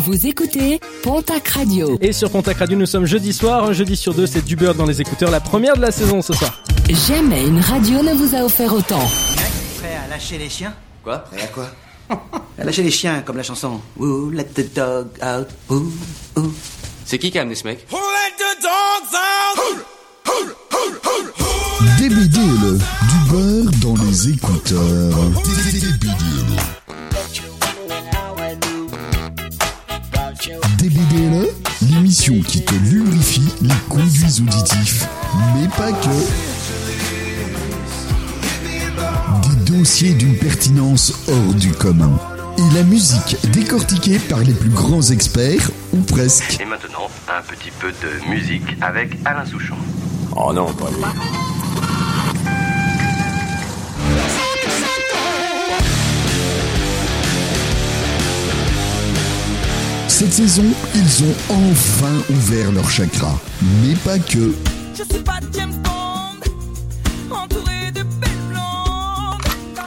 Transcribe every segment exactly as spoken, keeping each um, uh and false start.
Vous écoutez Pontac Radio. Et sur Pontac Radio, nous sommes jeudi soir. Un jeudi sur deux, c'est du beurre dans les écouteurs. La première de la saison ce soir. Jamais une radio ne vous a offert autant. Prêt à lâcher les chiens? Quoi? Prêt à quoi? À lâcher les chiens, comme la chanson. Ooh, let the dog out. Ooh, ooh. C'est qui qui a amené ce mec? Who let the dogs out? D B D L, du beurre dans les écouteurs. D B D L. D B D L, l'émission qui te lubrifie les conduits auditifs, mais pas que. Des dossiers d'une pertinence hors du commun. Et la musique décortiquée par les plus grands experts, ou presque. Et maintenant, un petit peu de musique avec Alain Souchon. Oh non, pas lui. Cette saison, ils ont enfin ouvert leur chakra. Mais pas que. Je suis pas James Bond, entouré de belles blondes.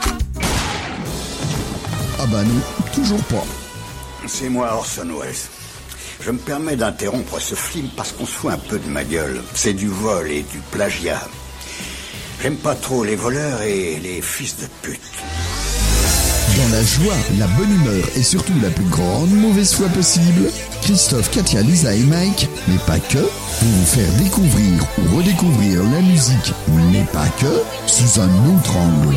Ah bah non, toujours pas. C'est moi Orson Welles. Je me permets d'interrompre ce film parce qu'on se fout un peu de ma gueule. C'est du vol et du plagiat. J'aime pas trop les voleurs et les fils de pute. Dans la joie, la bonne humeur et surtout la plus grande mauvaise foi possible, Christophe, Katia, Lisa et Mike, mais pas que, vont vous faire découvrir ou redécouvrir la musique, mais pas que, sous un autre angle.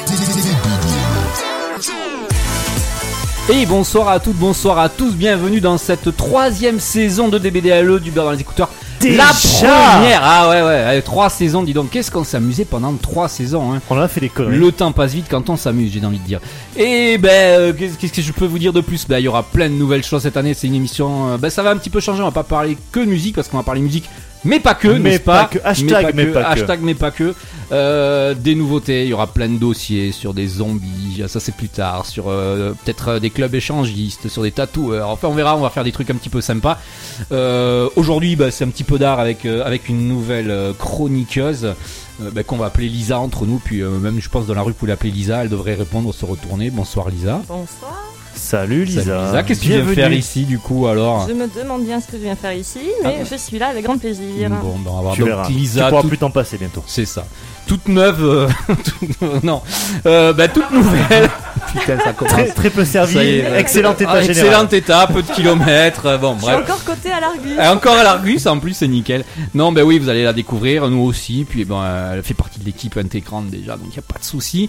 Et bonsoir à toutes, bonsoir à tous, bienvenue dans cette troisième saison de D B D L E du beurre dans les écouteurs. Déjà La première. Ah ouais ouais, trois saisons, dis donc, qu'est-ce qu'on s'est amusé pendant trois saisons hein. On a fait des conneries. Le temps passe vite quand on s'amuse, j'ai envie de dire. Et ben, euh, qu'est-ce que je peux vous dire de plus? Ben, il y aura plein de nouvelles choses cette année, c'est une émission, euh, ben ça va un petit peu changer, on va pas parler que de musique parce qu'on va parler musique. Mais pas que, mais n'est-ce pas, pas que. Hashtag, mais pas que. Hashtag, mais pas que. Euh, des nouveautés, il y aura plein de dossiers sur des zombies, ça c'est plus tard, sur euh, peut-être euh, des clubs échangistes, sur des tatoueurs. Enfin, on verra, on va faire des trucs un petit peu sympas. Euh, aujourd'hui, bah, c'est un petit peu d'art avec euh, avec une nouvelle euh, chroniqueuse euh, bah, qu'on va appeler Lisa entre nous. Puis euh, même, je pense dans la rue, vous pouvez l'appeler Lisa. Elle devrait répondre, se retourner. Bonsoir Lisa. Bonsoir. Salut Lisa. Salut Lisa. Qu'est-ce que tu viens faire ici du coup alors? Je me demande bien ce que je viens faire ici, mais ah, je suis là avec grand plaisir. Bon, ben on va voir. Tu Donc verras. Lisa, tu pourras tout... plus t'en passer bientôt. C'est ça. Toute neuve, euh... toute... non, euh, bah toute nouvelle. Putain, ça commence. Très, très peu servi. Est, excellent état ah, général. Excellent état, peu de kilomètres. Bon, je bref. suis encore côté à l'Argus. Et encore à l'Argus, en plus, c'est nickel. Non, ben oui, vous allez la découvrir, nous aussi. Puis bon, elle fait partie de l'équipe intégrante déjà, donc il y a pas de souci.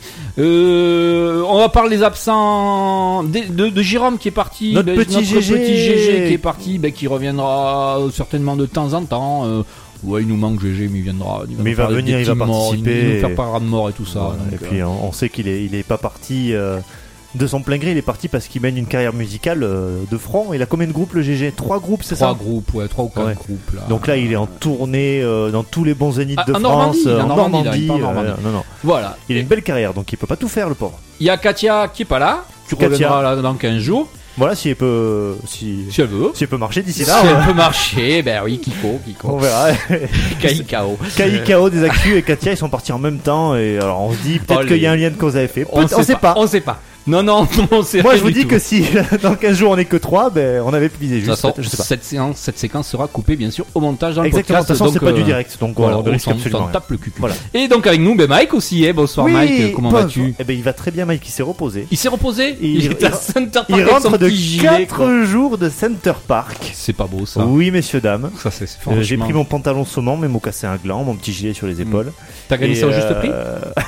Euh, on va parler des absents de, de, de Jérôme qui est parti. Notre ben, petit notre G G. petit G G qui est parti, ben, qui reviendra certainement de temps en temps. Euh, Ouais, il nous manque G G, mais il viendra. Il va mais il va venir, il va morts, participer. Il va nous faire parade de mort et tout ça. Voilà, donc, et puis, on, on sait qu'il est, il est pas parti euh, de son plein gré. Il est parti parce qu'il mène une carrière musicale euh, de front. Il a combien de groupes le G G? Trois groupes, c'est ça? Trois groupes, ouais, trois ou quatre ouais. groupes. Là. Donc là, il est en tournée euh, dans tous les bons zéniths ah, de en France, Normandie, euh, en Normandie. Normandie. Là, en Normandie. Euh, non, non. Voilà. Il a une belle carrière, donc il peut pas tout faire, le pauvre. Il y a Katia qui est pas là. Tu Katia. reviendras là dans quinze jours. Voilà, si elle peut, si, si elle veut, si elle peut marcher d'ici si là. Si hein. elle peut marcher, ben oui, Kiko, Kiko. On verra. K I K O. K I K O des actus et Katia, ils sont partis en même temps et alors on se dit peut-être oh, qu'il y a un lien de cause à effet. On, on sait pas. pas. On sait pas. Non, non, non, c'est Moi, je vous dis tout. que si dans quinze jours on est que trois, ben on avait visé juste. De toute façon, je sais pas. Cette séance, cette séquence sera coupée bien sûr au montage dans le Exactement, podcast. Exactement. De toute façon, c'est euh, pas du direct, donc voilà, on, on risque s'en, absolument s'en rien. tape le cul. Voilà. Et donc avec nous, ben Mike aussi. Eh, bonsoir oui, Mike, comment bon, vas-tu? Eh ben il va très bien, Mike. Il s'est reposé. Il s'est reposé. Il, il, il, à Center Park il rentre de gilet, quatre jours de Center Park. C'est pas beau ça. Oui, messieurs dames. Ça c'est. c'est euh, j'ai pris mon pantalon saumon, mes mocassins à gland, mon petit gilet sur les épaules. Mmh. T'as gagné et ça au juste euh... prix?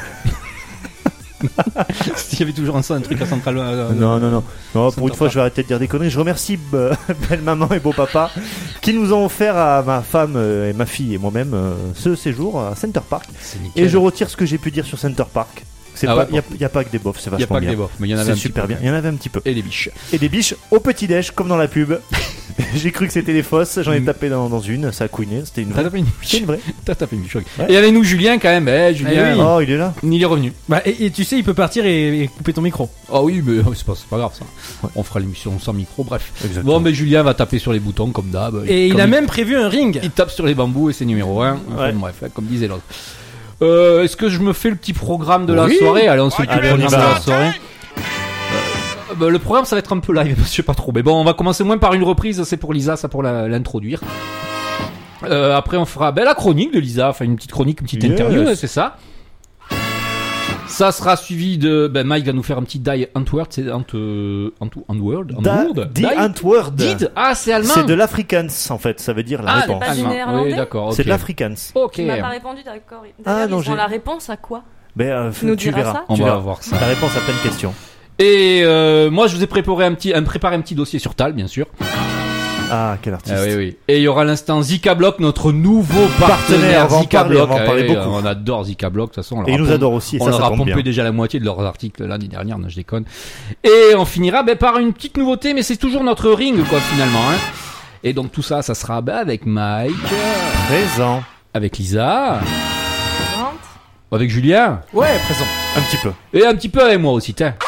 S'il y avait toujours un, un truc à Central. Euh, non, non, non. non pour une fois, je vais arrêter de dire des conneries. Je remercie euh, belle maman et beau papa qui nous ont offert à ma femme euh, et ma fille et moi-même euh, ce séjour à Center Park. Et je retire ce que j'ai pu dire sur Center Park. Il ah n'y ouais, a, a pas que des bofs, c'est vachement bien. Il n'y a pas bien. que des bofs, mais il y en avait c'est un super petit bien. Il y en avait un petit peu. Et des biches. Et des biches au petit-déj, comme dans la pub. J'ai cru que c'était des fausses, j'en ai tapé dans, dans une, ça a couiné, c'était une vraie. T'as tapé une biche. C'est une vraie. T'as tapé une biche. Ouais. Et avec nous Julien quand même, eh, Julien. Eh oui. Oh, il est là. Il est revenu. Bah, et, et tu sais, il peut partir et, et couper ton micro. Ah oui, mais c'est pas, c'est pas grave ça. Ouais. On fera l'émission sans micro, bref. Exactement. Bon, mais Julien va taper sur les boutons comme d'hab. Et comme il a il... même prévu un ring. Il tape sur les bambous et c'est numéro un. Enfin, ouais. Bref, comme disait l'autre. Euh, est-ce que je me fais le petit programme de la oui. soirée? Allez, on se fait le Allez, petit programme de la soirée. bah, le programme, ça va être un peu live, je sais pas trop. Mais bon, on va commencer moins par une reprise, c'est pour Lisa, ça pour la, l'introduire. Euh, après, on fera ben, la chronique de Lisa, enfin une petite chronique, une petite Yes. interview, ouais, c'est ça. Ça sera suivi de... Ben, Mike va nous faire un petit Die Antwoord, c'est Ant... Ant... Antwoord Da, Antwoord Die Antwoord. Did Ah, c'est allemand. C'est de l'Afrikaans en fait, ça veut dire la Ah, réponse. pas du allemand. néerlandais. Oui, d'accord, ok. C'est de l'Afrikaans. Ok. Tu m'as pas répondu, d'accord. Ah, D'ailleurs, non, ils ont j'ai- la réponse à quoi? Ben, euh, Nous tu dira verras. ça On tu va verras. voir ça. La réponse à plein de questions. Et euh, moi, je vous ai préparé un petit, un, préparé un petit dossier sur Tal, bien sûr. Ah, quel artiste. Ah oui, oui. Et il y aura l'instant Zika Block, notre nouveau partenaire, Partenaire, on va en Zika parler, Block. on va en parler Ah oui, beaucoup. On adore Zika Block, de toute façon. On Et leur ils nous a adorent aussi, et On ça, leur ça a tombe pompé bien. déjà la moitié de leurs articles l'année dernière, non, je déconne. Et on finira ben, par une petite nouveauté, mais c'est toujours notre ring, quoi, finalement. Hein. Et donc tout ça, ça sera ben, avec Mike, Présent. avec Lisa, Présente. avec Julien, Ouais, présent. Un petit peu. et un petit peu avec moi aussi, tiens.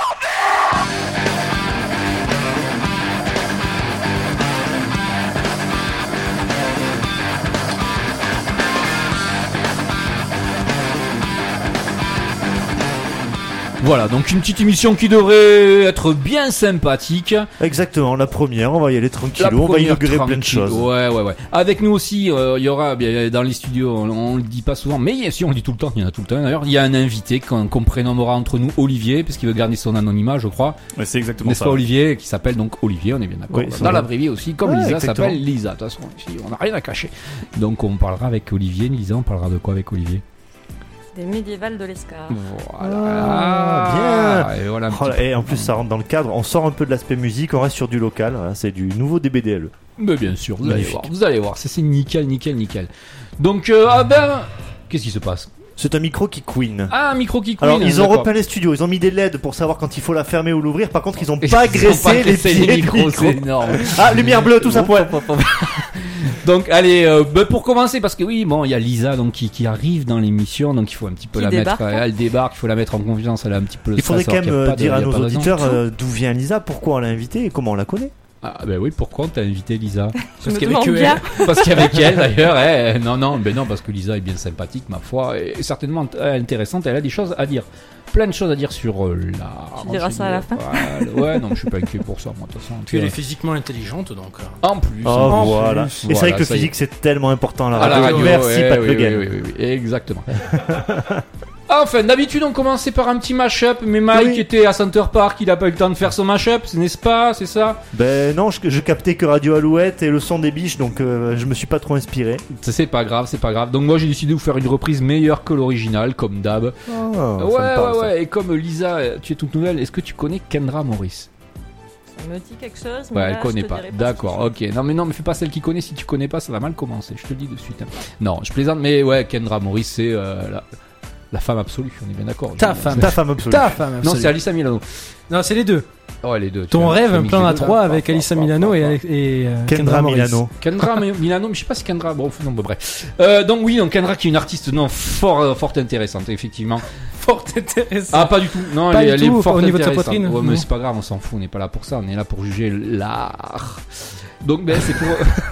Voilà, donc une petite émission qui devrait être bien sympathique. Exactement, la première, on va y aller La tranquillou, on va première inaugurer plein de tranquille. choses. Ouais, ouais, ouais. Avec nous aussi, euh, il y aura bien, dans les studios, on, on le dit pas souvent, mais si on le dit tout le temps, il y en a tout le temps d'ailleurs. Il y a un invité qu'on, qu'on prénommera entre nous Olivier, parce qu'il veut garder son anonymat, je crois. Ouais, c'est exactement N'est-ce ça. pas Olivier, qui s'appelle donc Olivier, on est bien d'accord. Oui, c'est Dans vrai. la vraie vie aussi, comme Ouais, Lisa exactement. s'appelle Lisa. De toute façon, ici, on n'a rien à cacher. Donc on parlera avec Olivier, Lisa, on parlera de quoi avec Olivier? Des médiévales de l'Escar. Voilà. Ah, bien. Et voilà un Oh petit là, et en plus, ça rentre dans le cadre. On sort un peu de l'aspect musique, on reste sur du local. Voilà, c'est du nouveau D B D L E. Mais bien sûr, vous allez Magnifique. voir, vous allez voir, ça c'est nickel, nickel, nickel. Donc, euh, ah ben, qu'est-ce qui se passe? C'est un micro qui queen. Ah, un micro qui Alors, queen, ils ont d'accord. repeint les studios, ils ont mis des L E D pour savoir quand il faut la fermer ou l'ouvrir. Par contre, ils ont Ils pas ont graissé pas les graissé pieds les du micros, micro. c'est énorme. Ah, lumière bleue, tout ça pour elle. Donc allez, euh, bah, pour commencer, parce que oui, bon, il y a Lisa donc qui, qui arrive dans l'émission, donc il faut un petit peu Qui la débarque, mettre, hein. euh, elle débarque, il faut la mettre en confiance, elle a un petit peu le Il faudrait stress, quand même alors qu'il y a euh, pas de- dire à il y a nos pas de raison. auditeurs euh, d'où vient Lisa, pourquoi on l'a invitée et comment on la connaît. Ah bah oui, pourquoi t'as invité Lisa? Je me qu'il y avait demande que bien. Parce qu'avec elle d'ailleurs, eh, non, non, ben non, parce que Lisa est bien sympathique, ma foi, et certainement euh, intéressante, elle a des choses à dire. Plein de choses à dire sur euh, l'art. Tu diras ça à la fin. Ouais, ouais, non, je suis pas inquiet pour ça, moi, de toute façon. Puis elle est physiquement intelligente, donc. euh, En plus. Oh, en voilà. plus, Et c'est vrai que le ça y est. physique, c'est tellement important à la À la radio. radio, Merci, ouais, Pat oui, Le oui, Guen. oui, oui, oui, exactement. Enfin, d'habitude, on commençait par un petit mash-up, mais Mike Oui. était à Center Park, il a pas eu le temps de faire son mash-up, n'est-ce pas? C'est ça? Ben non, je, je captais que Radio Alouette et le son des biches, donc euh, je me suis pas trop inspiré. Ça, c'est pas grave, c'est pas grave. Donc, moi, j'ai décidé de vous faire une reprise meilleure que l'original, comme d'hab. Oh, ouais, ça me parle, ouais, ça. ouais. Et comme Lisa, euh, tu es toute nouvelle, est-ce que tu connais Kendra Morris? Ça me dit quelque chose, mais Ouais, là, elle je connaît te pas. dirai D'accord, ok. Non, mais non, mais fais pas celle qui connaît. Si tu connais pas, ça va mal commencer. Je te le dis de suite. hein. Non, je plaisante, mais ouais, Kendra Morris, c'est euh, la, la femme absolue. On est bien d'accord. Ta Je- femme. Ta femme absolue. Ta femme, Non, absolue. c'est Alissa Milano. Non, c'est les deux. Oh, les deux. tu Ton vois, rêve, tu as un mis plan les à deux, trois là. avec Fort, Alissa fort, Milano fort, et, fort. et euh, Kendra Morris. Milano. Kendra Mi- Milano, mais je sais pas si Kendra. Bon, non, bon, bref. Euh, donc oui, donc Kendra qui est une artiste non fort, euh, fort intéressante, effectivement. Fort intéressant. Ah, pas du tout. Non, Pas elle, est- du elle est tout, fort au niveau de sa intéressante. poitrine, Ouais, mais non. c'est pas grave, on s'en fout. On n'est pas là pour ça. On est là pour juger l'art. Donc, ben, c'est pour.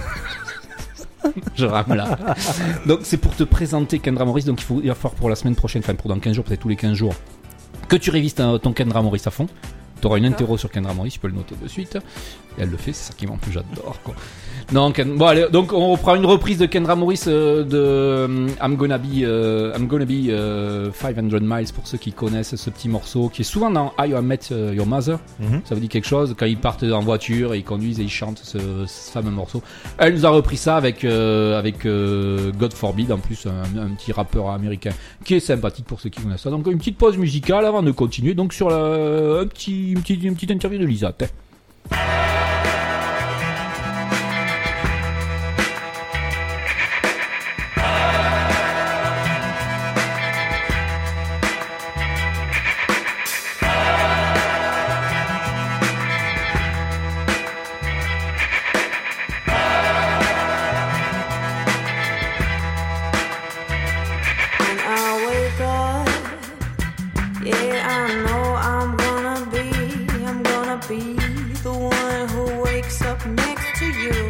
Je rame là. Donc, c'est pour te présenter Kendra Morris. Donc, il faut il va falloir pour la semaine prochaine, enfin pour dans quinze jours, peut-être tous les quinze jours, que tu révises ta- ton Kendra Morris à fond. Tu auras une interro sur Kendra Morris, tu peux le noter de suite. Et elle le fait, c'est ça qui m'en plus j'adore quoi. Non, Ken... bon allez, donc on reprend une reprise de Kendra Morris euh, de euh, I'm Gonna Be, euh, I'm Gonna Be euh, five hundred Miles pour ceux qui connaissent ce petit morceau qui est souvent dans I I Met Your Mother. Mhm. Ça vous dit quelque chose quand ils partent en voiture et ils conduisent et ils chantent ce, ce fameux morceau. Elle nous a repris ça avec euh, avec euh, God Forbid en plus un, un petit rappeur américain qui est sympathique pour ceux qui connaissent ça. Donc une petite pause musicale avant de continuer donc sur la, un petit une petite une petite interview de Lisa. T'es. When I wake up, yeah, I know I'm gonna be, I'm gonna be the one who wakes up next to you.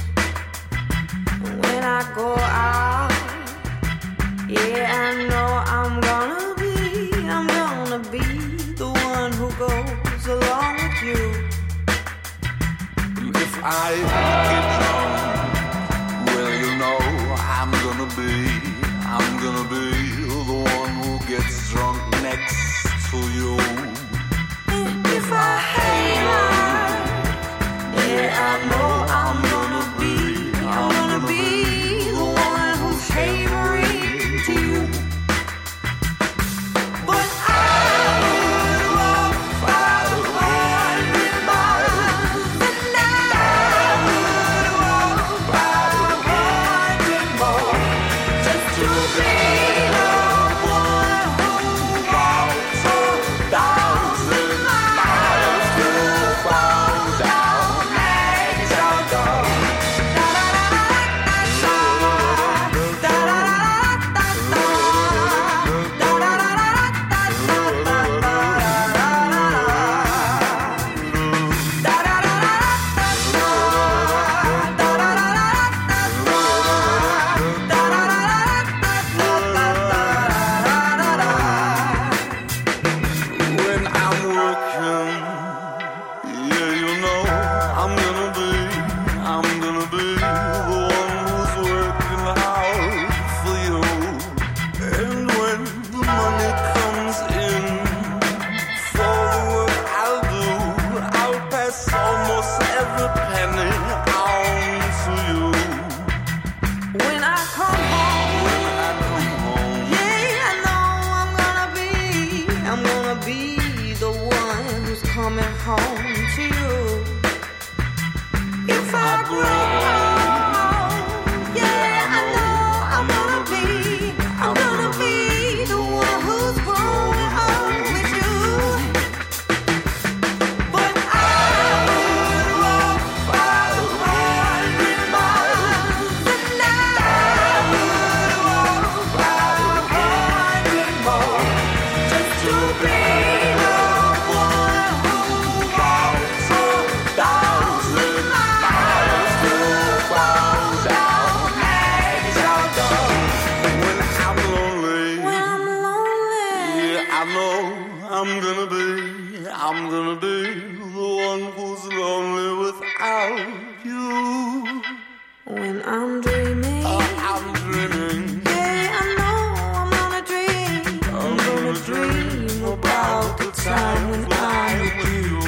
When I go out, yeah, I know I'm gonna be, I'm gonna be the one who goes along with you. I get drunk, well, you know I'm gonna be, I'm gonna be the one who gets drunk next to you. If I hate you, yeah, I know I'm gonna be, I'm gonna be the one who's favoring to you. But I would walk five hundred miles, and I would walk five hundred more just to be the one who walks a thousand miles to fall down and shall go. When I'm working, yeah, you know I'm gonna be, I'm gonna be the one who's working hard for you. And when the money comes in for the work I'll do, I'll pass almost every penny on to you. When I come home, when I come home, yeah, I know I'm gonna be, I'm gonna be the one who's coming home to you. If I grow old, yeah, I know I'm gonna be, I'm gonna be the one who's growing old with you. But I would walk five hundred miles, and I would walk five hundred more just to be the one who walks a thousand miles to fall down and shall go. When I'm lonely, when I'm lonely, yeah, I know I'm gonna be, I'm gonna be the one who's lonely without you. When I'm dreaming, oh, I'm dreaming, yeah, I know I'm gonna dream, I'm gonna dream about the time when I'm with you.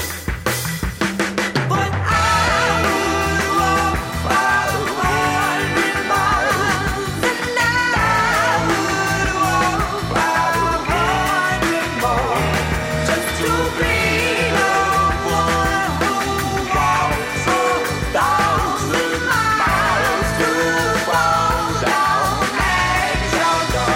But I would walk five hundred miles, and I would walk five hundred more just to be the one who walks a thousand miles to fall down and shall go.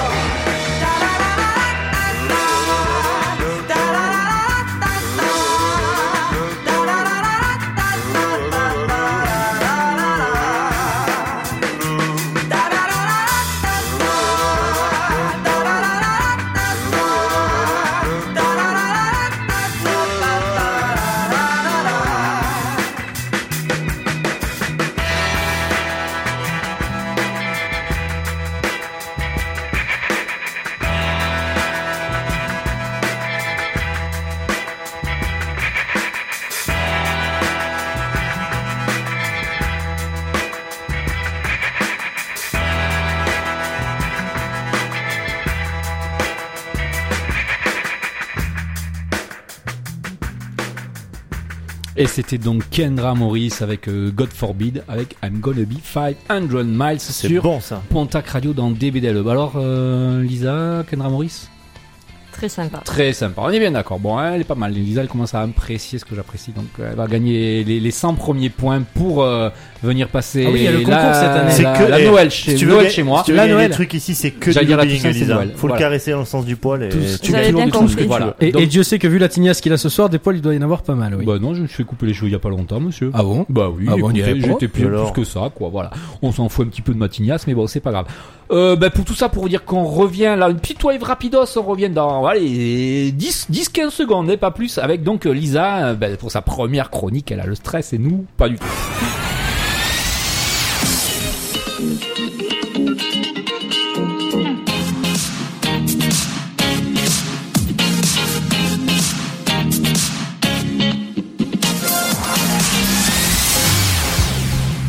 Et c'était donc Kendra Morris avec euh, God Forbid avec I'm Gonna Be five hundred Miles sur bon, ça. Pontac Radio dans D B D L. Alors euh, Lisa, Kendra Morris Très sympa. Très sympa, on est bien d'accord. Bon, elle est pas mal. Lisa, elle commence à apprécier ce que j'apprécie. Donc, elle va gagner les, les cent premiers points pour euh, venir passer ah oui, il y a le concours la, cette année. C'est la, que, la eh, Noël chez, si Noël veux, chez moi. Si tu veux la gagner Noël. des trucs ici, c'est que J'allais du dire la lobbying, Toussaint, c'est Lisa. Noël. Faut Voilà. le caresser dans le sens du poil. Et Tous- tu J'avais gagnes bien du compris. truc. Voilà. Et, Donc- et Dieu sait que vu la tignasse qu'il a ce soir, des poils il doit y en avoir pas mal, oui. Bah non, je me suis fait couper les cheveux il y a pas longtemps, monsieur. Ah bon Bah oui, Ah bon, on écoutez, dirait pas. j'étais plus, Alors plus que ça, quoi. Voilà. On s'en fout un petit peu de ma tignasse, mais bon, c'est pas grave. Euh, bah pour tout ça, pour vous dire qu'on revient là, une petite wave rapidos, on revient dans, allez, dix, dix, quinze secondes, et pas plus, avec donc euh, Lisa, euh, bah, pour sa première chronique, elle a le stress, et nous, pas du tout.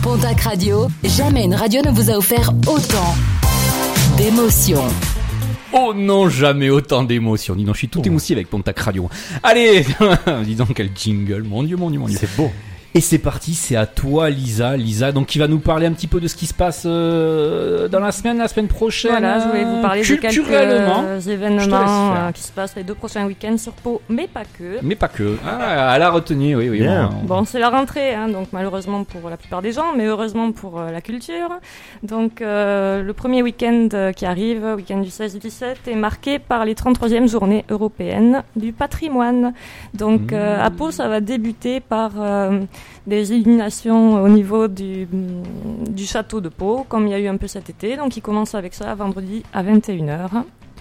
Pontac Radio, jamais une radio ne vous a offert autant d'émotions. Oh non, jamais autant d'émotions. Dis donc, je suis tout émoustillé avec Pontac Radio. Allez, dis donc quel jingle, mon Dieu, mon Dieu, mon Dieu. C'est beau. Et c'est parti, c'est à toi Lisa, Lisa, donc qui va nous parler un petit peu de ce qui se passe euh, dans la semaine, la semaine prochaine. Voilà, je voulais vous parler de quelques culturellement. euh, événements euh, qui se passent les deux prochains week-ends sur Pau, mais pas que. Mais pas que. Ah, elle a retenu, oui, oui. Bien. Bon, Bon, c'est la rentrée, hein, donc malheureusement pour la plupart des gens, mais heureusement pour euh, la culture. Donc euh, le premier week-end euh, qui arrive, week-end du seize dix-sept, est marqué par les trente-troisième journées européennes du patrimoine. Donc mmh. euh, à Pau, ça va débuter par euh, des illuminations au niveau du, du château de Pau, comme il y a eu un peu cet été. Donc il commence avec ça vendredi à vingt et une heures.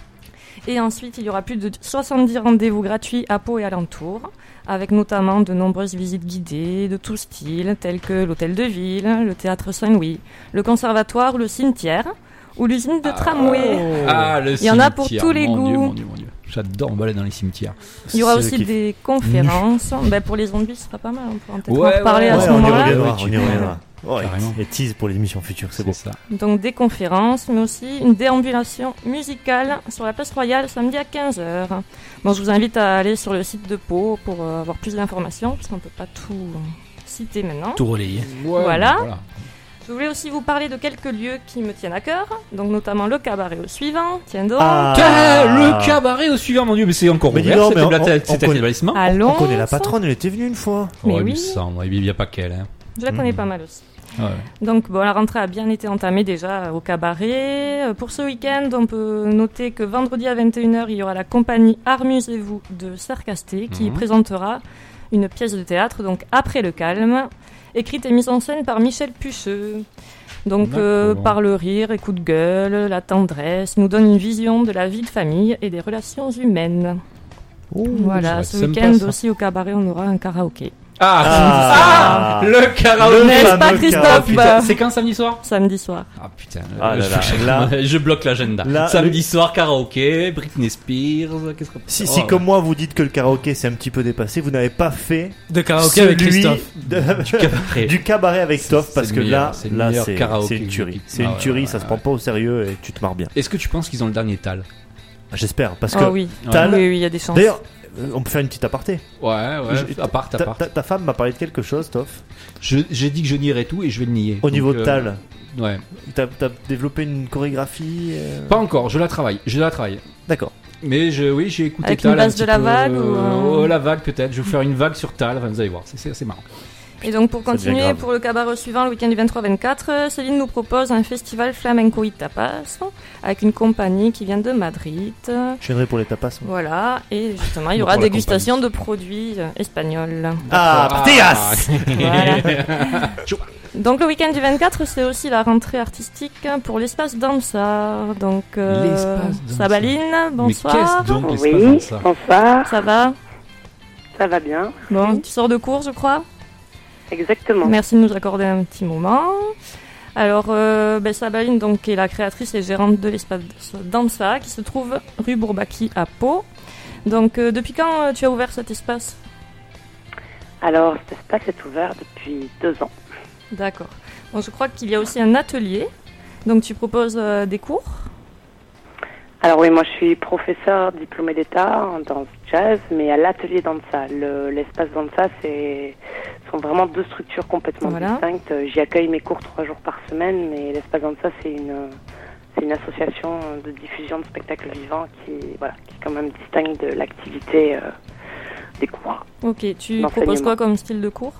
Et ensuite, il y aura plus de soixante-dix rendez-vous gratuits à Pau et alentours, avec notamment de nombreuses visites guidées de tout style, telles que l'hôtel de ville, le théâtre Saint-Louis, le conservatoire, le cimetière ou l'usine de ah, tramway. Ah, le il y en a pour tous les mon goûts. Dieu, mon Dieu, mon Dieu. J'adore, on va aller dans les cimetières. Il y aura C'est aussi qui... des conférences. Ben, pour les zombies, ce sera pas mal. On pourra peut-être Ouais, en reparler ouais, à Ouais, ce on y moment-là. reviendra, Ouais, on y tu- reviendra. Ouais, Carrément. et tease pour les émissions futures, c'est beau. ça. Donc des conférences, mais aussi une déambulation musicale sur la place Royale samedi à quinze heures. Bon, je vous invite à aller sur le site de Pau pour euh, avoir plus d'informations, parce qu'on ne peut pas tout euh, citer maintenant. Tout relayé. Ouais, Voilà. voilà. Je voulais aussi vous parler de quelques lieux qui me tiennent à cœur, donc notamment le cabaret au suivant, tiens donc, Ah. Ca- Le cabaret au suivant, mon Dieu, mais c'est encore Mais dis ouvert, donc, cet mais on- établa- on- cet on connaît- établissement. à On Lons. connaît la patronne, elle était venue une fois. Mais Ouais, oui. il me semble, il n'y a pas qu'elle. Hein. Je la connais Mhm. pas mal aussi. Ouais. Donc bon, la rentrée a bien été entamée déjà au cabaret. Euh, Pour ce week-end, on peut noter que vendredi à vingt et une heures, il y aura la compagnie Amusez-vous de Sarcasté qui Mhm. présentera une pièce de théâtre, donc Après le calme, écrite et mise en scène par Michel Pucheux. Donc euh, D'accord. par le rire et coup de gueule, la tendresse, nous donne une vision de la vie de famille et des relations humaines. Voilà, ça ce va être week-end sympa, ça. aussi au cabaret, on aura un karaoké. Ah, Ah. ah, le karaoké. Le N'est-ce fameux pas, Christophe? karaoké. Bah, C'est quand samedi soir? Samedi soir. Ah putain, Ah là je, là, je- je bloque l'agenda. Là, Samedi soir, karaoké, Britney Spears, qu'est-ce qu'on peut Si, faire? si Oh, comme moi vous dites que le karaoké c'est un petit peu dépassé, vous n'avez pas fait De karaoké avec celui Christophe. de- du cabaret. du cabaret avec C'est- Toff c'est parce le que meilleur, là, c'est le là meilleur c'est karaoké c'est une que tuerie. j'ai- C'est Ah une ouais, tuerie, ouais, ça se ouais. prend pas au sérieux et tu te marres bien. Est-ce que tu penses qu'ils ont le dernier tal? J'espère parce que Ah oui. Tal- Oui, oui, il y a des chances. d'ailleurs euh, on peut faire une petite aparté. Ouais, ouais, Je- à part, à Ta, part. ta- ta femme m'a parlé de quelque chose, Toff. Je- J'ai dit que je nierais tout et je vais le nier. Au Donc, niveau de euh, Tal, Ouais. t'as as développé une chorégraphie euh, Pas encore, je la travaille, je la travaille. D'accord. Mais je, oui, j'ai écouté Avec Tal. une un base petit de la peu, vague euh, ou un- oh, la vague peut-être. Je vais vous faire une vague sur Tal, enfin, vous allez voir, c'est- c'est assez marrant. Et donc pour Ça devient continuer, grave. pour le cabaret suivant, le week-end du vingt-trois vingt-quatre, euh, Céline nous propose un festival flamenco y tapas avec une compagnie qui vient de Madrid. Je viendrai pour les tapas. moi. Voilà, et justement il y Non, aura pour la dégustation de produits euh, espagnols. Ah, D'accord. Patillas Voilà. Donc le week-end du vingt-quatre, c'est aussi la rentrée artistique pour l'espace Dansa. Donc euh, L'espace Dansa. Sabaline, Mais bonsoir. qu'est-ce donc l'espace Oui, dans ça? bonsoir, Ça va? ça va bien. Bon, tu sors de cours, je crois. Exactement. Merci de nous accorder un petit moment. Alors, euh, ben, Sabaline, donc, est la créatrice et gérante de l'espace Dansa, qui se trouve rue Bourbaki à Pau. Donc, euh, depuis quand euh, tu as ouvert cet espace? Alors, cet espace est ouvert depuis deux ans. D'accord. Bon, je crois qu'il y a aussi un atelier. Donc, tu proposes euh, des cours? Alors oui, moi je suis professeur diplômé d'État en danse jazz, mais à l'atelier Dansa. Le- L'espace Dansa, c'est sont vraiment deux structures complètement Voilà. distinctes. J'y accueille mes cours trois jours par semaine, mais l'espace Dansa, c'est une c'est une association de diffusion de spectacles vivants qui voilà qui est quand même distincte de l'activité euh, des cours. Ok, tu L'enseignement. proposes quoi comme style de cours?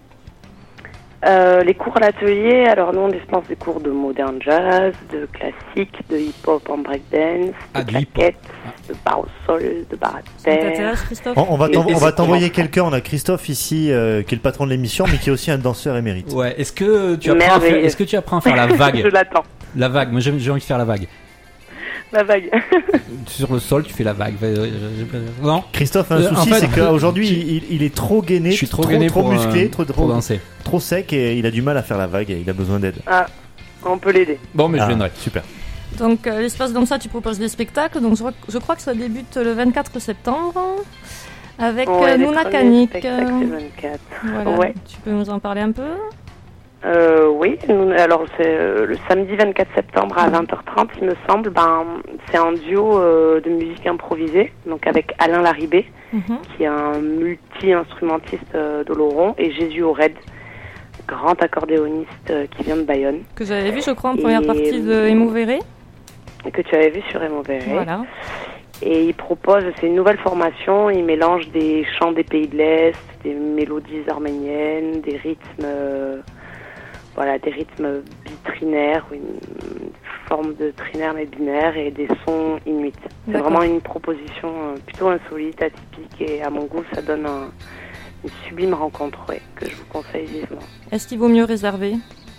Euh, les cours à l'atelier, alors nous on dispense des cours de modern jazz, de classique, de hip-hop en breakdance, Ah, de du hip-hop. claquettes, de bar au sol, de bar à Ça terre. t'intéresse, Christophe? On, on va t'en- Et- et on va c'est- t'envoyer quelqu'un. On a Christophe ici euh, qui est le patron de l'émission, mais qui est aussi un danseur émérite. Ouais, est-ce que tu apprends à faire, Merveilleux. est-ce que tu apprends à faire la vague? Je l'attends. La vague, moi j'ai j'ai envie de faire la vague. La vague. Sur le sol, tu fais la vague. Euh, je- Non? Christophe a un Euh, en souci, fait, c'est qu'aujourd'hui il, il est trop gainé, Je suis trop trop, gainé trop pour, musclé, euh, trop, pour trop, danser. trop sec et il a du mal à faire la vague et il a besoin d'aide. Ah, on peut l'aider. Bon, mais je Ah, viendrai. Super. Donc, euh, l'espace Dansa, tu proposes des spectacles. Donc, je crois, je crois que ça débute le vingt-quatre septembre avec Ouais, euh, les Nouna premiers Kanik. spectacles, euh, c'est vingt-quatre. Voilà. Ouais. Tu peux nous en parler un peu? Euh, oui, nous, alors c'est euh, le samedi vingt-quatre septembre à vingt heures trente, il me semble. Ben, c'est un duo euh, de musique improvisée, donc avec Alain Larribé, Mhm. qui est un multi-instrumentiste euh, d'Oloron, et Jésus Aured, grand accordéoniste euh, qui vient de Bayonne. Que j'avais vu, je crois, en première Et- partie de Emo Verré. Que tu avais vu sur Emo Verré. Voilà. Et il propose, c'est une nouvelle formation, il mélange des chants des pays de l'Est, des mélodies arméniennes, des rythmes, euh, voilà, des rythmes bitrinaires, ou une forme de trinaire mais binaire, et des sons inuits. C'est D'accord. vraiment une proposition euh, plutôt insolite, atypique, et à mon goût, ça donne un- une sublime rencontre, ouais, que je vous conseille vivement. Est-ce qu'il vaut mieux réserver?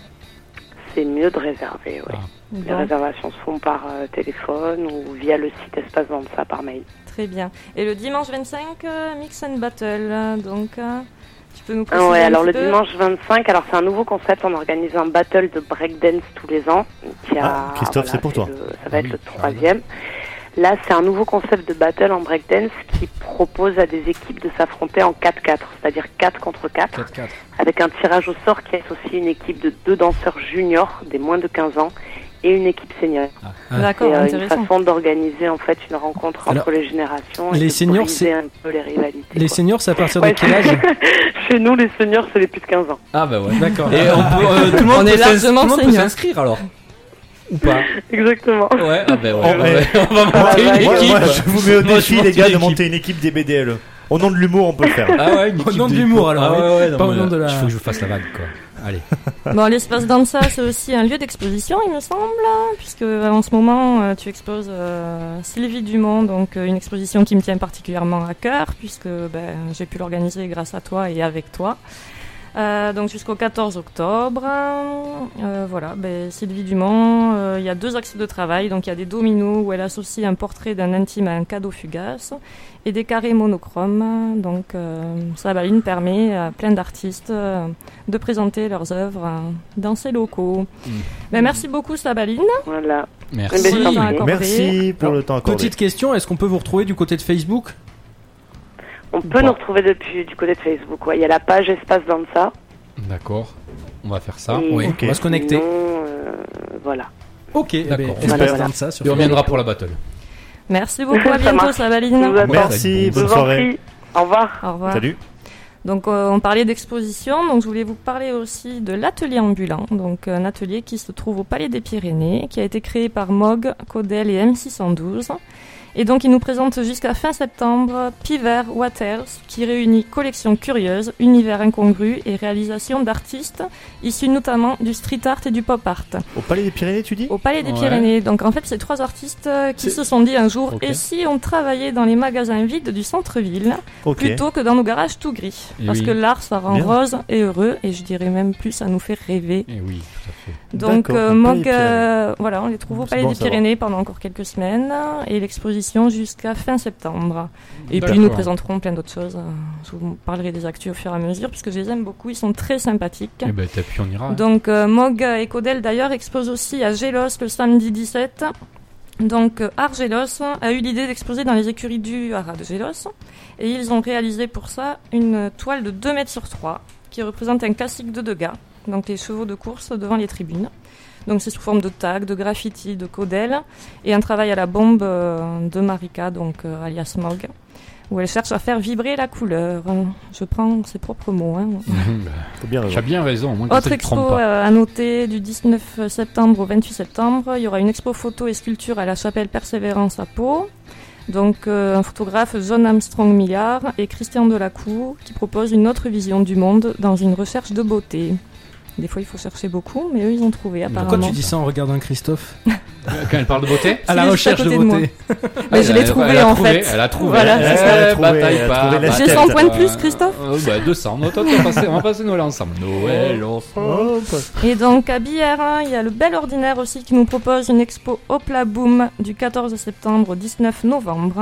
C'est mieux de réserver, ouais. Les Bon. réservations se font par euh, téléphone ou via le site Espace Dansa par mail. Très bien. Et le dimanche vingt-cinq, euh, Mix and Battle. Donc, euh, tu peux nous Ah préciser ouais, un alors petit le peu dimanche vingt-cinq, alors c'est un nouveau concept, on organise un battle de breakdance tous les ans. Qui a, Ah, Christophe, c'est pour toi. le- ça va être le troisième. Là, c'est un nouveau concept de battle en breakdance qui propose à des équipes de s'affronter en quatre quatre, c'est-à-dire quatre contre quatre, quatre quatre. avec un tirage au sort qui associe une équipe de deux danseurs juniors des moins de quinze ans et une équipe senior. Ah. D'accord, C'est euh, une intéressant. façon d'organiser en fait une rencontre Alors, entre les générations et les de seniors, briser c'est- un peu les rivalités. Les quoi. seniors, c'est à partir Ouais, de quel âge? Chez nous, les seniors, c'est les plus de quinze ans. Ah bah ouais. D'accord. Et on peut, euh, tout le monde On peut est s'ins- largement tout le monde peut senior. s'inscrire alors. Ou pas? Exactement. Ouais, ah bah ouais. Oh, ouais, ouais. ouais. On va monter Ah, une bah, Moi, équipe. moi, je vous mets au Moi, je défi, monte les gars, une de équipe. monter une équipe des B D L. Au nom de l'humour, on peut le faire. Ah ouais, une Au équipe nom de d'équipe. l'humour, alors, Ah oui. ouais, ouais, non, Pas au mais nom là, de la- Il faut que je fasse la vague, quoi. Allez. Bon, l'espace Dansa, c'est aussi un lieu d'exposition, il me semble, puisque euh, en ce moment, euh, tu exposes euh, Sylvie Dumont, donc euh, une exposition qui me tient particulièrement à cœur, puisque ben, j'ai pu l'organiser grâce à toi et avec toi. Euh, donc jusqu'au quatorze octobre, euh, voilà, ben, Sylvie Dumont, euh, il y a deux axes de travail, donc il y a des dominos où elle associe un portrait d'un intime à un cadeau fugace, et des carrés monochromes, donc euh, Sabaline permet à plein d'artistes euh, de présenter leurs œuvres euh, dans ces locaux. Mm. Ben, merci beaucoup Sabaline. Voilà. Merci. Eh ben, Pour le temps accordé. Merci pour le temps accordé. Petite question, est-ce qu'on peut vous retrouver du côté de Facebook? On peut nous retrouver depuis du côté de Facebook. Ouais. Il y a la page Espace Dansa. D'accord. On va faire ça. Et Oui, on va se connecter. sinon, euh, voilà. Ok, eh ben, D'accord. espace Voilà, voilà. Dansa sur Et on reviendra Facebook. pour la battle. Merci beaucoup, à Ça bientôt marche. Je Sabaline. vous attends. Merci, Je bonne vous en soirée. prie. Au revoir. Au revoir. Salut. Donc euh, on parlait d'exposition, donc je voulais vous parler aussi de l'atelier ambulant, donc un atelier qui se trouve au Palais des Pyrénées, qui a été créé par Mog, Codel et M six cent douze. Et donc il nous présente jusqu'à fin septembre Piver Waters, qui réunit collections curieuses, univers incongrus et réalisations d'artistes issus notamment du street art et du pop art. Au Palais des Pyrénées, tu dis? Au Palais des Ouais. Pyrénées. Donc en fait, c'est trois artistes euh, qui se sont dit un jour, Ok. et si on travaillait dans les magasins vides du centre-ville, Ok. plutôt que dans nos garages tout gris. Et Parce oui. que l'art, ça rend Bien. rose et heureux, et je dirais même plus, ça nous fait rêver. Eh oui, tout à fait. Donc D'accord, euh, au Palais Mog, des Pyrénées. euh, voilà, on les trouve au C'est Palais bon des à savoir. Pyrénées pendant encore quelques semaines, et l'exposition jusqu'à fin septembre. Et D'accord. puis nous présenterons plein d'autres choses. euh, Je vous parlerai des actus au fur et à mesure, puisque je les aime beaucoup, ils sont très sympathiques. Eh ben, t'as pu, on ira. hein. Donc euh, Mog et Codel d'ailleurs exposent aussi à Gélos le samedi dix-sept. Donc euh, Art Gélos a eu l'idée d'exposer dans les écuries du Haras de Gélos, et ils ont réalisé pour ça une toile de deux mètres sur trois qui représente un classique de Degas, donc les chevaux de course devant les tribunes. Donc c'est sous forme de tag, de graffiti, de Codel, et un travail à la bombe euh, de Marika, donc euh, alias Mog, où elle cherche à faire vibrer la couleur. Je prends ses propres mots. Hein. Mhm, bah, Faut bien raison. Tu as bien raison, au moins que Autre ça te expo trompe pas. euh, à noter du dix-neuf septembre au vingt-huit septembre, il y aura une expo photo et sculpture à la chapelle Persévérance à Pau. Donc euh, un photographe, John Armstrong Millard, et Christian Delacour, qui propose une autre vision du monde dans une recherche de beauté. Des fois il faut chercher beaucoup, mais eux ils ont trouvé apparemment. Pourquoi tu dis ça en regardant Christophe? Quand elle parle de beauté À la Il est juste à recherche de côté de moi. beauté. Mais je l'ai Elle a- trouvé elle a en trouvé, fait. Elle a trouvé. Voilà, Eh, c'est ça. Elle a trouvé, bataille elle a pas, trouvé la bataille J'ai cent tête. points de plus, Christophe. Euh, bah, deux cents. Non, toi, tu vas passer- on va passer Noël ensemble. Noël ensemble. Et donc à Bière, hein, il y a le Bel Ordinaire aussi qui nous propose une expo Hopla Boom du quatorze septembre au dix-neuf novembre.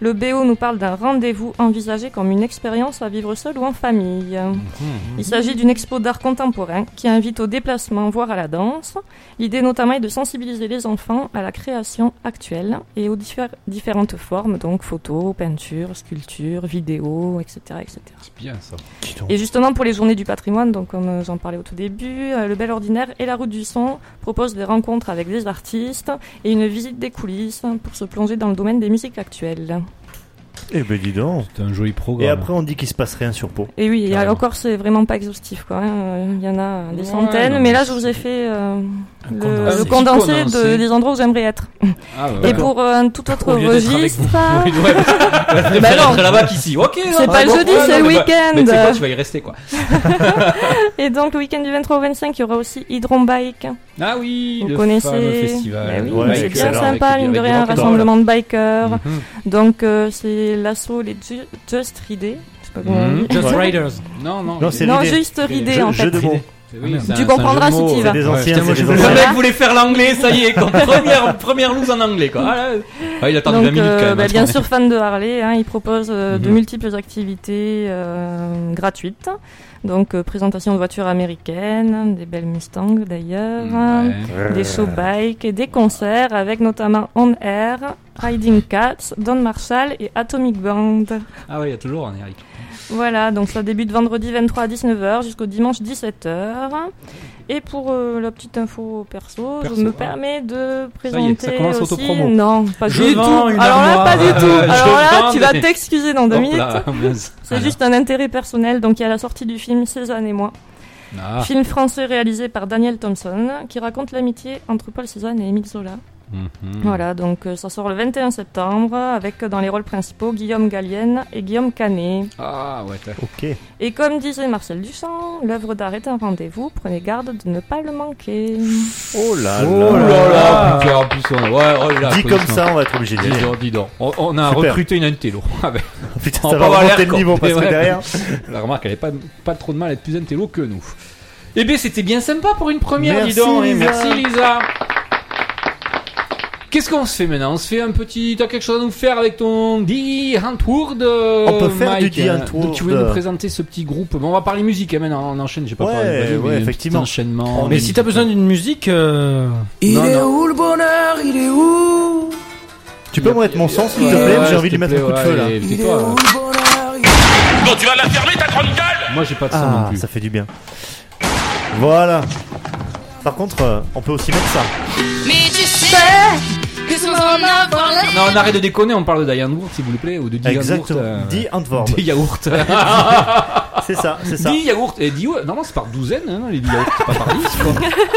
Le B O nous parle d'un rendez-vous envisagé comme une expérience à vivre seul ou en famille. Il s'agit d'une expo d'art contemporain qui invite au déplacement, voire à la danse. L'idée notamment est de sensibiliser les enfants à la création actuelle et aux diffé- différentes formes, donc photos, peintures, sculptures, vidéos, et cetera, et cetera. C'est bien ça. Et justement pour les journées du patrimoine, donc comme euh, j'en parlais au tout début, euh, le Bel Ordinaire et la Route du Son proposent des rencontres avec des artistes et une visite des coulisses pour se plonger dans le domaine des musiques actuelles. Eh ben dis donc. C'est un joli programme. Et après on dit qu'il se passe rien sur Pau. Et oui, et Carrément. encore c'est vraiment pas exhaustif quoi. hein. Il y en a des Ouais, centaines, non, mais mais là je vous ai fait euh, le, condensé. le condensé de, condensé. des endroits où j'aimerais être. Ah, ouais, et ouais. pour euh, un tout autre Au lieu d'être avec registre. vous. Oui, ouais, je Bah préfère non. être là-bas qu'ici. Ok. C'est non, pas le bon, jeudi, ouais, c'est non, le mais bah, week-end. Mais tu sais quoi, tu vas y rester quoi. Et donc le week-end du vingt-trois au vingt-cinq, il y aura aussi Hydron Bike. Ah oui, Vous le connaissez fameux festival. Bah oui, Ouais, c'est avec bien ça, sympa, avec- mine de avec rien, un du rock'n'roll. rassemblement de bikers. Mhm. Donc euh, c'est l'assaut les Ju- Just Riders. Je sais pas comment on Mhm. dit. Just Ouais. Riders. Non, non. Non, il- c'est Non, l'idée. juste Riders Jeu- en jeu fait. de mots. c'est- oui, c'est Tu un- comprendras c'est un jeu de si tu y mots. vas. C'est des Ouais, anciens. putain, moi, c'est je des veux Le anciens. Voilà. mec voulait faire l'anglais, ça y est, quoi. première, première loose en anglais, quoi. Ah, là, ah, il a attendu Donc, vingt minutes euh, quand même. bah, hein, bien je sûr, fan de Harley, hein, il propose euh, de Mhm. multiples activités euh, gratuites. Donc, euh, présentation de voitures américaines, des belles Mustangs d'ailleurs, hein, Ouais. des show bikes et des concerts avec notamment On Air, Riding Cats, Don Marshall et Atomic Band. Ah ouais, il y a toujours un Eric. Voilà, donc ça débute vendredi vingt-trois à dix-neuf heures jusqu'au dimanche dix-sept heures. Et pour euh, la petite info perso, Perso, je me ah. permets de Ça y présenter est, ça commence aussi... l'autopromo. Non, pas Je du vends tout. une Alors là, armoire. pas du tout. Euh, je Alors là, vends tu vas des- t'excuser dans deux Hop minutes. là, mince. C'est juste un intérêt personnel. Donc il y a la sortie du film Cézanne et moi. Ah. Film français réalisé par Daniel Thompson qui raconte l'amitié entre Paul Cézanne et Émile Zola. Mhm. Voilà, donc euh, ça sort le vingt et un septembre avec euh, dans les rôles principaux Guillaume Gallienne et Guillaume Canet. Ah ouais, t'as- Ok. Et comme disait Marcel Duchamp, l'œuvre d'art est un rendez-vous, prenez garde de ne pas le manquer. Oh là Oh là. là là, putain, en plus on... Ouais, oh là, Dit position. comme ça, on va être obligé de Dis dire. donc, dis donc. On, on a Super. recruté une intello. Ah ben, Putain, on ça va va avoir remonter l'air le con. niveau parce Mais que ouais. derrière. La remarque, elle est pas, pas trop de mal à être plus intello que nous. Eh bien, c'était bien sympa pour une première, Merci, dis donc. Et Lisa. merci Lisa. Qu'est-ce qu'on se fait maintenant? On se fait un petit... T'as quelque chose à nous faire avec ton Die Handwoord euh, On peut faire Mike, du Die euh, Handwoord. donc, tu voulais nous présenter ce petit groupe. Bon, on va parler musique hein, maintenant. On enchaîne, j'ai pas Ouais, parlé. Vas-y, ouais, mais effectivement. petit enchaînement. Mais si t'as besoin d'une musique, euh... Il Non, est non. où le bonheur? Il est où? Tu peux me mettre mon son s'il te Ouais, plaît? ouais, J'ai envie de s'il lui te mettre un coup de plaît, feu là. ouais, Il est tais-toi, où ouais. le bonheur? Il est- Bon, tu vas la fermer ta grande gueule. Moi, j'ai pas de son non Ah, plus. ça fait du bien. Voilà. Par contre, euh, on peut aussi mettre ça. Mais tu sais que sans en avoir la... Non, on arrête de déconner, on parle de Die Handwoord, s'il vous plaît, ou de Die Exactement. Handwoord, euh, Die Handwoord. Die Yaourt. C'est ça, c'est ça. Die Yaourt. Et Die Non, non, c'est par douzaine, hein, les Die Yaourt, c'est pas par dix, quoi.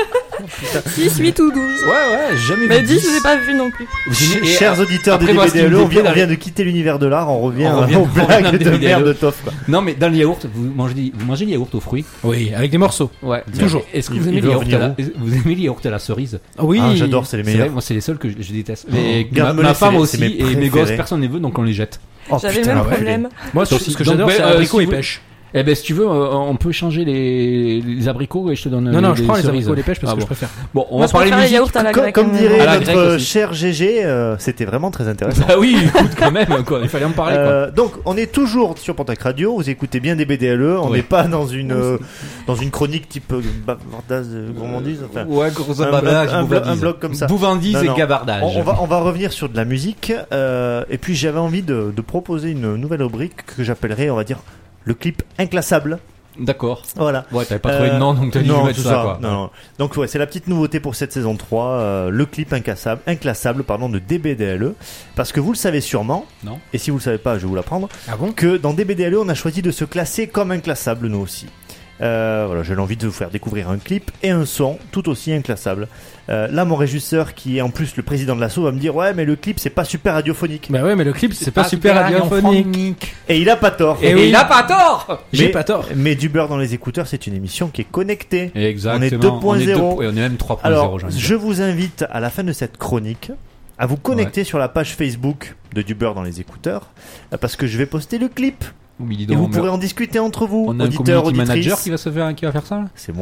six, huit ou douze. Ouais, ouais, jamais Mais vu dix, je l'ai pas vu non plus. Ch- Ch- Chers auditeurs de après, moi, ce qui me D B D L E, on déplaît vient, dans on les- vient de quitter l'univers de l'art, on revient, On revient- aux on revient blagues dans de D B D L E. merde de Toff. Quoi. Non, mais dans le yaourt, vous mangez, des- vous mangez les yaourts aux fruits. oui, avec des morceaux. Ouais, Toujours. Est-ce que Il- vous il aimez veut les yaourts à la, revenir vous aimez les yaourts à la cerise? Ah oui, Ah, j'adore, c'est les C'est vrai, meilleurs. moi, c'est les seuls que je, je déteste. Mais ma, garde-me-les, ma c'est femme les- aussi, c'est mes et mes préférés. gosses, personne ne veut, donc on les jette. Oh, J'avais putain, le même ouais. problème. Moi, Donc, ce que donc, j'adore, ben, c'est euh, abricot si et vous- pêche. Eh ben, si tu veux, euh, on peut changer les, les abricots et je te donne Non, non, les, je prends les cerises. abricots et les pêches parce Ah que bon. je préfère. Bon, on Moi, va je parler préfère les musique. yaourts à la Comme, grecque. comme hein. dirait À la notre grecque aussi. cher G G, euh, c'était vraiment très intéressant. Bah oui, écoute, quand même, quoi. Il fallait en parler, quoi. Euh, donc, on est toujours sur Pontac Radio. Vous écoutez bien D B D L E. On Ouais. n'est pas dans une euh, dans une chronique type euh, bavardage, euh, gourmandise. Enfin, Ouais, gros un, abadage, un, un, blo- bouvardise. un bloc comme ça. Bouvardise Non, et non. gabardage. On, on va on va revenir sur de la musique. Euh, et puis j'avais envie de, de proposer une nouvelle rubrique que j'appellerais, on va dire, le clip inclassable. D'accord. Voilà. Ouais, t'avais pas trouvé de nom, donc t'as dit non, je vais mettre tout ça, quoi. Non, non. Donc ouais, c'est la petite nouveauté pour cette saison trois, euh, le clip inclassable, inclassable pardon, de D B D L E. Parce que vous le savez sûrement, Non. et si vous le savez pas, je vais vous l'apprendre, Ah bon? que dans D B D L E, on a choisi de se classer comme inclassable nous aussi. Euh, voilà, j'ai envie de vous faire découvrir un clip et un son tout aussi inclassable. Euh, là, mon régisseur, qui est en plus le président de l'asso, va me dire ouais, mais le clip c'est pas super radiophonique. Bah ouais, mais le clip c'est pas super radiophonique. Et il a pas tort. Et Et oui. il a pas tort. J'ai Mais- pas tort. Mais du beurre dans les écouteurs, c'est une émission qui est connectée. Exactement. On est deux point zéro. On est même trois point Alors, zéro, j'ai envie de dire. je vous invite à la fin de cette chronique à vous connecter sur la page Facebook de Du beurre dans les écouteurs, euh, parce que je vais poster le clip Oh, mais dis et donc, vous mais pourrez en discuter entre vous, on a un auditeurs, community auditrices. manager qui va se faire, qui va faire ça, là? C'est moi.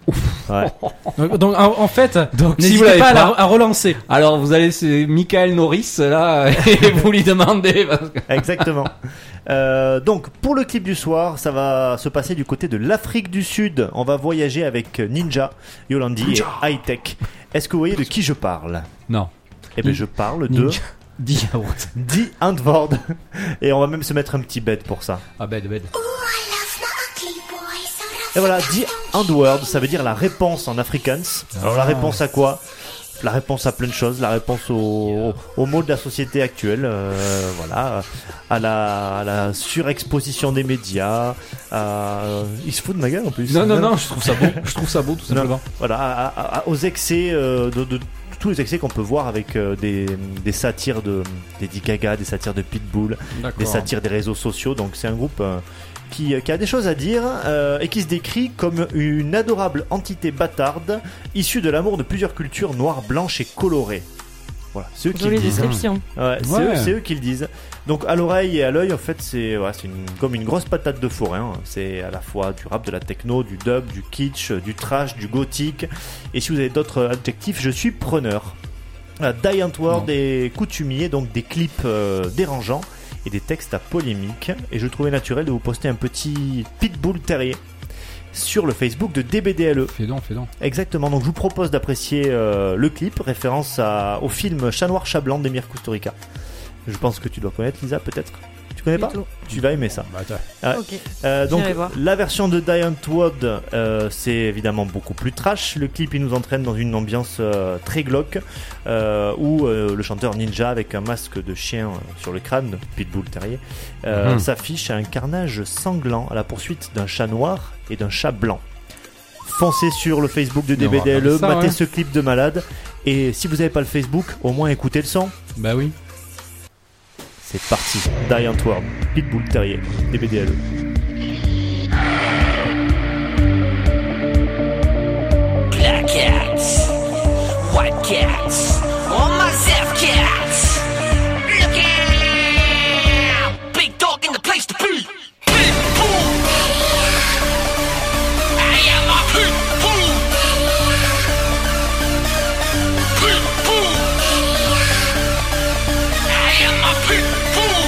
Ouais. Donc, donc, en, en fait, Donc, si vous n'hésitez l'avez pas, à, la- pas- à relancer. Alors vous allez c'est Michael Norris là et vous lui demandez. Parce que... Exactement. Euh, donc pour le clip du soir, ça va se passer du côté de l'Afrique du Sud. On va voyager avec Ninja, Yolandi Ninja. et High Tech. Est-ce que vous voyez de qui je parle? Non. Eh bien je parle de Ninja. Di yaourt. Di Antwoord. Et on va même se mettre un petit bed pour ça. Ah bed bed. Et voilà, Di Antwoord, ça veut dire la réponse en afrikaans. Alors la réponse à quoi? La réponse à plein de choses, la réponse aux, aux maux de la société actuelle, euh, voilà, à la, à la surexposition des médias, à... il se fout de ma gueule en plus. Non non non, je trouve ça beau, je trouve ça beau tout simplement. Non, voilà, à, à, à, aux excès euh, de, de tous les excès qu'on peut voir avec euh, des, des satires de d'Eddie Gaga, des satires de Pitbull, D'accord. des satires des réseaux sociaux. Donc c'est un groupe euh, qui, qui a des choses à dire euh, et qui se décrit comme une adorable entité bâtarde issue de l'amour de plusieurs cultures noires, blanches et colorées. Voilà, c'est eux qui le Jolie disent. description. Ouais, c'est, Ouais. Eux, c'est eux qui le disent. Donc à l'oreille et à l'œil, en fait, c'est, ouais, c'est une, comme une grosse patate de forêt. Hein. C'est à la fois du rap, de la techno, du dub, du kitsch, du trash, du gothique. Et si vous avez d'autres adjectifs, je suis preneur. Voilà, Die Antwoord est coutumier, donc des clips euh, dérangeants et des textes à polémique. Et je trouvais naturel de vous poster un petit pitbull terrier sur le Facebook de D B D L E. Fais donc, fais donc. Exactement, donc je vous propose d'apprécier euh, le clip, référence à, au film Chat Noir, Chat Blanc d'Emir Kusturica. Je pense que tu dois connaître, Lisa, peut-être. Tu connais Du pas tout. Tu vas aimer ça. Bah, attends. Ouais. Ok. Euh, donc J'irai voir. la version de Die Antwoord, euh, c'est évidemment beaucoup plus trash. Le clip il nous entraîne dans une ambiance euh, très glauque euh, où euh, le chanteur Ninja avec un masque de chien euh, sur le crâne, Pitbull terrier, euh, Mhm. s'affiche à un carnage sanglant à la poursuite d'un chat noir et d'un chat blanc. Foncez sur le Facebook de Mais on va D B D L E, regarder ça, matez ouais. ce clip de malade et si vous n'avez pas le Facebook, au moins écoutez le son. Bah oui. C'est parti. Die Antwoord, Pitbull terrier, D B D L E. Black cats, white cats, all my Zeph cats. Look out! Big dog in the place to be. Big bull. I am a big bull. Big bull. I am a big bull.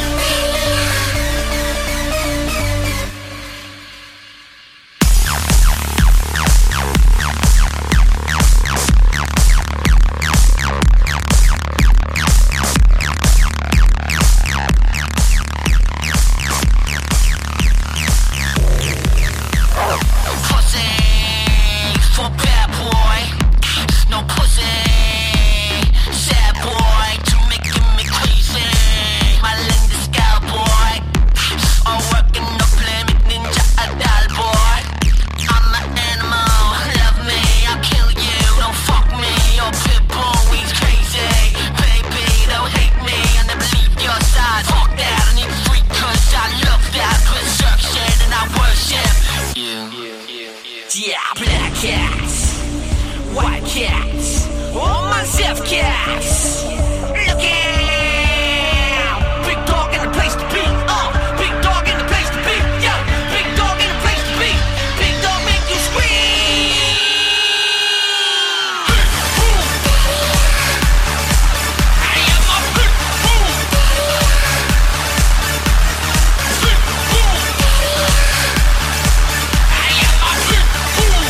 Yeah, black cats, white cats, all my Zeph cats. Look out! Big dog in the place to be. Uh, big dog in the place to be. Yeah, big dog in the place to be. Big dog make you scream. Big boom. I am a big boom. Big boom. I am a big boom.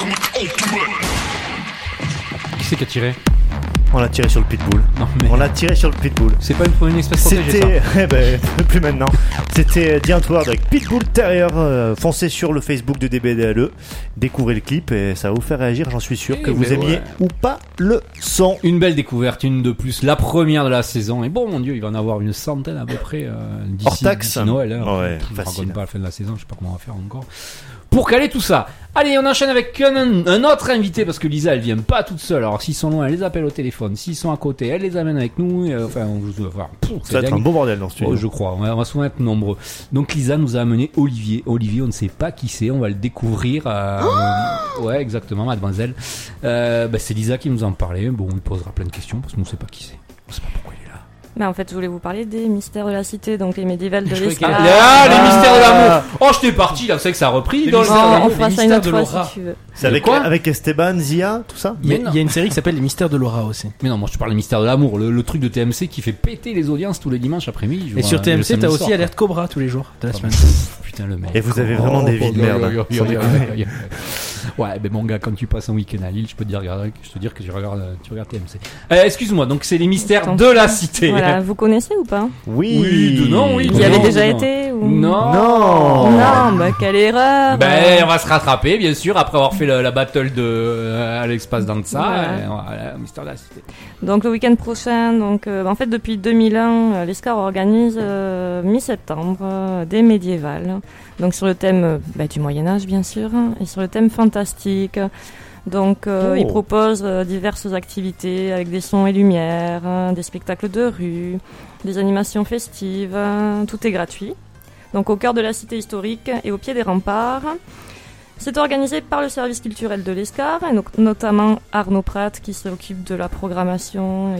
Qui c'est qui a tiré? On l'a tiré sur le pitbull. Non, mais... On l'a tiré sur le pitbull. C'est pas une, une espèce protégée, C'était, ça. eh ben, plus maintenant. C'était Diantward avec Pitbull Terrier. Euh, foncez sur le Facebook de D B D L E, découvrez le clip et ça va vous faire réagir. J'en suis sûr Eh que ben vous aimiez ouais. ou pas le son. Une belle découverte, une de plus, la première de la saison. Et bon, mon Dieu, il va en avoir une centaine à peu près euh, d'ici, Hors taxe. d'ici Noël. Hein. Ouais, je ne facile. raconte pas la fin de la saison, je sais pas comment on va faire encore. Pour caler tout ça. Allez, on enchaîne avec un, un autre invité parce que Lisa, elle vient pas toute seule. Alors, s'ils sont loin, elle les appelle au téléphone. S'ils sont à côté, elle les amène avec nous. Et, enfin, on vous enfin, pff, Ça va être un beau bordel dans ce studio. Oh, je crois. On va, on va souvent être nombreux. Donc, Lisa nous a amené Olivier. Olivier, on ne sait pas qui c'est. On va le découvrir. Euh, Oh ouais, exactement, mademoiselle. Euh, bah, c'est Lisa qui nous en parlait. Bon, on lui posera plein de questions parce qu'on ne sait pas qui c'est. On sait pas pourquoi il est là. Bah en fait, je voulais vous parler des mystères de la cité, donc les médiévales de Je croyais l'Esclave. qu'elle- Ah, les mystères de l'amour. Oh, j'étais parti là. Vous savez que ça a repris. Les dans le- mystères de On l'amour, fera les ça une mystères autre de fois Laura. si tu veux. C'est avec, quoi avec Esteban, Zia, tout ça. Il y, a, Mais non. il y a une série qui s'appelle Les Mystères de Laura aussi. Mais non, moi je te parle des mystères de l'amour, le, le truc de T M C qui fait péter les audiences tous les dimanches après-midi. je Et vois, sur le T M C, samedi t'as soir, aussi quoi. Alerte Cobra tous les jours de la semaine. Putain, le mec. Et vous avez vraiment Oh, des vies de oh, merde. yo, yo, yo, Sans yo, déconner. yo, yo, yo. Ouais, ben mon gars, quand tu passes un week-end à Lille, je peux te dire, regarde, je te dire que tu regardes, tu regardes T M C. Euh, excuse-moi, donc c'est les mystères de la cité. Voilà, vous connaissez ou pas? Oui. Oui, de nom, oui. Vous y de avez nom, déjà de nom. été ou... Non. Non. Non, bah quelle erreur. Ben, on va se rattraper, bien sûr, après avoir fait la, la battle de euh, Alex Paz dans ça. Voilà. euh, voilà, mystère de la cité. Donc le week-end prochain, donc euh, en fait depuis deux mille un, euh, l'Escar organise euh, mi-septembre euh, des médiévales. Donc sur le thème euh, bah, du Moyen Âge bien sûr, et sur le thème fantastique. Donc euh, Oh. il propose euh, diverses activités avec des sons et lumières, hein, des spectacles de rue, des animations festives, hein, tout est gratuit. Donc au cœur de la cité historique et au pied des remparts. C'est organisé par le service culturel de l'Escar, et no- notamment Arnaud Pratt qui s'occupe de la programmation,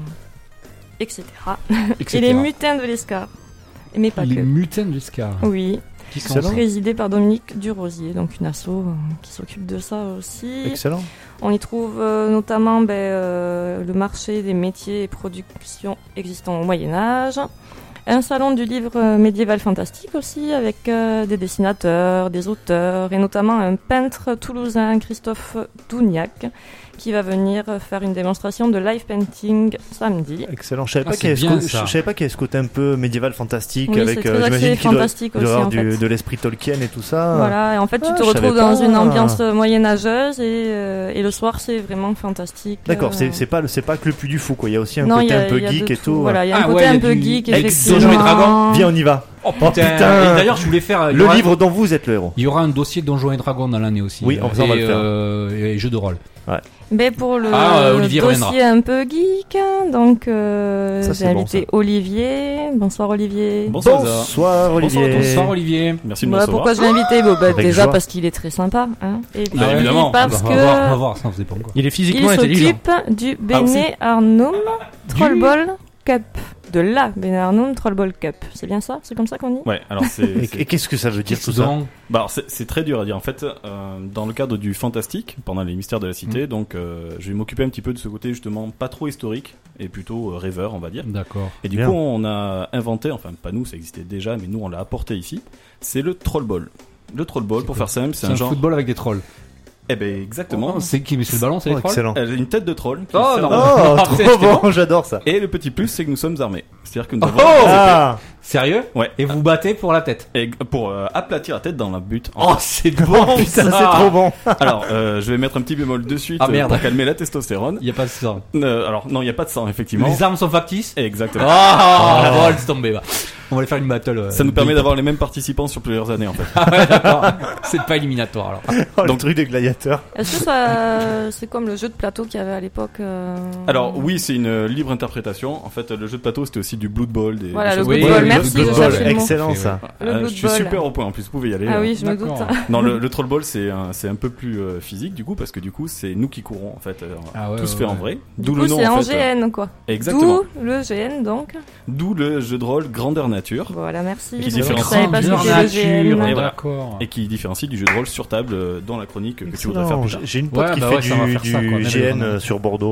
et... et cetera. Etc. Et les mutins de l'Escar. Mais pas Les que. mutins de l'Escar. Oui. Qui sont Présidé par Dominique Durosier, donc une asso euh, qui s'occupe de ça aussi. Excellent. On y trouve euh, notamment ben, euh, le marché des métiers et productions existants au Moyen-Âge. Un salon du livre euh, médiéval fantastique aussi, avec euh, des dessinateurs, des auteurs, et notamment un peintre toulousain, Christophe Dougnac, qui va venir euh, faire une démonstration de live painting samedi. Excellent. Je savais Ah, pas c'est qu'il y avait bien, ce co- ça. je savais pas qu'il y avait ce côté un peu médiéval fantastique Oui, avec c'est très axé j'imagine qu'il doit, fantastique il doit y aussi, avoir en du- fait. de l'esprit Tolkien et tout ça. Voilà, et en fait tu Ah, te je savais retrouves dans pas. une ambiance euh, moyenâgeuse, et, euh, et le soir c'est vraiment fantastique. D'accord, euh, c'est c'est pas le- c'est pas que le plus du fou quoi. Il y a aussi un Non, il côté y a- un peu il y a geek de et tout. tout. Voilà, il y a un Ah côté ouais, il y un a peu du- geek, avec effectivement. Donjons et Dragons. Viens, on y va. Oh putain. putain. Et d'ailleurs, je voulais faire. il y Le aura- livre dont vous êtes le héros. Il y aura un dossier Donjons et Dragons dans l'année aussi. Oui, on- ça, on et, va le faire. euh, et jeux de rôle. Ouais. Mais pour le Ah, euh, Olivier dossier reviendra. un peu geek, donc euh, Ça, j'ai c'est bon, invité ça. Olivier. Bonsoir Olivier. Bonsoir, Lisa. Bonsoir Olivier. Bonsoir Olivier. Merci de me Voilà, recevoir. pourquoi je l'ai invité bon, bah, Avec déjà joie. parce qu'il est très sympa. Hein, et puis Bah, évidemment. parce on va voir, on va que voir, ça on faisait pas encore. Il est il physiquement intelligent. s'occupe du Ah, aussi. Bene Arnum Trollball Cup. De la Bene Arnum Trollball Cup. C'est bien ça? C'est comme ça qu'on dit? Ouais, alors c'est. Et, c'est- et qu'est-ce que ça veut dire Qu'est-ce tout ça? donc Bah alors c'est c'est très dur à dire. En fait, euh, dans le cadre du fantastique, pendant les mystères de la cité, Mm. donc euh, je vais m'occuper un petit peu de ce côté justement pas trop historique et plutôt euh, rêveur, on va dire. D'accord. Et du Bien. coup, on a inventé, enfin pas nous, ça existait déjà, mais nous on l'a apporté ici. C'est le trollball. Le trollball, pour faire simple, c'est C'est un, un genre. football avec des trolls. Eh ben exactement. Oh, c'est qui? Mais c'est le ballon, c'est Oh, les trolls. excellent. Elle a une tête de troll. qui Oh, sert non. de- Oh, Ah, trop c'était bon, j'adore ça. Et le petit plus, c'est que nous sommes armés. C'est-à-dire que nous avons. Oh Ah, Sérieux? Ouais. Et vous battez pour la tête. Et pour euh, aplatir la tête dans la butte. en Oh, c'est bon, putain, c'est trop bon. Alors, euh, je vais mettre un petit bémol de suite Ah, euh, merde. pour calmer la testostérone. Il y a pas de sang. Euh, alors, non, il n'y a pas de sang, effectivement. Les armes sont factices. Exactement. Ah, bon, laisse tomber, va. On va aller faire une battle. euh, Ça nous permet de- d'avoir les mêmes participants sur plusieurs années, en fait. Ah ouais, d'accord. C'est pas éliminatoire alors. Oh, le Donc- truc des gladiateurs. Est-ce que ça, c'est comme le jeu de plateau qu'il y avait à l'époque euh, Alors, oui, c'est une euh, libre interprétation. En fait, le jeu de plateau, c'était aussi du Blood Bowl. Des, Voilà, des le choses Blood comme Bowl, ça. merci, Blood je Bowl, cherchais le mot. excellent Ouais, ça. Le Euh, Blood je suis Bowl. super au point, en plus, vous pouvez y aller. Ah euh. oui, je me D'accord. doute. Non, le, le troll ball, c'est un, c'est un peu plus euh, physique, du coup, parce que du coup, c'est nous qui courons, en fait. euh, Ah ouais, tout se ouais, fait ouais. en vrai. Du D'où coup, le nom, c'est en en fait. G N, quoi. euh, Exactement. D'où le G N, donc. D'où le jeu de rôle Grandeur Nature. Voilà, merci. Qui Je ne différencie savais pas ce Grandeur qu'était le G N. nature, Et voilà. D'accord. Et qui différencie du jeu de rôle sur table euh, dans la chronique que tu voudrais faire Excellent. plus J'ai tard. j'ai une pote Ouais, qui bah fait ouais, ça va du, faire ça, quoi. du Même G N les euh, sur Bordeaux. Ouais.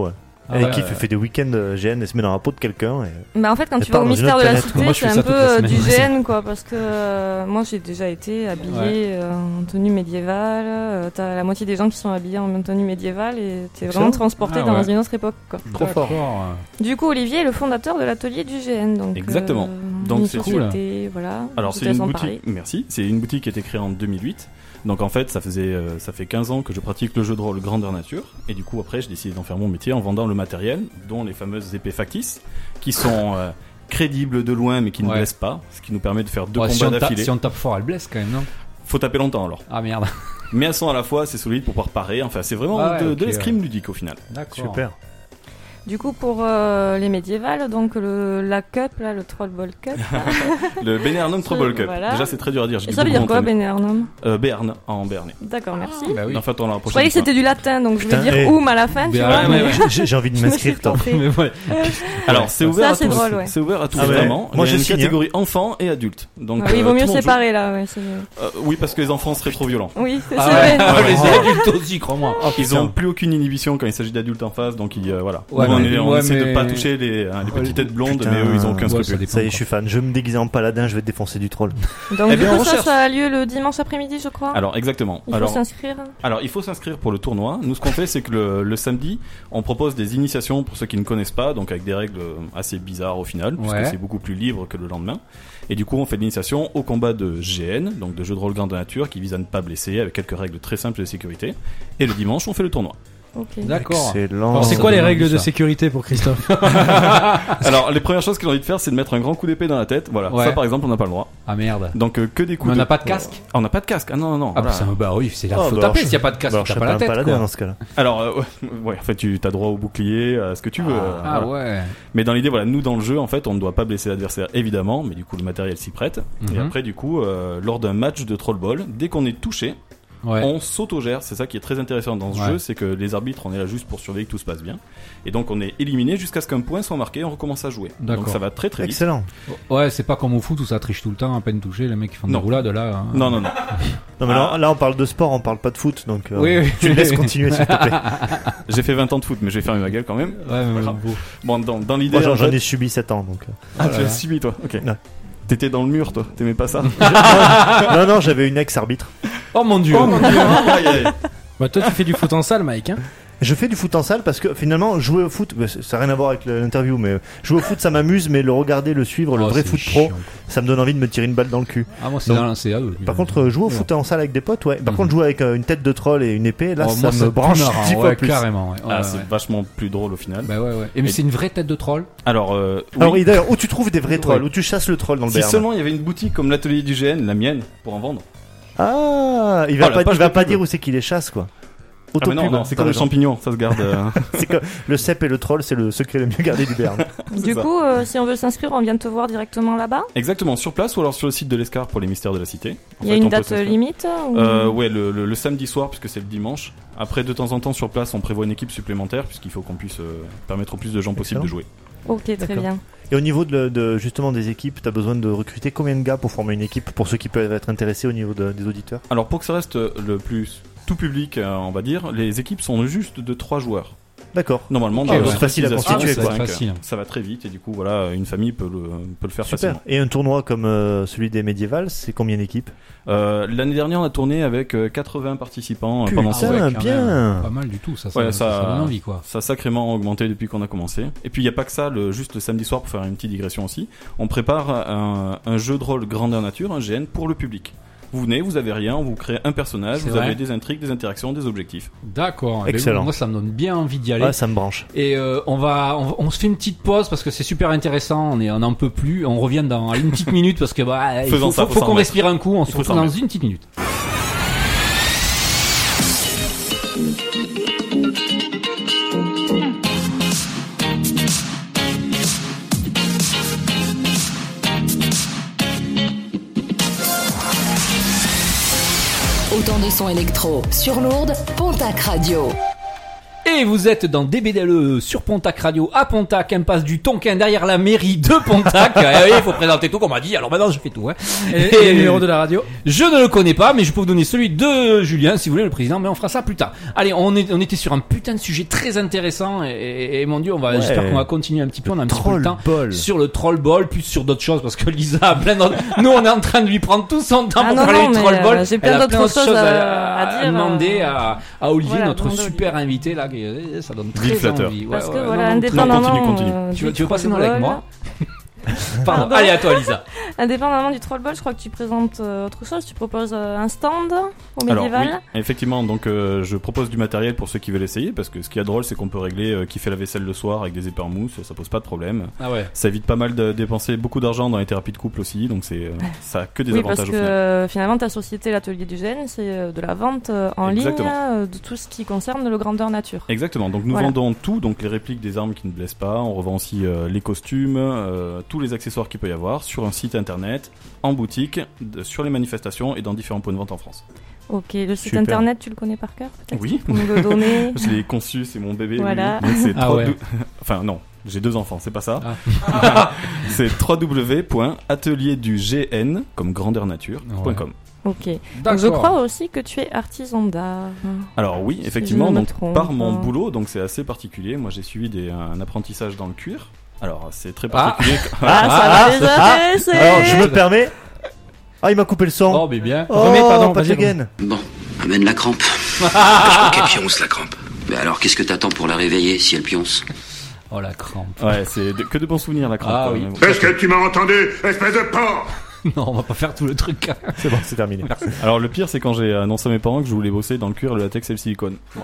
Ah ouais, qui fait, fait des week-ends G N et se met dans la peau de quelqu'un. Et... Bah en fait, quand et tu vas au mystère de la Cité, moi, c'est un peu euh, du G N, quoi, parce que euh, moi j'ai déjà été habillé ouais. euh, en tenue médiévale. Euh, t'as la moitié des gens qui sont habillés en tenue médiévale et t'es vraiment transporté ah, dans ouais. une autre époque, quoi. Trop fort. Du coup, Olivier est le fondateur de l'atelier du G N, donc. Exactement. Euh, donc c'est cool. Voilà. Alors c'est une boutique. Merci. C'est une boutique qui a été créée en deux mille huit. Donc en fait, ça faisait euh, ça fait quinze ans que je pratique le jeu de rôle grandeur nature, et du coup après j'ai décidé d'en faire mon métier en vendant le matériel, dont les fameuses épées factices, qui sont euh, crédibles de loin mais qui ne ouais. blessent pas, ce qui nous permet de faire deux ouais, combats si d'affilée. Si on tape fort, elles blessent quand même, non ? Faut taper longtemps alors. Ah merde. Mais elles sont à la fois assez solides pour pouvoir parer, enfin c'est vraiment ah ouais, de, okay, de l'escrime ouais. ludique au final. D'accord. Super. Du coup, pour euh, les médiévales, donc le, la cup, là, le Troll Ball Cup. Le Béarnum Troll Ball Cup. Voilà. Déjà, c'est très dur à dire. Et ça veut dire quoi, Béarnum euh, Béarn, en béarnais. D'accord, merci. Bah oui. En fait, on l'a je croyais que c'était du latin, donc Putain, je vais dire hey. oum à la fin, tu vois. Ouais, ouais. J'ai, j'ai envie de m'inscrire, toi. Ouais. Alors, c'est ouvert, ça, à c'est, tous. Drôle, ouais. C'est ouvert à tous, ah ouais. vraiment. Moi, j'ai j'ai une signé. catégorie enfants et adultes. Donc, ah oui, il vaut mieux séparer, là. Ouais, c'est... Euh, oui, parce que les enfants seraient trop violents. Oui, c'est vrai. Les adultes aussi, crois-moi. Ils ont plus aucune inhibition quand il s'agit d'adultes en face, donc voilà. On essaie de pas toucher les les petites têtes blondes, Putain, mais eux ils ont aucun scrupule. Ouais, ça y est, je suis fan. Je vais me déguiser en paladin, je vais défoncer du troll. Donc eh du coup ça, ça a lieu le dimanche après-midi, je crois. Alors exactement. Il alors, faut s'inscrire. Alors il faut s'inscrire pour le tournoi. Nous ce qu'on fait, c'est que le, le samedi, on propose des initiations pour ceux qui ne connaissent pas, donc avec des règles assez bizarres au final, puisque ouais. c'est beaucoup plus libre que le lendemain. Et du coup, on fait de l'initiation au combat de G N, donc de jeu de rôle grandeur nature, qui vise à ne pas blesser, avec quelques règles très simples de sécurité. Et le dimanche, on fait le tournoi. Okay. D'accord. Excellent. Alors, c'est quoi les règles de sécurité pour Christophe? Alors, les premières choses qu'il a envie de faire, c'est de mettre un grand coup d'épée dans la tête. Voilà. Ouais. Ça, par exemple, on n'a pas le droit. Ah merde. Donc, euh, que des coups. Mais on n'a de... pas de casque? Ah, on n'a pas de casque. Ah non, non, non. Ah, voilà. bah, bah oui, c'est là. Oh, faut bah, taper je... s'il n'y a pas de casque. Bah, t'as pas la tête. Quoi. Dans ce cas-là. Alors, euh, ouais, en fait, tu as droit au bouclier, à ce que tu veux. Ah, euh, ah ouais. Mais dans l'idée, voilà, nous, dans le jeu, en fait, on ne doit pas blesser l'adversaire, évidemment, mais du coup, le matériel s'y prête. Mm-hmm. Et après, du coup, euh, lors d'un match de Troll Ball, dès qu'on est touché, ouais. on s'autogère. C'est ça qui est très intéressant dans ce ouais. jeu, c'est que les arbitres, on est là juste pour surveiller que tout se passe bien. Et donc on est éliminé jusqu'à ce qu'un point soit marqué et on recommence à jouer. D'accord. Donc ça va très très vite. Excellent. Ouais, c'est pas comme au foot où ça triche tout le temps, à peine touché, les mecs qui font des roulades là. Hein. Non, non, non. non, mais là, là on parle de sport, on parle pas de foot, donc euh, oui, oui. tu me laisses continuer s'il te plaît. J'ai fait vingt ans de foot, mais je vais fermer ma gueule quand même. Ouais, mais voilà. Bon, dans, dans l'idée. Moi j'en, en fait... ai subi sept ans donc. Ah, tu as subi toi, ok. Ouais. T'étais dans le mur toi, t'aimais pas ça? Non, non, j'avais une ex-arbitre. Oh mon dieu. Oh mon dieu. Bah toi tu fais du foot en salle, Mike, hein? Je fais du foot en salle parce que finalement jouer au foot, ça n'a rien à voir avec l'interview, mais jouer au foot ça m'amuse, mais le regarder, le suivre, oh, le vrai foot chiant, pro, quoi. Ça me donne envie de me tirer une balle dans le cul. Ah moi c'est dans c'est à eux. Par contre jouer au foot en salle avec des potes, ouais. Par mm-hmm. contre jouer avec une tête de troll et une épée, là oh, ça moi, me branche dix fois ouais, plus. Carrément. Ouais. Ah ouais, c'est ouais. vachement plus drôle au final. Bah ouais ouais. Et mais et c'est une vraie tête de troll. Alors euh, oui. Alors d'ailleurs où tu trouves des vrais trolls, ouais. où tu chasses le troll dans le Si Béarn. seulement il y avait une boutique comme l'atelier du G N, la mienne, pour en vendre. Ah, il va pas, il va pas dire où c'est qu'il les chasse quoi. Ah mais non, non, c'est comme les champignons, ça se garde. Euh... c'est comme le cep et le troll, c'est le secret le mieux gardé du Béarn. Du ça. coup, euh, si on veut s'inscrire, on vient te voir directement là-bas. Exactement, sur place ou alors sur le site de l'Escar pour les mystères de la cité. Il y a une date limite ou... euh, Ouais, le, le, le samedi soir puisque c'est le dimanche. Après, de temps en temps sur place, on prévoit une équipe supplémentaire puisqu'il faut qu'on puisse euh, permettre au plus de gens possible de jouer. Ok, très D'accord. bien. Et au niveau de, de justement des équipes, t'as besoin de recruter combien de gars pour former une équipe pour ceux qui peuvent être intéressés au niveau de, des auditeurs? Alors pour que ça reste le plus tout public, on va dire, les équipes sont juste de trois joueurs. D'accord. Normalement, okay, c'est facile à constituer. Ah, quoi. Facile. Ça va très vite et du coup, voilà, une famille peut le, peut le faire Super. facilement. Et un tournoi comme euh, celui des médiévales, c'est combien d'équipes? euh, L'année dernière, on a tourné avec quatre-vingts participants. Putain, pendant ça ouais, bien. Pas mal du tout, ça. Ça, ouais, ça, ça, ça donne envie, quoi. Ça a sacrément augmenté depuis qu'on a commencé. Et puis, il n'y a pas que ça. Le, juste le samedi soir, pour faire une petite digression aussi, on prépare un, un jeu de rôle grandeur nature, un G N pour le public. Vous venez, vous avez rien, on vous crée un personnage, c'est vous vrai. avez des intrigues, des interactions, des objectifs. D'accord. Excellent. Moi, ça me donne bien envie d'y aller. Ouais, ça me branche. Et euh, on va, on, on se fait une petite pause parce que c'est super intéressant. On est, on n'en peut plus. On revient dans une petite minute parce que bah, il faut, ça, faut, faut, faut qu'on respire un coup. On se retrouve dans une petite minute. Autant de sons électro sur Lourdes, Pontac Radio. Et vous êtes dans D B D L E sur Pontac Radio à Pontac, impasse du Tonkin, derrière la mairie de Pontac. Eh oui, il faut présenter tout, comme on m'a dit. Alors maintenant, je fais tout. Hein. Et, et le numéro de la radio? Je ne le connais pas, mais je peux vous donner celui de Julien, si vous voulez, le président. Mais on fera ça plus tard. Allez, on, est, on était sur un putain de sujet très intéressant. Et, et, et mon Dieu, on va, ouais. j'espère qu'on va continuer un petit peu. On a un petit peu le temps ball. sur le troll ball, plus sur d'autres choses, parce que Lisa a plein d'autres. Nous, on est en train de lui prendre tout son temps ah pour non, parler non, du troll ball. Euh, j'ai plein d'autres choses, choses à, à, dire, à demander euh... à, à Olivier, voilà, notre super Olivier. invité là. Ça donne très Ville flatteur. envie. Parce ouais, que ouais, voilà, non, non, indépendamment. continue, continue. Euh, tu, veux, tu veux passer dans avec moi? Pardon. Pardon. Allez, à toi, Lisa. Indépendamment du trollball, je crois que tu présentes euh, autre chose. Tu proposes euh, un stand au Alors, médiéval. oui, effectivement, donc euh, je propose du matériel pour ceux qui veulent essayer, parce que ce qui est drôle, c'est qu'on peut régler euh, qui fait la vaisselle le soir avec des épées en mousse, ça pose pas de problème. Ah ouais. Ça évite pas mal de dépenser beaucoup d'argent dans les thérapies de couple aussi, donc c'est euh, ça a que des oui, avantages parce au que final. euh, finalement, ta société, l'Atelier du Gène, c'est euh, de la vente euh, en Exactement. ligne euh, de tout ce qui concerne le grandeur nature. Exactement, donc nous Voilà. vendons tout, donc les répliques des armes qui ne blessent pas, on revend aussi euh, les costumes, euh, tous les accessoires qu'il peut y avoir sur un site internet, en boutique, de, sur les manifestations et dans différents points de vente en France. Ok, le site Super. internet, tu le connais par cœur peut-être? Oui, Pour nous le donner. je l'ai conçu, c'est mon bébé. Voilà. Oui, oui. Donc c'est Ah trois ouais. dou- enfin non, j'ai deux enfants, c'est pas ça. Ah. C'est w w w point atelier du g n comme grandeur nature point com. Ok. Donc, D'accord. je crois aussi que tu es artisan d'art. Alors oui, Si effectivement, je ne me donc trompe par mon pas. boulot, donc c'est assez particulier. Moi, j'ai suivi des, un apprentissage dans le cuir. Alors c'est très Ah. particulier. Ah, ça Ah, va les ah, intéresser. Alors, je me permets. Ah, il m'a coupé le son. Oh, mais bien. Oh, Remets, pardon, pas de vas-y, gaine. Bon, amène la crampe. Pourquoi qu'elle pionce la crampe? Mais alors, qu'est-ce que t'attends pour la réveiller si elle pionce? Oh la crampe. Ouais, c'est de- que de bons souvenirs la crampe. Ah quoi, oui. mais bon. Est-ce que tu m'as entendu, espèce de porc? Non, on va pas faire tout le truc. C'est bon, c'est terminé. Alors le pire, c'est quand j'ai annoncé à mes parents que je voulais bosser dans le cuir, le latex et le silicone. Bon,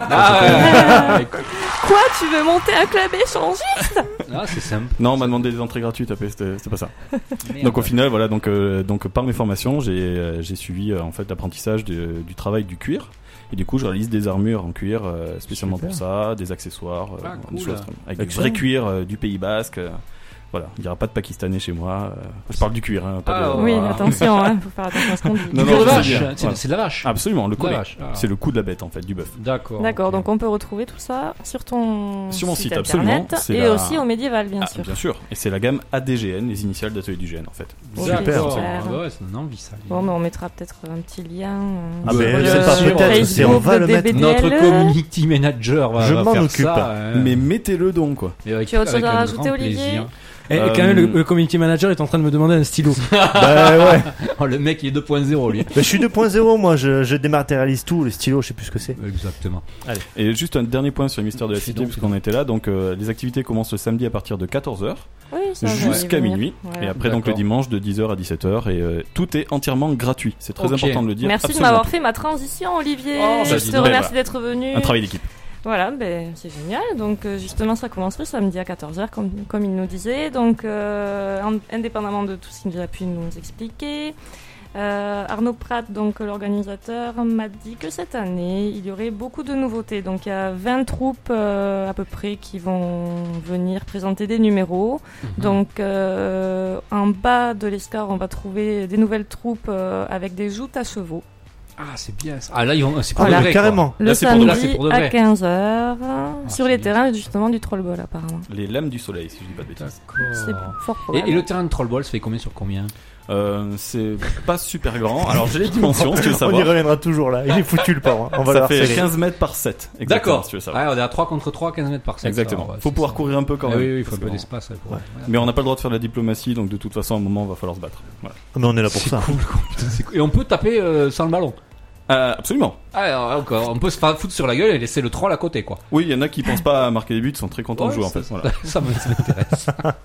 Ah, ouais. Quoi, tu veux monter un club échangiste? Ah, c'est simple. Non, on m'a demandé des entrées gratuites après, c'était c'était pas ça. Merde. Donc au final, voilà, donc euh, donc par mes formations, j'ai euh, j'ai suivi euh, en fait l'apprentissage de- du travail du cuir. Et du coup, je réalise des armures en cuir euh, spécialement Super. pour ça, des accessoires, euh, Ah, des cool. choses comme- avec Excellent. du vrai cuir euh, du Pays Basque. euh, Voilà, il n'y aura pas de Pakistanais chez moi. euh, je parle du cuir, hein, pas Ah, de... Oui, Ah. attention, hein, faut faire attention à ce qu'on dit. Non, Du non, coup, je la sais vache. bien. C'est Voilà. c'est de la vache. Absolument, le De la collet. vache. Ah. C'est le coup de la bête en fait, du bœuf. D'accord. D'accord, ok. donc on peut retrouver tout ça sur ton Sur mon site, internet absolument. C'est et la- aussi au médiéval, bien Ah, sûr. bien sûr. Et c'est la gamme A D G N, les initiales d'Atelier du G N en fait. Ok, D'accord. super. Ah ouais, c'est une envie ça. Bon, mais on mettra peut-être un petit lien. euh, Ah, sur ben, le je sais pas, sûr, peut-être, c'est, on va Facebook le de mettre. D B D L E. Notre community manager va, Je va m'en faire occupe. ça. hein. Mais mettez-le donc quoi. Mais avec- Tu as autre chose avec à un rajouter, grand Olivier plaisir. Et, et Euh, quand même, le, le community manager est en train de me demander un stylo. Bah ouais. Oh, le mec il est deux point zéro lui. Bah, je suis deux point zéro, moi, je, je dématérialise tout, les stylos, je sais plus ce que c'est. Exactement. Et juste un dernier point sur le mystère de la Fais cité, donc, puisqu'on était là. Donc euh, les activités commencent le samedi à partir de quatorze heures Oui, ça va, jusqu'à y venir. minuit. Ouais. Et après donc le D'accord. dimanche de dix heures à dix-sept heures. Et euh, tout est entièrement gratuit. C'est très Ok. important de le dire. Merci de absolument m'avoir tout. fait ma transition, Olivier. Oh, bah, je dis te donc. remercie Voilà. d'être venu. Un travail d'équipe. Voilà, ben, c'est génial. Donc, euh, justement, ça commence le samedi à quatorze heures, comme, comme il nous disait. Donc, euh, en- indépendamment de tout ce qu'il a pu nous expliquer, euh, Arnaud Pratt, donc l'organisateur, m'a dit que cette année, il y aurait beaucoup de nouveautés. Donc, il y a vingt troupes euh, à peu près qui vont venir présenter des numéros. Mhm. Donc, euh, en bas de l'escar, on va trouver des nouvelles troupes euh, avec des joutes à chevaux. Ah, c'est bien ça. Ah là, ils vont- c'est pour Voilà. de vrai. quoi. Carrément. Le Là, c'est pour de- là, c'est samedi pour de à vrai. quinze heures sur les c'est bien. terrains justement du trollball apparemment. Les lames du soleil, si je dis pas de bêtises. C'est D'accord. fort Et, probable. et le terrain de trollball, ça fait combien sur combien? Euh, c'est pas super grand. Alors j'ai les dimensions, si tu veux On y savoir. reviendra toujours là. Il est foutu le pauvre. hein. On va Ça le fait harceler. quinze mètres par sept. Exactement, D'accord. si tu veux savoir. Ouais, on est à trois contre trois, quinze mètres par sept. Exactement. Alors, ouais, Faut c'est pouvoir ça. courir un peu quand Ah même. oui, oui, il faut parce un peu que d'espace. ouais, pour- Ouais. voilà. Mais on n'a pas le droit de faire de la diplomatie, donc de toute façon, à un moment, on va falloir se battre. Voilà. Mais on est là pour ça. Cool, cool. Putain, c'est cool. Et on peut taper euh, sans le ballon. Euh, absolument. Ah, alors, encore, on peut se faire foutre sur la gueule et laisser le troll à côté, quoi. Oui, il y en a qui pensent pas à marquer des buts, ils sont très contents de Ouais, jouer en ça- fait. Voilà. Ça me- ça m'intéresse.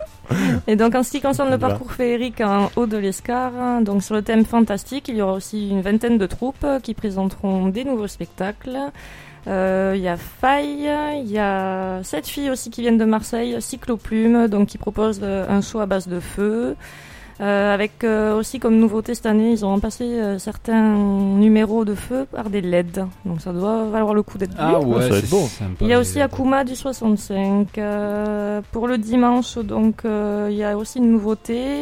Et donc en ce qui concerne le Voilà. parcours féerique en haut de l'escar, hein, donc sur le thème fantastique, il y aura aussi une vingtaine de troupes euh, qui présenteront des nouveaux spectacles. Euh, Il y a Faille, il y a sept filles aussi qui viennent de Marseille, Cycloplume, donc qui proposent euh, un show à base de feu. Euh, avec euh, aussi comme nouveauté cette année, ils ont remplacé euh, certains numéros de feu par des L E D. Donc ça doit valoir le coup d'être vu. Ah ouais, Ça va être c'est beau. sympa, Il y a les- aussi Akuma du soixante-cinq. Euh, pour le dimanche, donc euh, il y a aussi une nouveauté.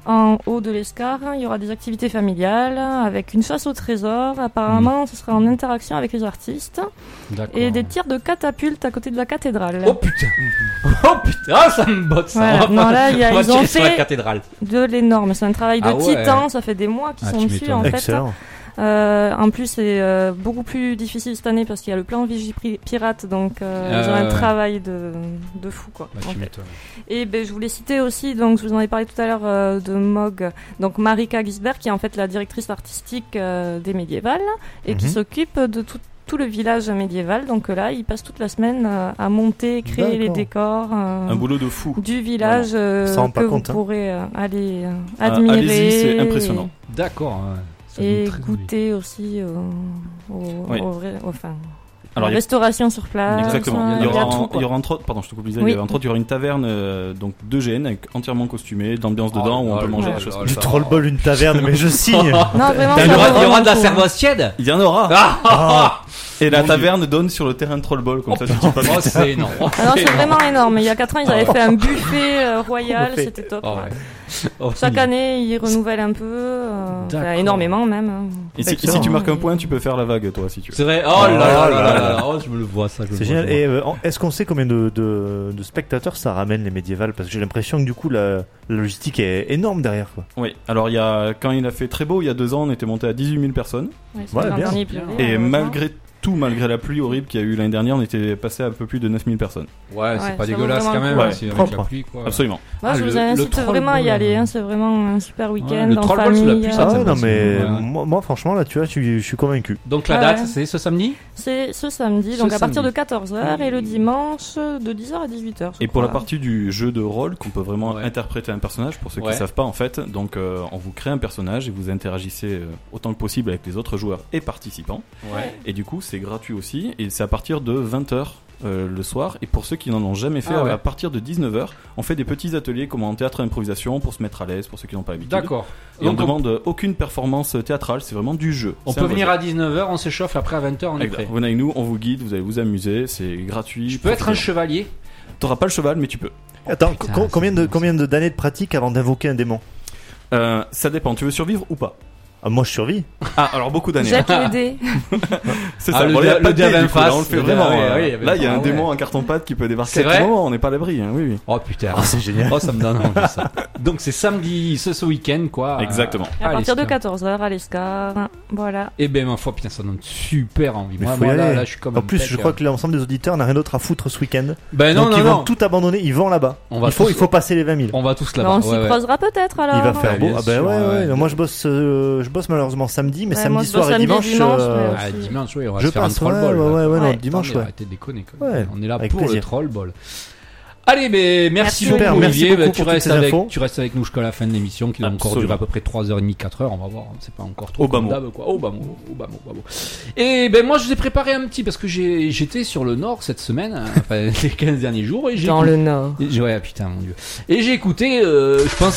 en haut de l'Escar. Il y aura des activités familiales avec une chasse au trésor. Apparemment, mmh. ce sera en interaction avec les artistes. D'accord. Et des tirs de catapultes à côté de la cathédrale. Oh putain. Oh putain, ah, ça me botte ça. Voilà. Non, là, il y a, on va ils ont tirer sur la fait cathédrale. de l'énorme. C'est un travail de Ah ouais. titan. Ça fait des mois qu'ils Ah, sont tu dessus m'étonnes. en fait. Excellent. Euh, en plus, c'est euh, beaucoup plus difficile cette année parce qu'il y a le plan Vigipirate, donc euh, Euh, ils ont un ouais. travail de, de fou, quoi. Bah, en tu fait. m'étonnes. Et ben, je voulais citer aussi, donc je vous en ai parlé tout à l'heure euh, de M O G, donc Marika Gisbert, qui est en fait la directrice artistique euh, des médiévales et qui Mhm. s'occupe de tout, tout le village médiéval. Donc euh, là, il passe toute la semaine euh, à monter, créer D'accord. les décors. euh, Un boulot de fou. Du village euh, Ça rend pas que compte, vous hein. pourrez euh, aller euh, Ah, admirer. allez-y, c'est impressionnant. D'accord. Ouais. Ça donne Et très envie. goûter aussi euh, au, Oui. au vrai- enfin, Alors, la il y a- restauration sur place. Exactement. Il y euh, aura, tout, en- quoi. il y aura entre autres, pardon, je te coupe Lisa, Oui. il y aura entre autres, il y aura une taverne euh, donc de G N avec entièrement costumé, d'ambiance Oh dedans où on là peut là manger là des choses là comme Du ça. troll-ball, une taverne, mais je signe. Non, vraiment, Il y ça aura, vaut il y aura de la vraiment cervoise tiède. Il y en aura. Ah, ah, ah. Et la Mon taverne donne sur le terrain de trollball comme ça tu dis pas Oh, c'est énorme. Ah non, c'est vraiment énorme. Il y a quatre ans, ils avaient fait un buffet euh, royal, Buffet. c'était top. Oh, ouais. Oh, Chaque oui. année, ils renouvellent un peu, euh, D'accord. enfin, énormément même. hein. Et si, si tu marques un point, tu peux faire la vague toi si tu veux. C'est vrai. Oh là là là là là. Oh, je me le vois ça. je le C'est vois, génial. je le Et euh, en- est-ce qu'on sait combien de, de, de spectateurs ça ramène les médiévales? Parce que j'ai l'impression que du coup la, la logistique est énorme derrière, quoi. Oui. Alors il y a quand il a fait très beau il y a deux ans, on était monté à dix-huit mille personnes. Ouais, c'est Ouais, l'an bien. dernier, il pleuvait, Et malheureusement. malgré tout, malgré la pluie horrible qu'il y a eu l'année dernière, on était passé à un peu plus de neuf mille personnes. vois. Ouais, c'est Ouais, pas ça dégueulasse vaut quand vraiment même. le coup. si avec Propre. la pluie, quoi. Absolument. Moi, Ah, je le- vous le incite troll vraiment à y ball, aller. euh, Hein, c'est vraiment un super week-end le en troll ball sous la famille. pluie, euh, ça, Ah ça ouais, me non passe, mais ouais. moi, moi, franchement là tu vois, je suis, je suis convaincu. Donc la Ah date, ouais. c'est ce samedi. C'est ce samedi, Ce donc à partir samedi. de quatorze heures et le dimanche de dix heures à dix-huit heures. je Et pour la crois. partie du jeu de rôle, qu'on peut vraiment Ouais. interpréter un personnage, pour ceux qui Ouais. ne savent pas en fait, donc euh, on vous crée un personnage et vous interagissez euh, autant que possible avec les autres joueurs et participants. Ouais. Et du coup, c'est gratuit aussi, et c'est à partir de vingt heures euh, le soir. Et pour ceux qui n'en ont jamais fait, Ah ouais. à partir de dix-neuf heures, on fait des petits ateliers comme en théâtre d'improvisation pour se mettre à l'aise, pour ceux qui n'ont pas l'habitude. D'accord. Et on Donc, on- demande euh, aucune performance théâtrale, c'est vraiment du jeu. On C'est peut un vrai venir jeu. à dix-neuf heures, on s'échauffe, après à vingt heures on est Exact. prêt. Vous venez avec nous, on vous guide, vous allez vous amuser, c'est gratuit. Je peux être un profitez-en. chevalier. T'auras pas le cheval, mais tu peux. Attends, putain, co- c'est combien de bon, combien de d'années de pratique avant d'invoquer un démon? Euh, ça dépend, tu veux survivre ou pas? Ah, moi je survis. Ah, alors beaucoup d'années. Jette les dés. C'est Ah, ça, le bon, il y a dia- pas le de dés, diable du coup, en là, face, on le fait le vraiment. dia- euh, ouais, ouais, là, il y a ah un ouais. démon en carton-pâte qui peut débarquer C'est à tout vrai moment, on n'est pas à l'abri, hein, oui, oui. Oh putain. Ah, c'est génial. Oh, ça me donne envie ça. Donc c'est samedi, ce, ce week-end quoi. Exactement. Et à partir de l'Escar. quatorze heures à l'Escar. Voilà. Eh ben ma foi, putain, ça donne super envie. Mais Moi, faut y moi, là, aller. là, je suis comme En un plus, pec, je crois euh. que l'ensemble des auditeurs n'a rien d'autre à foutre ce week-end. Ben non, Donc non, ils non. vont tout abandonner, ils vont là-bas. On va il faut, tous- il faut passer les vingt mille. On va tous Bah, là-bas. on s'y ouais, ouais. croisera peut-être alors. Il va faire Ouais, beau. bien Ah ben sûr, ouais, ouais. ouais. Moi je bosse, euh, je bosse malheureusement samedi, mais Ouais, samedi moi, je soir bosse et samedi et dimanche. dimanche, euh, mais Ah, aussi. dimanche, oui, on va Je se faire un passe, troll ouais, ball. ouais, ouais, ouais, non, Attendez, dimanche, ouais. Arrêtez de déconner. Quoi. Ouais, On est là avec pour plaisir. le troll ball. Allez, mais merci Merci. beaucoup, Super, merci Olivier. beaucoup Bah, pour tu, toutes restes ces avec, infos. tu restes avec nous jusqu'à la fin de l'émission qui va encore Absolument. durer à peu près trois heures trente, quatre heures. On va voir. C'est pas encore trop Au bas comme mot. d'hab, quoi. Au bas mot, au bas mot, au bas mot. Et ben moi, je vous ai préparé un petit parce que j'ai, j'étais sur le Nord cette semaine, hein, enfin les quinze derniers jours. Et j'ai Dans écouté- le Nord. et j'ai- Ouais, putain, mon dieu. Et j'ai écouté, euh, je pense.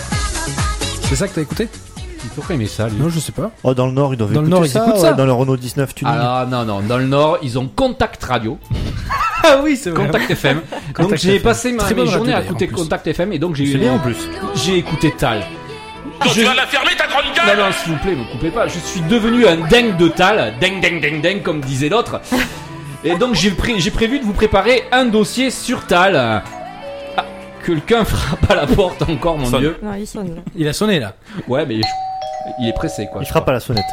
C'est ça que t'as écouté? Pourquoi il met ça, lui? Non, je sais pas. Oh, dans le Nord, ils doivent Dans le écouter Nord, ils ça, écoutent ouais, ça. dans le Renault dix-neuf tuning. Ah non, non, dans le Nord, ils ont Contact Radio. Ah oui, c'est vrai. Contact F M. donc Contact j'ai F M. passé ma, Très mes bonne journées à radio, écouter d'ailleurs, en plus. Contact F M et donc j'ai C'est bien en plus. j'ai écouté Tal. Quand Je- tu vas la fermer ta grande Non, gueule non, s'il vous plaît, me coupez pas. Je suis devenu un dingue de Tal, dingue, dingue, dingue, dingue, comme disait l'autre. Et donc j'ai pré- j'ai prévu de vous préparer un dossier sur Tal. Ah, quelqu'un frappe à la porte encore, mon Sonne. dieu. Non, il sonne. là. Il a sonné là. Ouais, mais je- il est pressé quoi. Il je frappe crois. à la sonnette.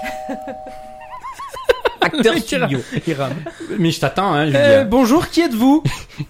Acteur Le mec, il ra- studio. il rame. Mais je t'attends, hein, Eh, Julien. bonjour, qui êtes-vous?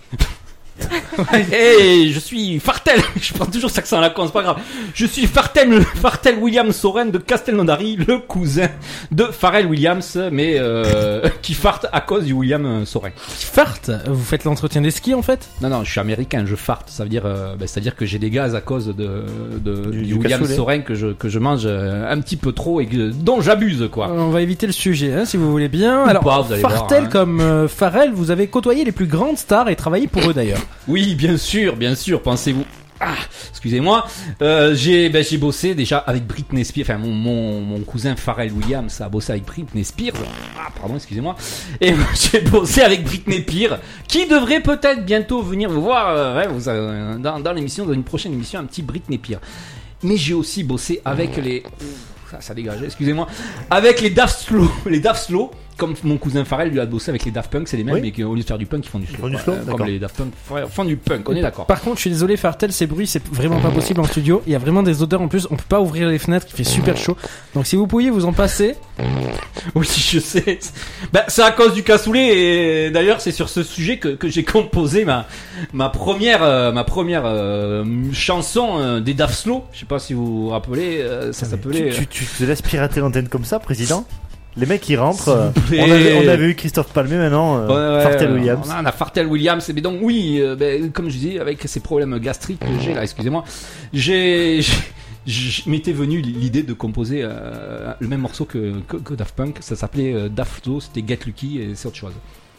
Hey, je suis Fartel. Je prends toujours cet accent à la con, c'est pas grave. Je suis Fartel, Fartel Williams Soren de Castelnaudary, le cousin de Pharrell Williams, mais euh, qui farte à cause du William Soren. Fart. Vous faites l'entretien des skis en fait? Non, non, je suis américain, je farte. Ça veut dire, euh, bah, c'est-à-dire que j'ai des gaz à cause de, de Du- du, du William cassoulet. Soren que je que je mange euh, un petit peu trop et que, dont j'abuse, quoi. On va éviter le sujet, hein, si vous voulez bien. Ou Alors, pas, vous allez voir, Fartel hein. comme euh, Pharrell, vous avez côtoyé les plus grandes stars et travaillé pour eux d'ailleurs. Oui, bien sûr, bien sûr, pensez-vous. Ah, excusez-moi. Euh, j'ai, ben, j'ai bossé déjà avec Britney Spears. Enfin, mon, mon, mon cousin Pharrell Williams a bossé avec Britney Spears. Ah, pardon, excusez-moi. Et moi, j'ai bossé avec Britney Spears, qui devrait peut-être bientôt venir vous voir euh, ouais, vous, euh, dans, dans l'émission, dans une prochaine émission, un petit Britney Spears. mais j'ai aussi bossé avec les... Ça, ça dégage, excusez-moi. Avec les Daft Slow, les Daft Slow, comme mon cousin Pharrell lui a bossé avec les Daft Punk, c'est les mêmes, Oui. mais qui, au lieu de faire du punk, ils font du slow. Ils font du quoi. slow, Euh, d'accord. Comme les Daft Punk font- font du punk, on est d'accord. Par contre, je suis désolé, faire tel ces bruits, c'est vraiment pas possible en studio. Il y a vraiment des odeurs en plus. On peut pas ouvrir les fenêtres, il fait super chaud. Donc si vous pouviez vous en passer. Oui, je sais. Bah, c'est à cause du cassoulet et d'ailleurs c'est sur ce sujet que, que j'ai composé ma ma première euh, ma première euh, chanson euh, des Daft Slow. Je sais pas si vous vous rappelez, euh, ça s'appelait. Tu, tu, tu te laisses pirater l'antenne comme ça, président? Les mecs qui rentrent. S'il vous euh, plaît. on, avait, on avait eu Christophe Palmé, maintenant euh, Ouais, ouais, Fartel ouais, Williams. On a, on a Fartel Williams. Mais donc oui, euh, ben, comme je dis, avec ces problèmes gastriques que j'ai là, excusez-moi, j'ai, j'ai- je m'étais venu l'idée de composer euh, le même morceau que, que, que Daft Punk. Ça s'appelait euh, Daft Slow, c'était Get Lucky et c'est autre chose.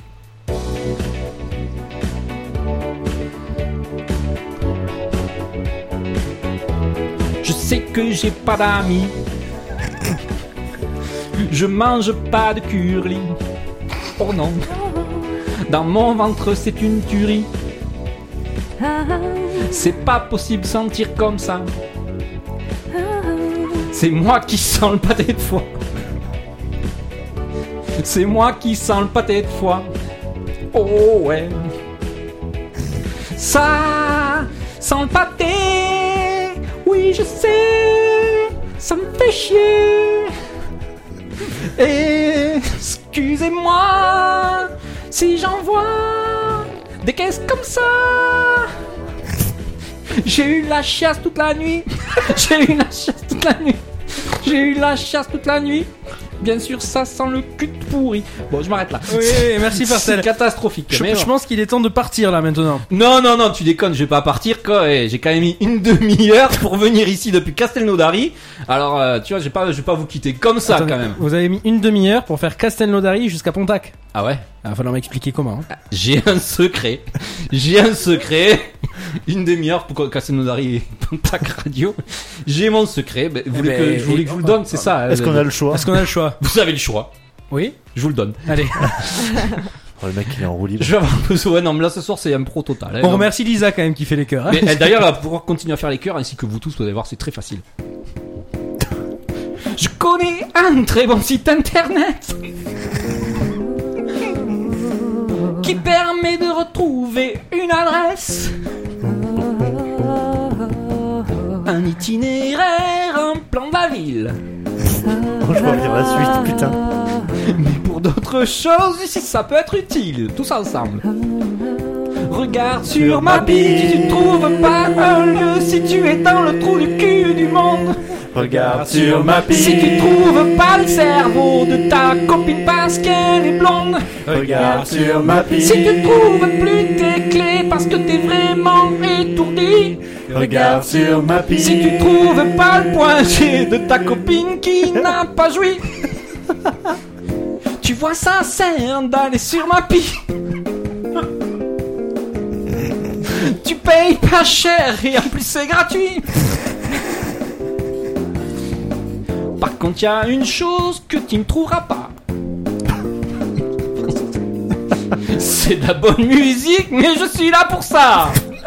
Je sais que j'ai pas d'amis. Je mange pas de curly. Oh non. Dans mon ventre c'est une tuerie. C'est pas possible de sentir comme ça. C'est moi qui sens le pâté de foie. C'est moi qui sens le pâté de foie. Oh ouais. Ça sent le pâté. Oui je sais. Ça me fait chier. Excusez-moi si j'envoie des caisses comme ça. J'ai eu la chiasse toute la nuit. J'ai eu la chiasse toute la nuit. J'ai eu la chiasse toute la nuit. Bien sûr, ça sent le cul de pourri. Bon, je m'arrête là. Oui, merci Fartel. C'est catastrophique. Je, mais je bon. pense qu'il est temps de partir là maintenant. Non, non, non, tu déconnes, je vais pas partir quoi. Eh, j'ai quand même mis une demi-heure pour venir ici depuis Castelnaudary. Alors, euh, tu vois, je vais pas, je vais pas vous quitter comme ça Attendez, quand même. Vous avez mis une demi-heure pour faire Castelnaudary jusqu'à Pontac. Ah ouais. Il va falloir m'expliquer comment. hein. J'ai un secret. J'ai un secret. Une demi-heure pour Castelnaudary et Pontac Radio. J'ai mon secret. Ben, vous Eh voulez ben, que je voulais que je vous le donne, c'est ça. Est-ce qu'on a le choix? Est-ce qu'on a le choix? Vous avez le choix. Oui. Je vous le donne. Allez. Oh, le mec il est en roue libre. Je vais avoir besoin. Ouais, non, mais là ce soir c'est un pro total. hein. On Non. remercie Lisa quand même qui fait les chœurs. hein. Mais elle, d'ailleurs, elle va pouvoir continuer à faire les chœurs ainsi que vous tous. Vous allez voir, c'est très facile. Je connais un très bon site internet qui permet de retrouver une adresse, un itinéraire, un plan de la ville. Oh, je vois bien la suite, putain. Mais pour d'autres choses, ici ça peut être utile, tous ensemble. Regarde sur ma bille, si tu trouves pas un lieu situé dans le trou du cul du monde. Regarde sur ma bille. Si tu trouves pas le cerveau de ta copine parce qu'elle est blonde. Regarde sur ma bille. Si tu trouves plus tes clés parce que t'es vraiment étourdi. Regarde sur ma bille. Si tu trouves pas le point G de ta copine qui n'a pas joui. Tu vois, ça sert d'aller sur ma pie. Tu payes pas cher et en plus c'est gratuit. Par contre, y a une chose que tu ne trouveras pas. C'est de la bonne musique, mais je suis là pour ça.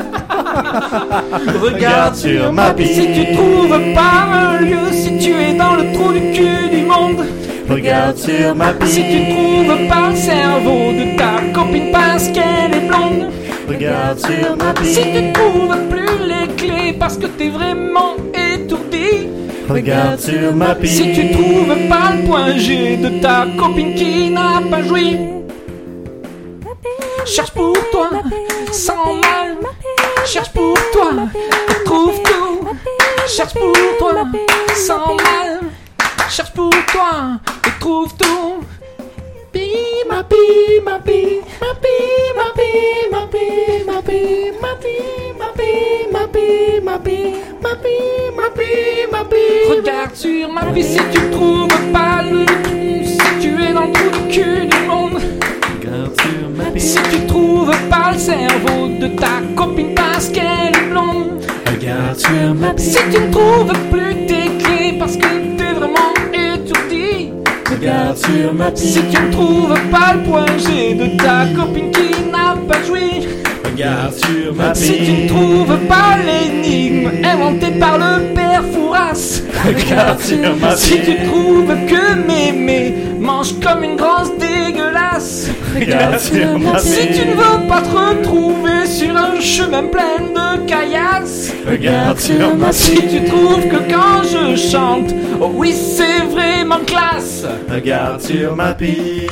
Regarde sur ma bille. Si tu trouves pas un lieu situé dans le trou du cul du monde. Regarde sur ma bille. Si tu trouves pas le cerveau de ta copine parce qu'elle est blonde. Regarde sur ma bille. Si tu trouves plus les clés parce que t'es vraiment étourdi. Regarde sur ma bille. Si tu trouves pas le point G de ta copine qui n'a pas joui. Cherche pour toi, sans mal. Cherche pour toi, et trouve tout. Cherche pour toi, sans mal. Cherche pour toi, et trouve tout. Pi ma pi ma pi ma pi ma pi ma pi ma pi ma pi ma pi ma pi ma pi ma pi ma pi ma pi. Regarde sur ma pi si tu trouves pas le si tu es dans le trou du cul du monde. Regarde sur ma bille. Si tu trouves pas le cerveau de ta copine parce qu'elle est blonde. Regarde sur ma bille. Si tu ne trouves plus tes clés parce que t'es vraiment étourdi. Regarde sur ma bille. Si tu ne trouves pas le point G de ta copine qui n'a pas joui. Regarde sur ma Si tu ne trouves pas l'énigme inventée par le père Fouras, Regarde sur ma Si tu trouves que mémé mange comme une grosse dégueulasse, Regarde sur ma Si tu ne veux pas te retrouver sur un chemin plein de caillasses, Regarde sur ma Si tu trouves que quand je chante, oh oui c'est vraiment classe. Regarde sur ma pile.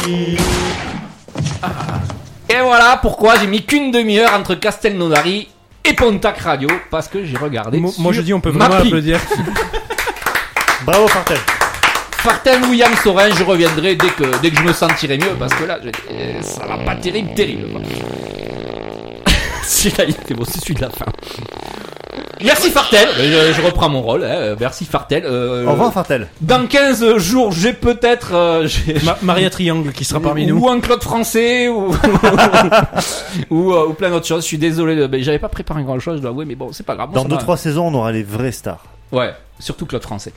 Et voilà pourquoi j'ai mis qu'une demi-heure entre Castelnaudary et Pontac Radio, parce que j'ai regardé. Moi, sur moi, je dis on peut ma vraiment pile. applaudir. Bravo Fartel. Fartel William Sorin, je reviendrai dès que, dès que je me sentirai mieux, parce que là, je- euh, ça va pas terrible, terrible. quoi. C'est là, il fait bon, c'est celui de la fin. Merci Fartel, je, je reprends mon rôle, hein. Merci Fartel. Euh, Au revoir Fartel. Dans quinze jours, j'ai peut-être euh, j'ai- Ma- Maria Triangle qui sera parmi nous. ou un Claude Français ou ou, euh, ou plein d'autres choses. Je suis désolé, de- ben, j'avais pas préparé grand chose, je dois avouer, mais bon, c'est pas grave. Bon, Dans ça deux va. trois saisons, on aura les vraies stars. Ouais, surtout Claude Français.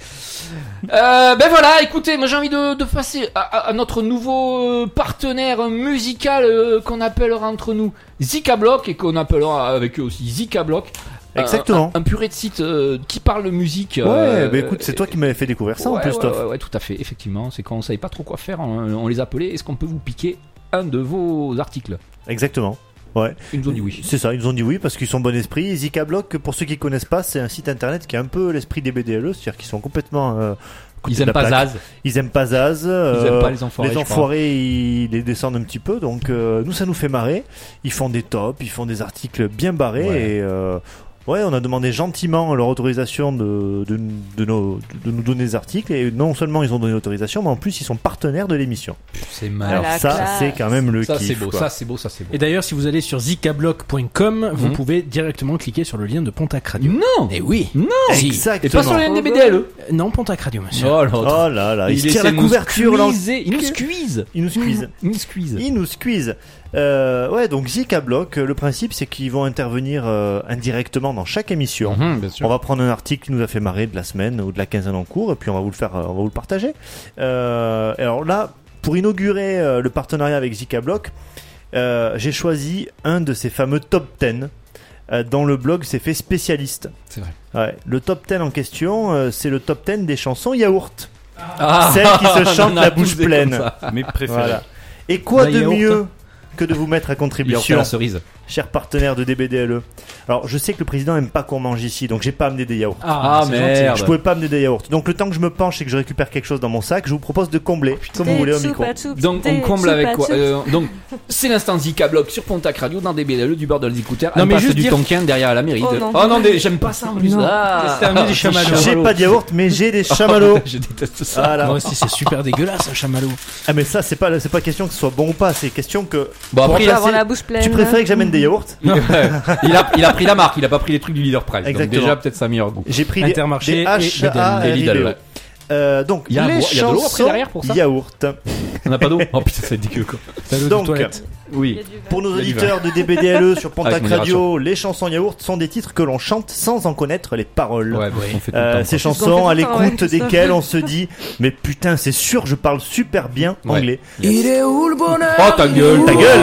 Euh, ben voilà, écoutez, moi j'ai envie de, de passer à, à- à notre nouveau euh, partenaire musical euh, qu'on appellera entre nous Zika Block et qu'on appellera avec eux aussi Zika Block. Euh, Exactement. Un, un purée de site euh, qui parle de musique. Ouais, euh, bah écoute, c'est toi qui m'avais fait découvrir ça en ouais, plus, ouais, Toff. ouais, ouais, tout à fait, effectivement. C'est quand on savait pas trop quoi faire, on, on les appelait. Est-ce qu'on peut vous piquer un de vos articles? Exactement. Ouais. Ils nous ont dit oui. C'est ça, ils nous ont dit oui parce qu'ils sont bon esprit. Zika Block, pour ceux qui connaissent pas, c'est un site internet qui a un peu l'esprit des B D L E, c'est-à-dire qu'ils sont complètement. Euh, côté Ils de aiment la pas plaque. Zaz. Ils aiment pas Zaz. Ils aiment pas les enfoirés, Les je enfoirés, ils les descendent un petit peu. Donc euh, nous, ça nous fait marrer. Ils font des tops, ils font des articles bien barrés Ouais. et. Euh, Ouais, on a demandé gentiment leur autorisation de, de, de, nos- de nous donner des articles et non seulement ils ont donné l'autorisation, mais en plus ils sont partenaires de l'émission. C'est mal. Alors la ça, classe. c'est quand même le Ça kiff. c'est beau, quoi. ça c'est beau, ça c'est beau. Et d'ailleurs, si vous allez sur zikablock point com, vous Mhm. pouvez directement cliquer sur le lien de Pontac Radio. Non. Et oui. Non. Si. Exactement. Et pas sur le N D B D L E. Euh, Non, Pontac Radio, monsieur. Oh l'autre. Oh là là, il, Il se tire essaie la de nous couverture là. squeezer. Il nous squeeze. Il nous squeeze. Il nous squeeze. Il nous squeeze. Euh, ouais, donc Zika Block, euh, le principe c'est qu'ils vont intervenir euh, indirectement dans chaque émission. Mhm, bien sûr. On va prendre un article qui nous a fait marrer de la semaine ou de la quinzaine en cours et puis on va vous le faire, euh, on va vous le partager. Euh, alors là, pour inaugurer euh, le partenariat avec Zika Block, euh, j'ai choisi un de ces fameux top dix euh, dont le blog s'est fait spécialiste. C'est vrai. Ouais, le top dix en question, euh, c'est le top dix des chansons yaourt. Ah, Celles qui se on chantent en a la bouche tous des pleine. comme ça. Mes préférés. Voilà. Et quoi La de yaourt. mieux que de vous mettre à Yaourt à contribution, la cerise. chers partenaires de D B D L E. Alors, je sais que le président aime pas qu'on mange ici, donc j'ai pas amené des yaourts. Ah, c'est merde. gentil. Je pouvais pas amener des yaourts. Donc, le temps que je me penche et que je récupère quelque chose dans mon sac, je vous propose de combler, comme vous voulez, au micro. Donc on comble avec quoi Euh, Donc c'est l'instant Zika Block sur Pontac Radio dans D B D L E du bord de l'écouteur. Non, Non mais mais juste du dire- Tonkin derrière la mairie. Oh de- non. Oh non, des- j'aime pas ça en plus. Non. Ah. C'est amené des chamallows. J'ai pas de yaourt, mais j'ai des chamallows. Je déteste ça. Voilà. Moi aussi, c'est super dégueulasse, un chamallow. Ah, mais ça, c'est pas, c'est pas question que ce soit bon ou pas, c'est question que. Bon pour après il Il a, va avoir remplacer- la bouche pleine. Tu préférais que j'amène des yaourts? il, il a il a pris la marque, il a pas pris les trucs du Leader Price. Donc Exactement. déjà peut-être ça a meilleur goût. J'ai pris des, Intermarché des et H A Et Lidl, R I B O. ouais. Euh, donc, Il y a un les bois- il y a de l'eau après chansons derrière pour ça yaourt. On n'a pas d'eau. Oh putain c'est dégueu quoi. T'as l'eau de Donc, toilette. Oui. pour nos Il y a du auditeurs de D B D L E sur Pontac Avec modération. Radio, les chansons yaourt sont des titres que l'on chante sans en connaître les paroles. Ouais, bon, on fait tout Euh, le temps, ces quoi. chansons C'est ce qu'on à fait tout le temps, l'écoute ouais, c'est ça. desquelles on se dit mais putain c'est sûr je parle super bien Ouais. anglais. Il est où le bonheur? Oh ta gueule. Ta gueule.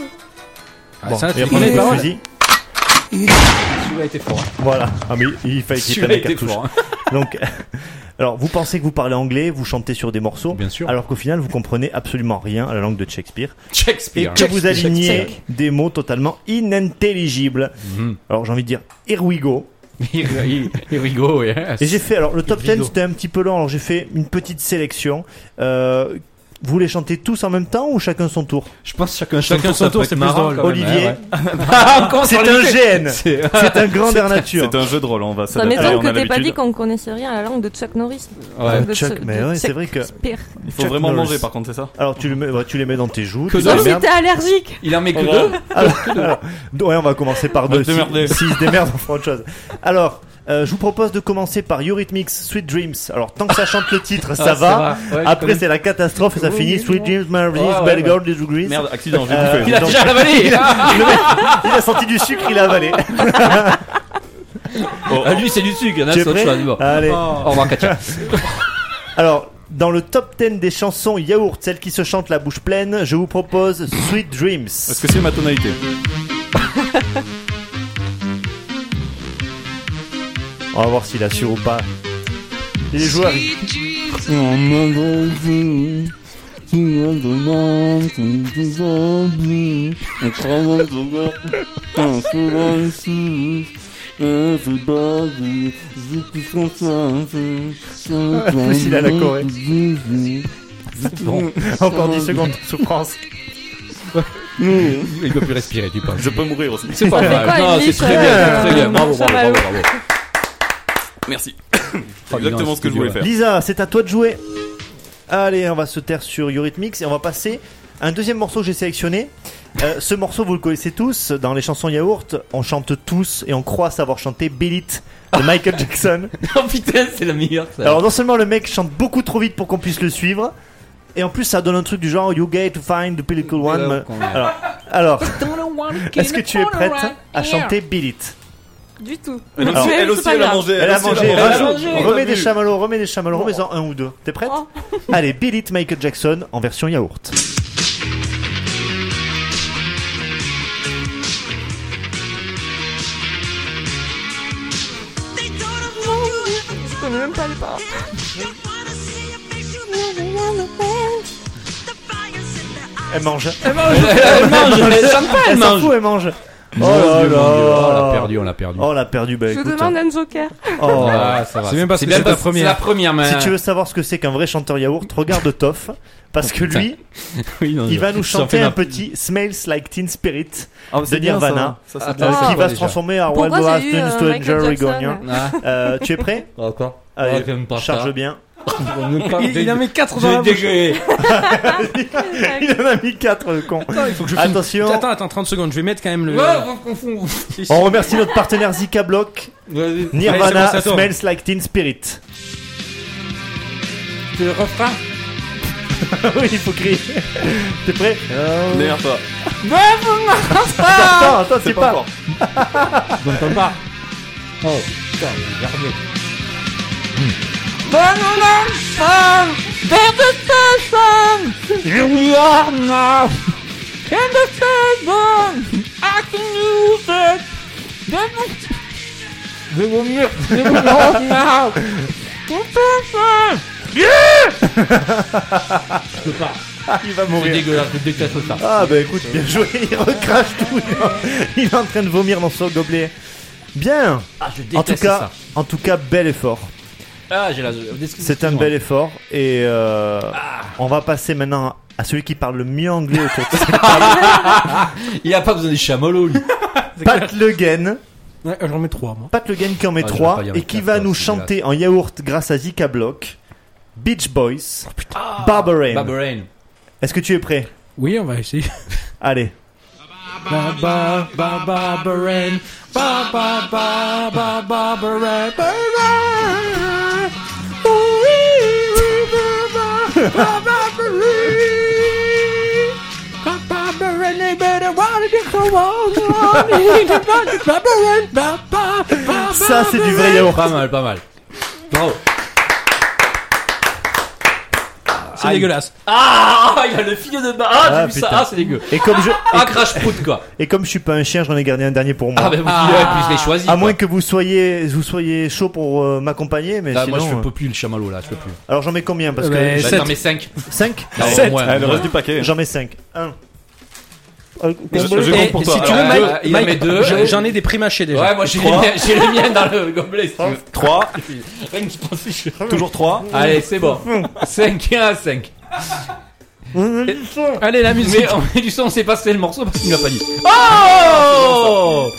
Ah, Bon, ça, et tu après, connais le les paroles. fusil. Celui-là était fort. Voilà. Ah mais il fallait qu'il Celui-là prenne la était cartouche. fort. hein. Donc alors vous pensez que vous parlez anglais, vous chantez sur des morceaux, Bien sûr. alors qu'au final vous comprenez absolument rien à la langue de Shakespeare et Shakespeare. que vous Shakespeare. alignez des mots totalement inintelligibles. Mhm. Alors j'ai envie de dire here we go. Il il- il rigole, ouais. Et j'ai fait, alors le top Here we dix go. c'était un petit peu long, alors j'ai fait une petite sélection. Euh, vous les chantez tous en même temps ou chacun son tour? Je pense chacun Chacun son tour, c'est plus drôle. Olivier, Encore c'est sur un les- G N, C'est- c'est un grandeur nature. C'est un jeu de rôle, on va Ça s'adapter. m'étonne on que a t'aies pas dit l'habitude. qu'on connaissait rien à la langue de Chuck Norris. Ouais. De Chuck, ce- mais de ouais, c'est Chuck vrai que- Spear. Il faut Chuck vraiment Norris. manger par contre, c'est ça? Alors tu, le mets, ouais, tu les mets dans tes joues, Que tu dalle. les Si emmerdes. t'es allergique. Il en met que Oh, deux. Alors, alors, ouais, on va commencer par va deux. te démerder. Si, s'ils se démerdent, on fera autre chose. Alors, euh, je vous propose de commencer par Eurythmics, Sweet Dreams. Alors, tant que ça chante le titre, ça Ah, va. Ouais, je Après, connais. c'est la catastrophe et ça finit. Sweet Dreams, Marvelous, Ouais, ouais, Belle ouais. Girl, Des Degrees. Merde, accident, j'ai Euh, bouffé. Il a donc- déjà avalé. Le mec, il a senti du sucre, il a avalé. Ah, lui c'est du sucre, il y en a Tu es c'est autre prêt chose. Bon. Allez. Au revoir Katia. Alors, dans le top dix des chansons yaourt, celles qui se chantent la bouche pleine, je vous propose Sweet Dreams. Est-ce que c'est ma tonalité? On va voir s'il assure ou pas. Les joueurs. En plus, il a la Corée. Bon, encore dix secondes de souffrance. Il peut plus respirer, tu penses. Je peux mourir aussi. C'est pas mal. Non, c'est très bien, c'est très bien. Bravo, bravo, bravo, bravo. Merci. C'est exactement ce que je voulais faire. Lisa, c'est à toi de jouer. Allez, on va se taire sur Eurythmics et on va passer à un deuxième morceau que j'ai sélectionné. Euh, ce morceau, vous le connaissez tous. Dans les chansons yaourt, on chante tous et on croit savoir chanter Beat It de Michael Jackson. Oh putain, c'est la meilleure. Ça. Alors, non seulement le mec chante beaucoup trop vite pour qu'on puisse le suivre, et en plus, ça donne un truc du genre You get to find the pinnacle one. Ouais, alors, alors est-ce que tu es prête à chanter Beat It? Du tout. Elle Alors, aussi, elle, aussi, elle a mangé. Elle a mangé. Elle a rajoute- mangé. Remets des chamallows, remets des chamallows, remets-en un ou deux. T'es prête? Oh. Allez, Beat It, Michael Jackson en version yaourt. Je connais même pas les paroles. Elle mange. Elle mange. Elle mange. Elle chante pas, elle Elle s'en mange. fout, elle mange. Oh là là. On l'a perdu, on l'a perdu. Oh, on l'a perdu. Bah, Je écoute. demande un joker. Oh. Ah, ça va. C'est même parce C'est que bien c'est ta parce- première. C'est la première, mais. Si tu veux savoir ce que c'est qu'un vrai chanteur yaourt, regarde Toff. Parce que lui, Oui, non, il je- va nous je t'en chanter fais un ma- petit Smells Like Teen Spirit Ah, de c'est bien, Nirvana, ça. Ça, c'est euh, bien. qui Ah, va déjà. se transformer à Pourquoi Wild j'ai Wild eu, euh, Stranger Michael Jackson Rigonia. Ah. Euh, tu es prêt? Encore. Allez, Ouais, j'aime pas charge ça. bien. Il, il a mis quatre dans la J'ai bouche. dégueulé. Il en a mis quatre, le con. Attends, il faut que je filme. Attention. Attends, attends, trente secondes. Je vais mettre quand même le. Ouais, on confond. Si, si. On remercie notre partenaire Zika Block. Vas-y. Nirvana, Allez, c'est bon, ça tourne. Smells Like Teen Spirit. C'est le refrain. Oui, il faut crier. T'es prêt? Merde, toi. Attends, attends, c'est pas. encore. Je n'entends pas. Oh, putain, j'ai gardé. Here we are now in the table. I can use it. Je vais vomir. Je vais vomir now. Je peux pas. Il va C'est mourir. dégueulasse, je déteste ça. Ah bah écoute, bien joué, il recrache tout. Il est en train de vomir dans son gobelet. Bien. Ah, je En tout déteste cas, ça. en tout cas, bel effort. Ah, j'ai la. C'est un bel effort et euh, on va passer maintenant à celui qui parle le mieux anglais autour de cette table. Il a pas besoin des chamallows, lui. Pat Le Guen. Ouais, j'en mets trois, moi. Pat Le Guen qui en met Ah, je vais trois pas y en et mettre qui quatre, va ça, nous c'est chanter en yaourt grâce à Zika Block, Beach Boys, Ah, Barbara. Barbarain. Est-ce que tu es prêt? Oui, on va essayer. Allez. Ba ba ba ba Baren. Ba ba ba ba ba Baren. Ça, c'est du vrai yaourt. Pas mal, pas mal. Bravo. C'est Aïe. dégueulasse. Ah, il a le fil de bas. Ah, Ah, j'ai vu ça. putain. Ah, c'est dégueu. Et comme je Ah, crash prout, quoi. et comme je suis pas un chien, j'en ai gardé un dernier pour moi. Ah, ben, vous ah. je l'ai choisi. À quoi. moins que vous soyez vous soyez chaud pour euh, m'accompagner, mais Ah, sinon. moi, je euh, peux plus le chamallow, là, je peux plus. Alors j'en mets combien? Parce Euh, que ben, Bah, sept. t'en mets cinq. cinq. Non, sept. au moins, Ah, le ouais. reste du paquet. J'en mets cinq. un. Je, je Et compte pour si toi. tu veux, Alors, Mike, euh, il en Mike, met deux. je- j'en ai des prémâchés déjà. Ouais, moi, j'ai les Trois. miens- j'ai les miens dans le gobelet, si tu veux. trois. Rien que je pense que je- Toujours trois. Allez, c'est bon. cinq à cinq. Allez, la musique. Mais on met du son, on sait pas c'est le morceau parce qu'il me l'a pas dit. Oh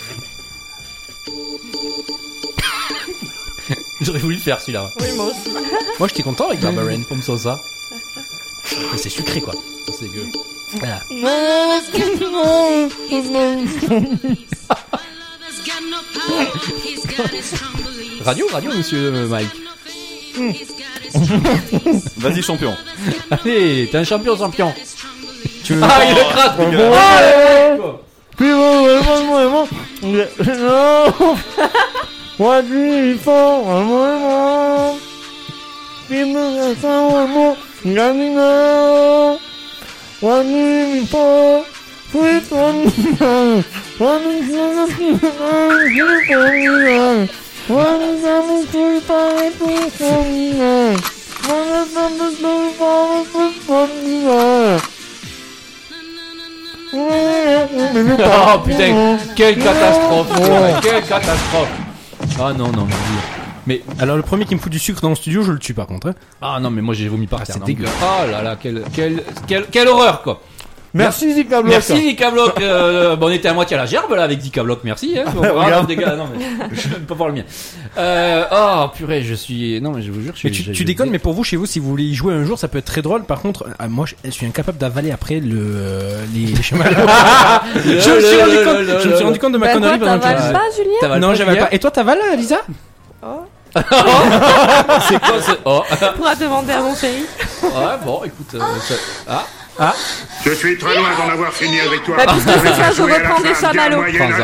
J'aurais voulu le faire celui-là. Oui, moi aussi. Moi, j'étais content avec Barbarain. Comme ça, ça. Mais c'est sucré quoi. Ça, c'est dégueu. Voilà. Radio, radio, monsieur euh, Mike. Vas-y, champion. Allez, t'es un champion, champion. Tu veux Ah, il le gratte. What do you for? What do you for? Sweet Oh putain, quelle catastrophe, ouais, quelle catastrophe. Ah non, non, non. Mais alors le premier qui me fout du sucre dans le studio, je le tue par contre. Hein. Ah non, mais moi j'ai vomi par ah, terre. C'est donc, dégueu. Oh là là, quelle, quelle, quelle, quelle horreur quoi. Merci Zika Block. Merci Zika Block. Euh, bon, on était à moitié à la gerbe là avec Zika Block, merci. Hein. Bon, ah, non, des gars, non mais je peux pas voir le mien. Euh, oh purée, je suis. Non mais je vous jure. Je mais suis, tu, je, tu je, déconnes, je... mais pour vous, chez vous, si vous voulez y jouer un jour, ça peut être très drôle. Par contre, euh, moi, je, je suis incapable d'avaler après le euh, les, les chemins. je, me suis rendu compte, je me suis rendu compte de ma bah connerie. Quoi, t'avales pas, Julien? T'avales Non, j'avale pas. Et toi, t'avales, Lisa? Oh. C'est quoi ce oh? Tu pourras demander à mon chéri. Ouais, bon, écoute. Euh, ça... Ah. Ah. Je suis très loin d'en avoir fini avec toi. Bah, puisque c'est ça, je reprends des chamallows.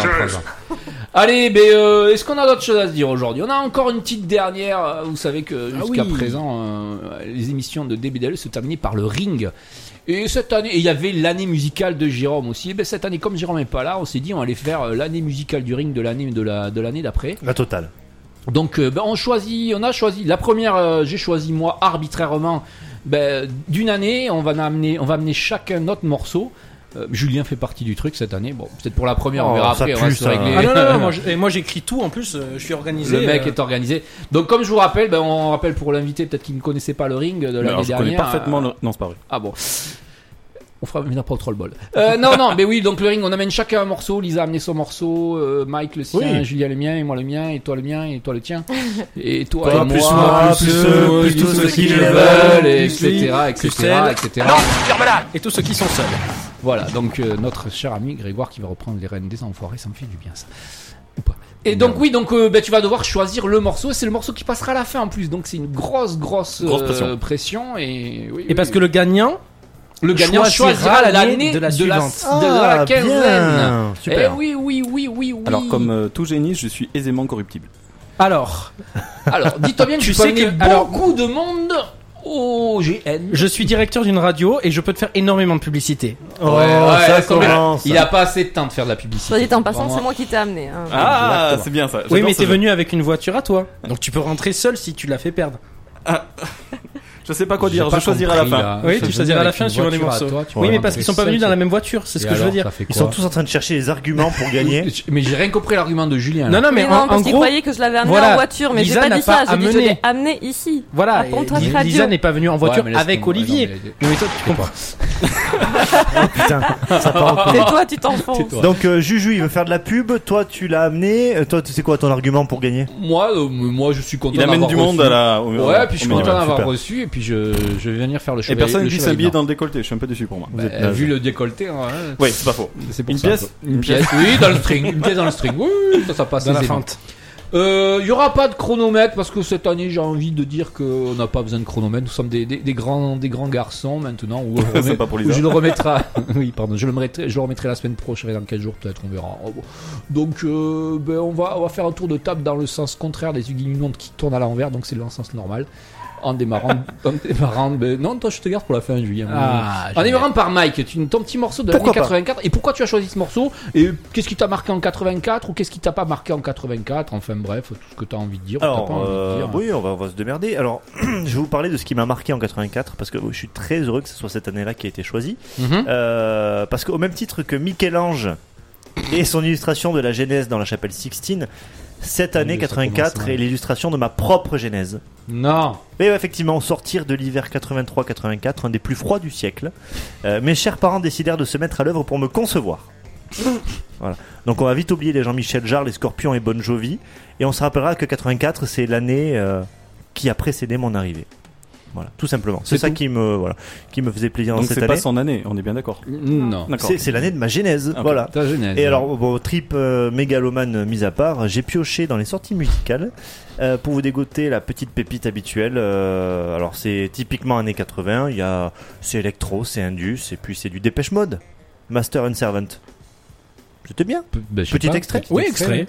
Allez, mais euh, est-ce qu'on a d'autres choses à se dire aujourd'hui? On a encore une petite dernière. Vous savez que jusqu'à ah oui. présent, euh, les émissions de D B D L se terminaient par le ring. Et cette année, il y avait l'année musicale de Jérôme aussi. Et ben cette année, comme Jérôme n'est pas là, on s'est dit on allait faire l'année musicale du ring de l'année de la de l'année d'après. La totale. Donc, euh, ben, on choisit, on a choisi la première. Euh, j'ai choisi moi arbitrairement. Ben, d'une année, on va amener, on va amener chacun notre morceau. Euh, Julien fait partie du truc cette année. Bon, peut-être pour la première, oh, on verra après. Pue, on va se régler. Ah non, non, non, moi, et moi j'écris tout en plus. Euh, je suis organisé. Le mec euh... est organisé. Donc, comme je vous rappelle, ben, on rappelle pour l'invité, peut-être qu'il ne connaissait pas le ring de l'année je dernière. connais parfaitement. Le... Non, c'est pas vrai. Ah bon. On fera maintenant pas trop le bol. Euh, non, non, mais oui, donc le ring, on amène chacun un morceau. Lisa a amené son morceau, euh, Mike le sien, oui. Julien le mien, et moi le mien, et toi le mien, et toi le tien. Et toi, toi et plus moi, moi, plus ceux, plus tous ceux qui le veulent, et etc, etc, et cetera. Non, ferme-la. Et tous ceux qui sont seuls. Voilà, donc euh, notre cher ami Grégoire qui va reprendre les rênes des enfoirés, ça me fait du bien ça. Ou pas. Et donc oui, donc euh, bah, tu vas devoir choisir le morceau. C'est le morceau qui passera à la fin en plus, donc c'est une grosse, grosse, grosse pression. Euh, pression et oui, et oui, parce oui. que le gagnant. Le gagnant choisira l'année de la suivante, ah, de la quinzaine. Super. Eh oui, oui, oui, oui, oui. Alors, comme euh, tout génie, je suis aisément corruptible. Alors, alors, dis-toi bien que tu tu sais sais que que alors, beaucoup de monde au G N. Je suis directeur d'une radio et je peux te faire énormément de publicité. Oh, ouais, ouais, ça commence. Il a pas assez de temps de faire de la publicité. Soit dit en passant, c'est moi qui t'ai amené. Hein. Ah, exactement. C'est bien ça. Oui, mais t'es venu avec une voiture à toi, donc tu peux rentrer seul si tu l'as fait perdre. Ah. Je sais pas quoi dire, je choisirai à la fin. Là. Oui, tu choisiras à la fin suivant les morceaux. Toi, oui, mais parce qu'ils sont pas venus dans la même voiture, c'est ce que alors, je veux dire. Ils sont tous en train de chercher les arguments pour gagner. Mais j'ai rien compris l'argument de Julien. Non, non, mais, mais en, non, parce en qu'il gros, croyait que je l'avais amené voilà, en voiture, mais Lisa j'ai pas dit ça. J'ai dit je l'ai amené ici. Voilà, et Lisa n'est pas venue en voiture ouais, avec Olivier. Ouais, non, mais... mais toi, tu comprends. Oh putain, ça part en couille. C'est toi, tu t'enfonces. Donc euh, Juju, il veut faire de la pub. Toi, tu l'as amené. Toi, tu sais quoi ton argument pour gagner? Moi, euh, moi, je suis content. Il amène du monde à la. Ouais, puis je suis content d'avoir reçu, et puis je je vais venir faire le chevalier. Et personne ne glisse un billet dans le décolleté. Je suis un peu déçu pour moi. Bah, vu le décolleté, hein, oui, c'est pas faux. C'est pour une ça, pièce, une pièce, oui, dans le string, une pièce dans le string, oui, ça, ça passe dans la aisément. fente. Euh, il y aura pas de chronomètre parce que cette année j'ai envie de dire qu'on n'a pas besoin de chronomètre. Nous sommes des, des, des grands des grands garçons maintenant. Où, remet, pas pour où je le remettrai. Oui, pardon, je le remettrai, je le remettrai la semaine prochaine, dans quinze jours peut-être, on verra. Donc euh, ben on va on va faire un tour de table dans le sens contraire des aiguilles du monde qui tournent à l'envers, donc c'est le sens normal. En démarrant, en démarrant ben, non, toi je te garde pour la fin, Julien. Ah, en démarrant par Mike, tu, ton petit morceau de l'année quatre-vingt-quatre. Et pourquoi tu as choisi ce morceau? Et qu'est-ce qui t'a marqué en quatre-vingt-quatre ou qu'est-ce qui t'a pas marqué en quatre-vingt-quatre? Enfin bref, tout ce que t'as envie de dire. Alors, ou t'as pas euh, envie de dire. oui, on va, on va se démerder. Alors, je vais vous parler de ce qui m'a marqué en quatre-vingt-quatre parce que je suis très heureux que ce soit cette année-là qui a été choisie. Mm-hmm. Euh, parce qu'au même titre que Michel-Ange et son illustration de la Genèse dans la chapelle Sixtine, cette année quatre-vingt-quatre est l'illustration de ma propre Genèse. Non. Mais effectivement, au sortir de l'hiver quatre-vingt-trois quatre-vingt-quatre, un des plus froids du siècle, euh, mes chers parents décidèrent de se mettre à l'œuvre pour me concevoir. Voilà. Donc on va vite oublier les Jean-Michel Jarre, les Scorpions et Bon Jovi, et on se rappellera que quatre-vingt-quatre c'est l'année euh, qui a précédé mon arrivée. Voilà, tout simplement. C'est, c'est ça tout. qui me voilà, qui me faisait plaisir. Donc dans cette c'est année. pas son année, on est bien d'accord. Non, d'accord. C'est, c'est l'année de ma genèse. Okay. Voilà. Ta genèse. Et ouais. alors, bon, trip euh, mégalomane mise à part, j'ai pioché dans les sorties musicales euh, pour vous dégoter la petite pépite habituelle. Euh, alors c'est typiquement années quatre-vingts. Il y a c'est électro, c'est indus, et puis c'est du Dépêche Mode, Master and Servant. C'était bien. P- bah, petit pas, extrait. Petit oui, extrait.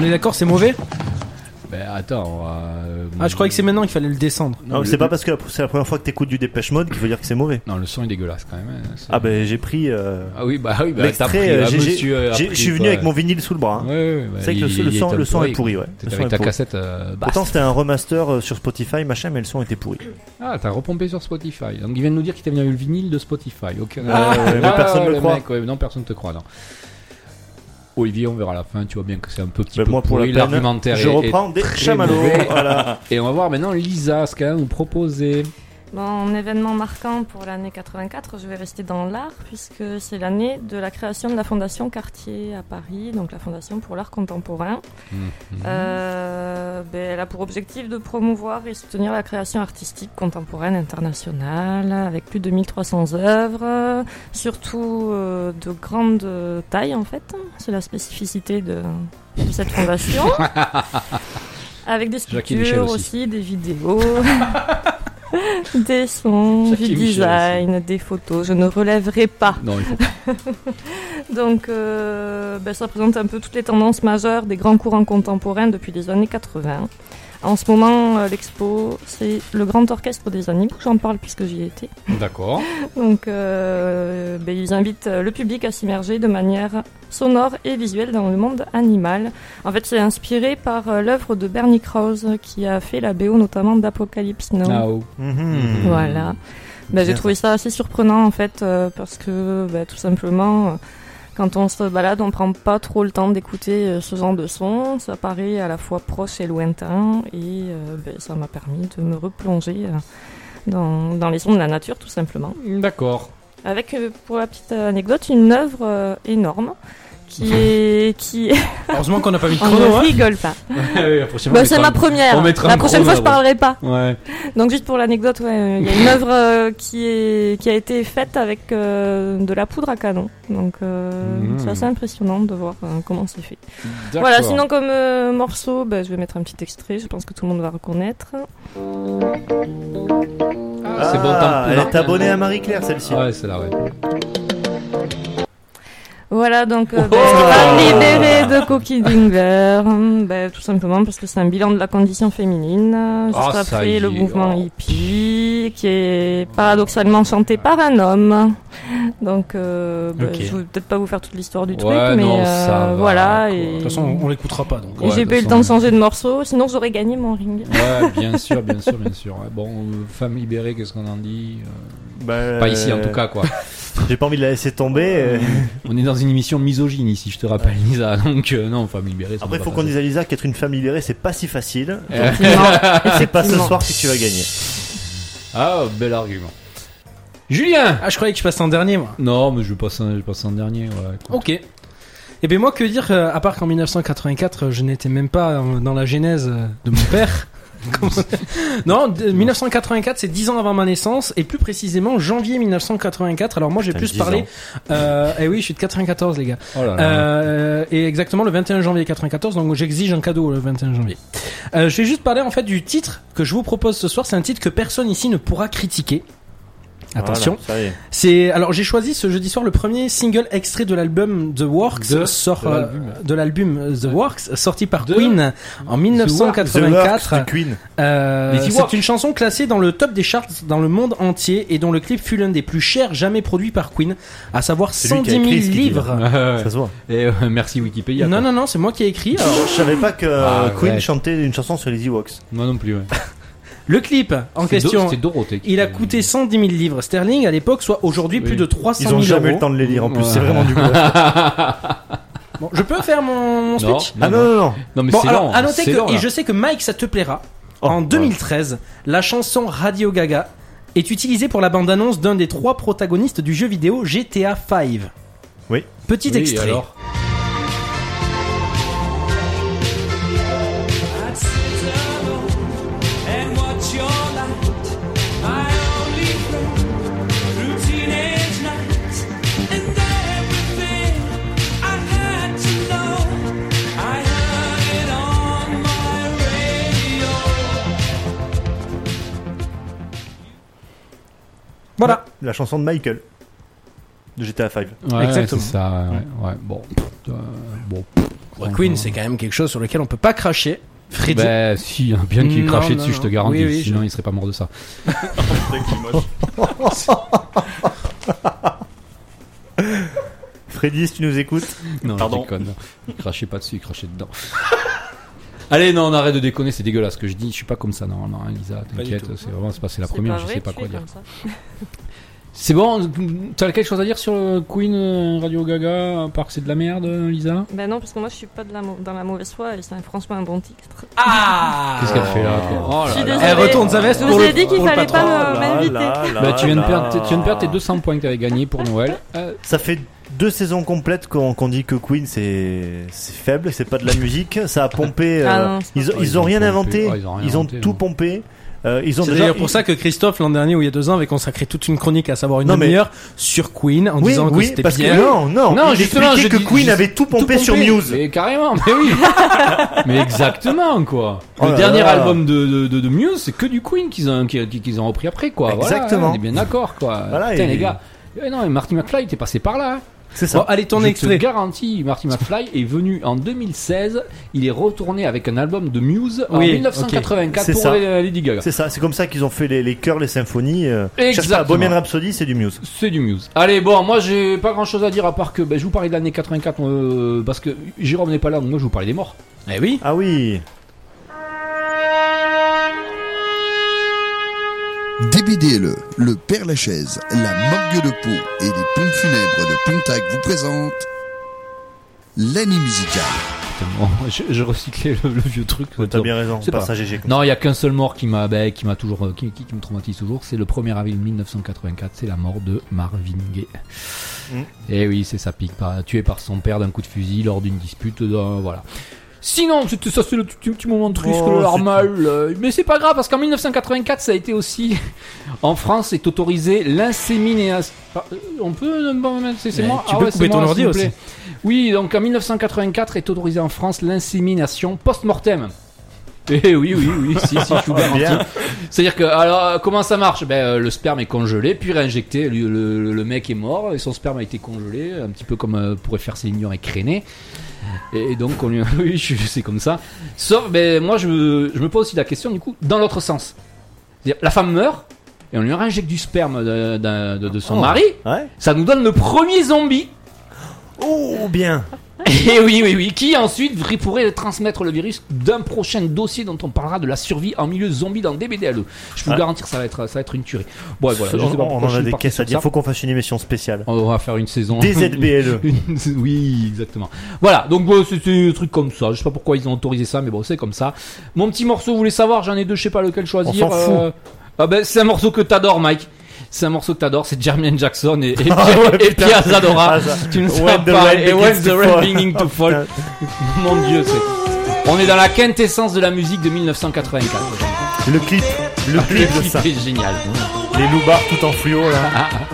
est d'accord, c'est mauvais. Ben attends. Euh... Ah, je croyais que c'est maintenant qu'il fallait le descendre. Non, c'est pas parce que c'est la première fois que t'écoutes du Dépêche Mode qu'il faut dire que c'est mauvais. Non, le son est dégueulasse quand même. hein, c'est- Ah ben j'ai pris. Euh, Ah oui, bah oui, bah l'extrait, t'as pris, euh, ah, j'ai- monsieur a j'ai- pris, je suis venu quoi. avec mon vinyle sous le bras. hein. Ouais, ouais, bah, c'est vrai que le, il- le il son, était le son pourri. est pourri, ouais. T'étais Le son avec est ta pourri. cassette, euh, basse. Pourtant c'était un remaster euh, sur Spotify, machin, mais le son était pourri. Ah, t'as repompé sur Spotify. Donc il vient de nous dire qu'il t'a venu le vinyle de Spotify. Ok. Ah, ouais, mais personne ouais, me le croit. mec, ouais, non, personne te croit. Non. Olivier, on verra à la fin. Tu vois bien que c'est un peu petit Ben, peu moi, pour pourri. la peine, L'argumentaire je est- reprends est des très chamallows, mauvais. voilà. Et on va voir maintenant Lisa, ce qu'elle a à nous proposer. Mon événement marquant pour l'année quatre-vingt-quatre, je vais rester dans l'art puisque c'est l'année de la création de la Fondation Cartier à Paris, donc la Fondation pour l'art contemporain. Mmh. Euh, ben, elle a pour objectif de promouvoir et soutenir la création artistique contemporaine internationale avec plus de mille trois cents œuvres, surtout euh, de grande taille en fait. C'est la spécificité de, de cette fondation. Avec des Jacques et Michel sculptures aussi. aussi, des vidéos. Des sons, Jacques du et Michel design, des photos. Je ne relèverai pas. Non, il faut pas. Donc, euh, ben, ça présente un peu toutes les tendances majeures des grands courants contemporains depuis les années quatre-vingts. En ce moment, euh, l'expo, c'est le Grand Orchestre des Animaux. J'en parle puisque j'y étais. D'accord. Donc, euh, ben, ils invitent euh, le public à s'immerger de manière sonore et visuelle dans le monde animal. En fait, c'est inspiré par euh, l'œuvre de Bernie Krause, qui a fait la B O notamment d'Apocalypse Now. Now. Mhm. Voilà. Ben, j'ai trouvé ça assez surprenant en fait, euh, parce que ben, tout simplement, euh, quand on se balade, on prend pas trop le temps d'écouter euh, ce genre de son. Ça paraît à la fois proche et lointain, et euh, ben, ça m'a permis de me replonger euh, dans, dans les sons de la nature, tout simplement. D'accord. Avec, euh, pour la petite anecdote, une œuvre euh, énorme qui est... Qui... Heureusement qu'on n'a pas mis de On chrono. ne hein. rigole pas. Ouais, la prochaine fois, Bah, on c'est mettra ma un- première. on mettra La un prochaine fois, je chrono, parlerai pas. Ouais. Donc juste pour l'anecdote, ouais, il y a une œuvre euh, qui est qui a été faite avec euh, de la poudre à canon. Donc euh, Mmh. c'est assez impressionnant de voir euh, comment c'est fait. D'accord. Voilà. Sinon comme euh, morceau, bah, je vais mettre un petit extrait. Je pense que tout le monde va reconnaître. Ah, c'est bon, Ah, t'en- elle est abonnée à Marie-Claire celle-ci. Ouais, c'est là, ouais. Voilà, donc euh, Oh ben, Femme libérée de Cookie Dingler, hum, ben, tout simplement parce que c'est un bilan de la condition féminine, euh, juste Ah, ça après y le est, mouvement oh. hippie, qui est paradoxalement chanté par un homme. Donc, euh, ben, Ok. je vais peut-être pas vous faire toute l'histoire du truc, Ouais, mais non, euh, ça va, voilà. quoi. Et, De toute façon, on, on l'écoutera pas. Donc. et Ouais, j'ai de pas eu le toute temps de façon. changer de morceau, sinon j'aurais gagné mon ring. Ouais, bien sûr, bien sûr, bien sûr. Ouais, bon, euh, femme libérée, qu'est-ce qu'on en dit euh, Bah, Pas ici en tout cas, quoi. J'ai pas envie de la laisser tomber. euh. On est dans une émission misogyne ici, je te rappelle, Lisa. Donc, euh, non, femme libérée. ça Après, va il faut pas qu'on passer. dise à Lisa qu'être une femme libérée, c'est pas si facile. Euh. C'est pas ce soir que tu vas gagner. Ah, bel argument. Julien. Ah, je croyais que je passais en dernier, moi. Non, mais je passe en, je passe en dernier. Ouais. Ok. Et bien moi, que dire, euh, à part qu'en dix-neuf cent quatre-vingt-quatre, je n'étais même pas euh, dans la genèse euh, de mon père. Comment- non, de- dix-neuf cent quatre-vingt-quatre, c'est dix ans avant ma naissance, et plus précisément janvier mille neuf cent quatre-vingt-quatre. Alors moi, j'ai Putain, plus dix parlé. ans. Euh, eh oui, je suis de quatre-vingt-quatorze, les gars. Oh là là. Euh, et exactement le vingt et un janvier quatre-vingt-quatorze, donc j'exige un cadeau le vingt et un janvier. Euh, je vais juste parler en fait du titre que je vous propose ce soir. C'est un titre que personne ici ne pourra critiquer. Attention. Voilà, ça y est. C'est alors j'ai choisi ce jeudi soir le premier single extrait de l'album The Works De- sort de euh, l'album. de l'album euh, The Works sorti par De- Queen en dix-neuf cent The quatre-vingt-quatre. Works de Queen. Euh, Les c'est Works. une chanson classée dans le top des charts dans le monde entier et dont le clip fut l'un des plus chers jamais produits par Queen, à savoir C'est lui cent qui a dix écrit mille ce qu'il dit, livres. Ouais. Ça se voit. Et euh, merci Wikipédia. Non quoi. non non, c'est moi qui ai écrit. Alors, Je savais pas que Ah, euh, Queen ouais. chantait une chanson sur les Ewoks. Moi non plus. Ouais. le clip en C'était question, Do- c'était Dorothée. qui- il a coûté cent dix mille livres sterling à l'époque, soit aujourd'hui Oui. plus de trois cent Ils ont mille jamais eu le euros. temps de les lire en plus. Ouais. C'est vraiment du boulot. Bon, je peux faire mon, mon Non, speech. Ah non, non, non. Non, mais Bon, c'est alors, lent. à noter c'est que, lent, et là. je sais que Mike, ça te plaira, Oh, en deux mille treize, la chanson Radio Gaga est utilisée pour la bande-annonce d'un des trois protagonistes du jeu vidéo G T A cinq. Oui. Petit Oui, extrait. alors. Voilà. La chanson de Michael. De G T A cinq. Ouais, Exactement. c'est ça. Ouais, ouais. Bon, euh, bon, Ouais, Queen, c'est quand même quelque chose sur lequel on peut pas cracher. Freddy. Bah, si, hein, bien qu'il Non, crachait non, dessus, non. je te garantis. Oui, oui, sinon, je- il serait pas mort de ça. Freddy, si tu nous écoutes. Non, Pardon. je déconne. Il crachait pas dessus, il crachait dedans. Allez, non, on arrête de déconner, c'est dégueulasse ce que je dis. Je suis pas comme ça normalement, hein, Lisa. Pas du T'inquiète, tout. c'est vraiment, c'est pas, c'est la C'est première, pas je vrai sais que pas tu quoi es dire. comme ça. C'est bon, t'as quelque chose à dire sur le Queen euh, Radio Gaga, à part que c'est de la merde, Lisa? Ben non, parce que moi je suis pas de la mau- dans la mauvaise foi et c'est un- franchement un bon titre. Ah Qu'est-ce qu'elle fait là, toi? Oh Je suis là là. désolée. Elle retourne sa veste Je pour vous le- ai dit qu'il pour le fallait patron. pas me- m'inviter. Bah, tu viens de perdre, tu viens de perdre tes deux cents points que t'avais gagnés pour Noël. Euh, Ça fait deux saisons complètes qu'on qu'on dit que Queen c'est c'est faible, c'est pas de la musique, ça a pompé. Ah euh, non, c'est pas ils, ont, ça. ils ont rien Ils ont inventé, pompé. Ah, ils ont rien ils ont inventé, tout non. pompé. Euh, ils ont C'est déjà d'ailleurs pour ça que Christophe, l'an dernier ou il y a deux ans, avait consacré toute une chronique, à savoir une Non, mais- demi-heure, sur Queen, en Oui, disant que oui, c'était parce que bien. non, non, Non, il justement, expliquait je que dis- Queen je- avait tout pompé tout sur pompé. Muse. Mais carrément, mais oui. Mais exactement, quoi. Oh Le là dernier là. album de, de, de, de Muse, c'est que du Queen qu'ils ont, qu'ils, qu'ils ont repris après, quoi. Exactement. Voilà, on est bien d'accord, quoi. Voilà, Putain, et- les gars. Eh non, mais Marty McFly était passé par là. hein. C'est ça. Bon, allez, ton Je extrait. te garantis, Marty McFly est venu en deux mille seize. Il est retourné avec un album de Muse en Oui, mille neuf cent quatre-vingt-quatre ok. pour C'est ça. euh, Lady Gaga. C'est ça, c'est comme ça qu'ils ont fait les, les chœurs, les symphonies. Euh, cherche pas, Exactement. Bohemian Rhapsody, c'est du Muse. C'est du Muse. Allez, bon, moi j'ai pas grand chose à dire à part que ben, je vous parlais de l'année quatre-vingt-quatre euh, parce que Jérôme n'est pas là, donc moi je vous parlais des morts. Eh oui. Ah oui. D B D L E, le Père Lachaise, la morgue de Pau et les pompes funèbres de Pontac vous présentent l'année musicale. Putain, bon, je, je recyclais le, le vieux truc. T'as bien raison, C'est pas pas ça G G. Non, il y a qu'un seul mort qui m'a, ben, qui m'a toujours, euh, qui, qui, qui me traumatise toujours. C'est le premier avril mille neuf cent quatre-vingt-quatre. C'est la mort de Marvin Gaye. Mm. Et oui, c'est ça pique, par, tué par son père d'un coup de fusil lors d'une dispute. euh, voilà. Sinon, c'était ça, c'est le petit, petit moment triste, Oh, le c'est normal. euh, mais c'est pas grave parce qu'en mille neuf cent quatre-vingt-quatre, ça a été aussi en France, est autorisé l'insémination. Ah, euh, On peut, euh, bon, c'est c'est Mais moi. tu Ah peux ouais, couper c'est ton moi, ordi s'il vous aussi. plaît. Oui, donc en mille neuf cent quatre-vingt-quatre est autorisé en France l'insémination post-mortem. Eh oui, oui, oui, si, si, je vous garantis. Bien. C'est-à-dire que, alors, euh, comment ça marche? Ben, euh, le sperme est congelé, puis réinjecté. Le, le, le mec est mort et son sperme a été congelé, un petit peu comme euh, pourrait faire Céline et Créné. Et donc, on lui... oui, je- c'est comme ça. Sauf, ben, moi, je, je me pose aussi la question, du coup, dans l'autre sens. C'est-à-dire, la femme meurt et on lui réinjecte du sperme de, d'un- de, de son Oh. mari. Ouais. Ça nous donne le premier zombie. Oh, bien. Et oui, oui, oui, qui ensuite vri- pourrait transmettre le virus d'un prochain dossier dont on parlera de la survie en milieu zombie dans D B D L E. Je peux vous Ouais. garantir ça va être, ça va être une tuerie. Bon, et voilà, je sais pas on, pourquoi on en je a suis des parti caisses sur à dire. ça. Faut qu'on fasse une émission spéciale. On va faire une saison. D Z B L E. Une- oui, exactement. Voilà, donc bon, c'était un truc comme ça. Je sais pas pourquoi ils ont autorisé ça, mais bon, c'est comme ça. Mon petit morceau, vous voulez savoir, j'en ai deux, je sais pas lequel choisir. On s'en fout. Euh, Ah ben, c'est un morceau que t'adores, Mike. C'est un morceau que t'adores, c'est Jermaine Jackson et, et, Ah ouais, et putain. Pierre Zadora. Ah, ça. Tu ne sais When the pas. rain Et When begins the to rain fall. beginning to fall. Mon Dieu, c'est. On est dans la quintessence de la musique de mille neuf cent quatre-vingt-quatre. Le clip, le clip de ça. C'est génial. Les loupards tout en fluo là. Ah, ah.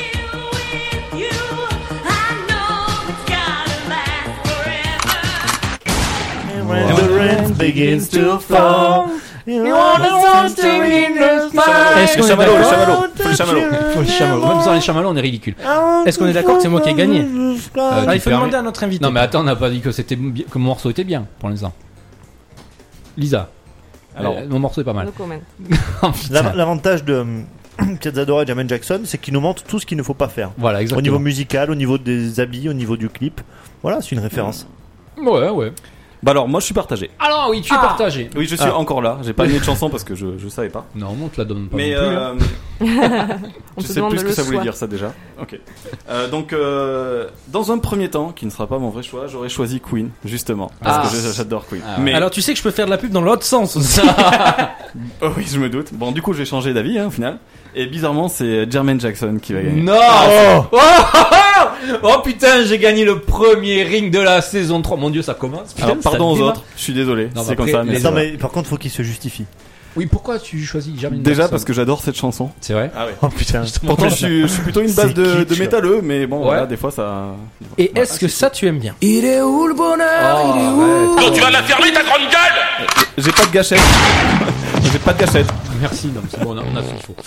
When the rain begins to fall. You wanna Est-ce qu'on est chamallows, les d'accord chamallows. Faut les chamallows. Faut les chamallows. Même sans les chamallows, on est ridicule. Est-ce qu'on est d'accord que c'est moi qui ai gagné? Euh, Ah, tu il faut permets- demander à notre invité. Non, mais attends, on n'a pas dit que c'était bien- que mon morceau était bien pour l'instant. Lisa. Alors, Euh, mon morceau est pas mal. No comment. Oh, putain. L'av- L'avantage de hum, Pierre Zadora et Jermaine Jackson, c'est qu'ils nous montrent tout ce qu'il ne faut pas faire. Voilà, Au exactement. niveau musical, au niveau des habits, au niveau du clip. Voilà, c'est une référence. Ouais, ouais. Bah alors, moi je suis partagé. Alors oui, tu es partagé. Oui, je suis Ah. encore là. J'ai pas mis de chanson parce que je, je savais pas. Non, on te la donne pas Mais non plus. hein. euh, On je te sais demande plus ce le que ça voulait choix. dire ça déjà. Ok. Euh, donc, euh, dans un premier temps, qui ne sera pas mon vrai choix, j'aurais choisi Queen justement parce Ah. que je- j'adore Queen. Ah, Mais Alors tu sais que je peux faire de la pub dans l'autre sens aussi. oh oui, je me doute. Bon, du coup, j'ai changé d'avis hein, au final. Et bizarrement, c'est Jermaine Jackson qui va gagner. Non oh, oh, oh, oh, putain, j'ai gagné le premier ring de la saison trois. Mon Dieu, ça commence. Putain, Alors, pardon ça aux démarre. autres. Je suis désolé. Non, C'est bah comme après, ça. Mais les ça Non, va. mais par contre, faut qu'il se justifie. Oui, pourquoi tu choisis Jermaine Déjà Jackson parce que j'adore cette chanson. C'est vrai. Ah ouais. Oh putain. Pourtant, je suis, je suis plutôt une base C'est de, de kitsch. métalleux, mais bon, Ouais. voilà, des fois ça. Et est-ce que ça tu aimes bien? Il est où le bonheur? Oh, Il est où? Quand tu vas la fermer ta grande gueule. J'ai pas de gâchette. J'ai pas de gâchette. Merci, non, c'est bon, on a, on a ce qu'il faut.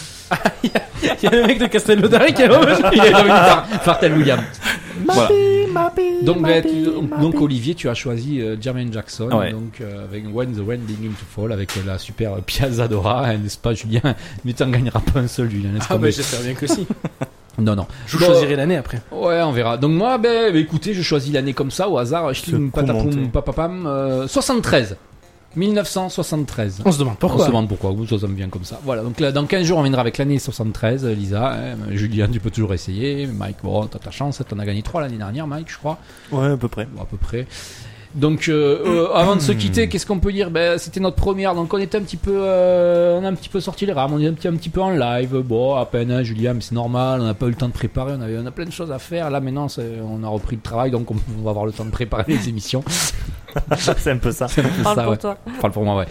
Il y a le mec de Castelnaudary qui est revenu. Il est devenu Far- Fartel William. Voilà. Donc, ma bah, bee, tu- ma donc bee. Olivier, tu as choisi euh, Jermaine Jackson, Ouais. donc euh, avec When the Rain Begins to Fall, avec la super Piazza Dora, hein, n'est-ce pas, Julien? Mais t'en gagneras pas un seul, Julien. laisse Ah tomber. bah j'espère bien que si. Non, non. Je Bon, choisirai l'année après. Ouais, on verra. Donc moi, ben, ben, écoutez, je choisis l'année comme ça au hasard. Je Se dis patapoum, commenter. papapam, euh, soixante-treize. mille neuf cent soixante-treize. On se demande pourquoi. On se demande pourquoi. Vous, ça sonne bien comme ça. Voilà. Donc là, dans quinze jours, on viendra avec l'année soixante-treize. Lisa, hein, Julien, tu peux toujours essayer. Mike, bon, t'as ta chance. T'en as gagné trois l'année dernière, Mike, je crois. Ouais, à peu près. Bon, à peu près. Donc, euh, euh, avant de se quitter, qu'est-ce qu'on peut dire? Ben, c'était notre première, donc on était un petit peu, euh, on a un petit peu sorti les rames, on est un petit, un petit peu en live. Bon, à peine, hein, Julien, mais c'est normal, on n'a pas eu le temps de préparer, on avait, on a plein de choses à faire. Là, maintenant, c'est- on a repris le travail, donc on, on va avoir le temps de préparer les émissions. C'est un peu ça. C'est un peu Parle ça, pour ouais. toi. Parle pour moi, ouais.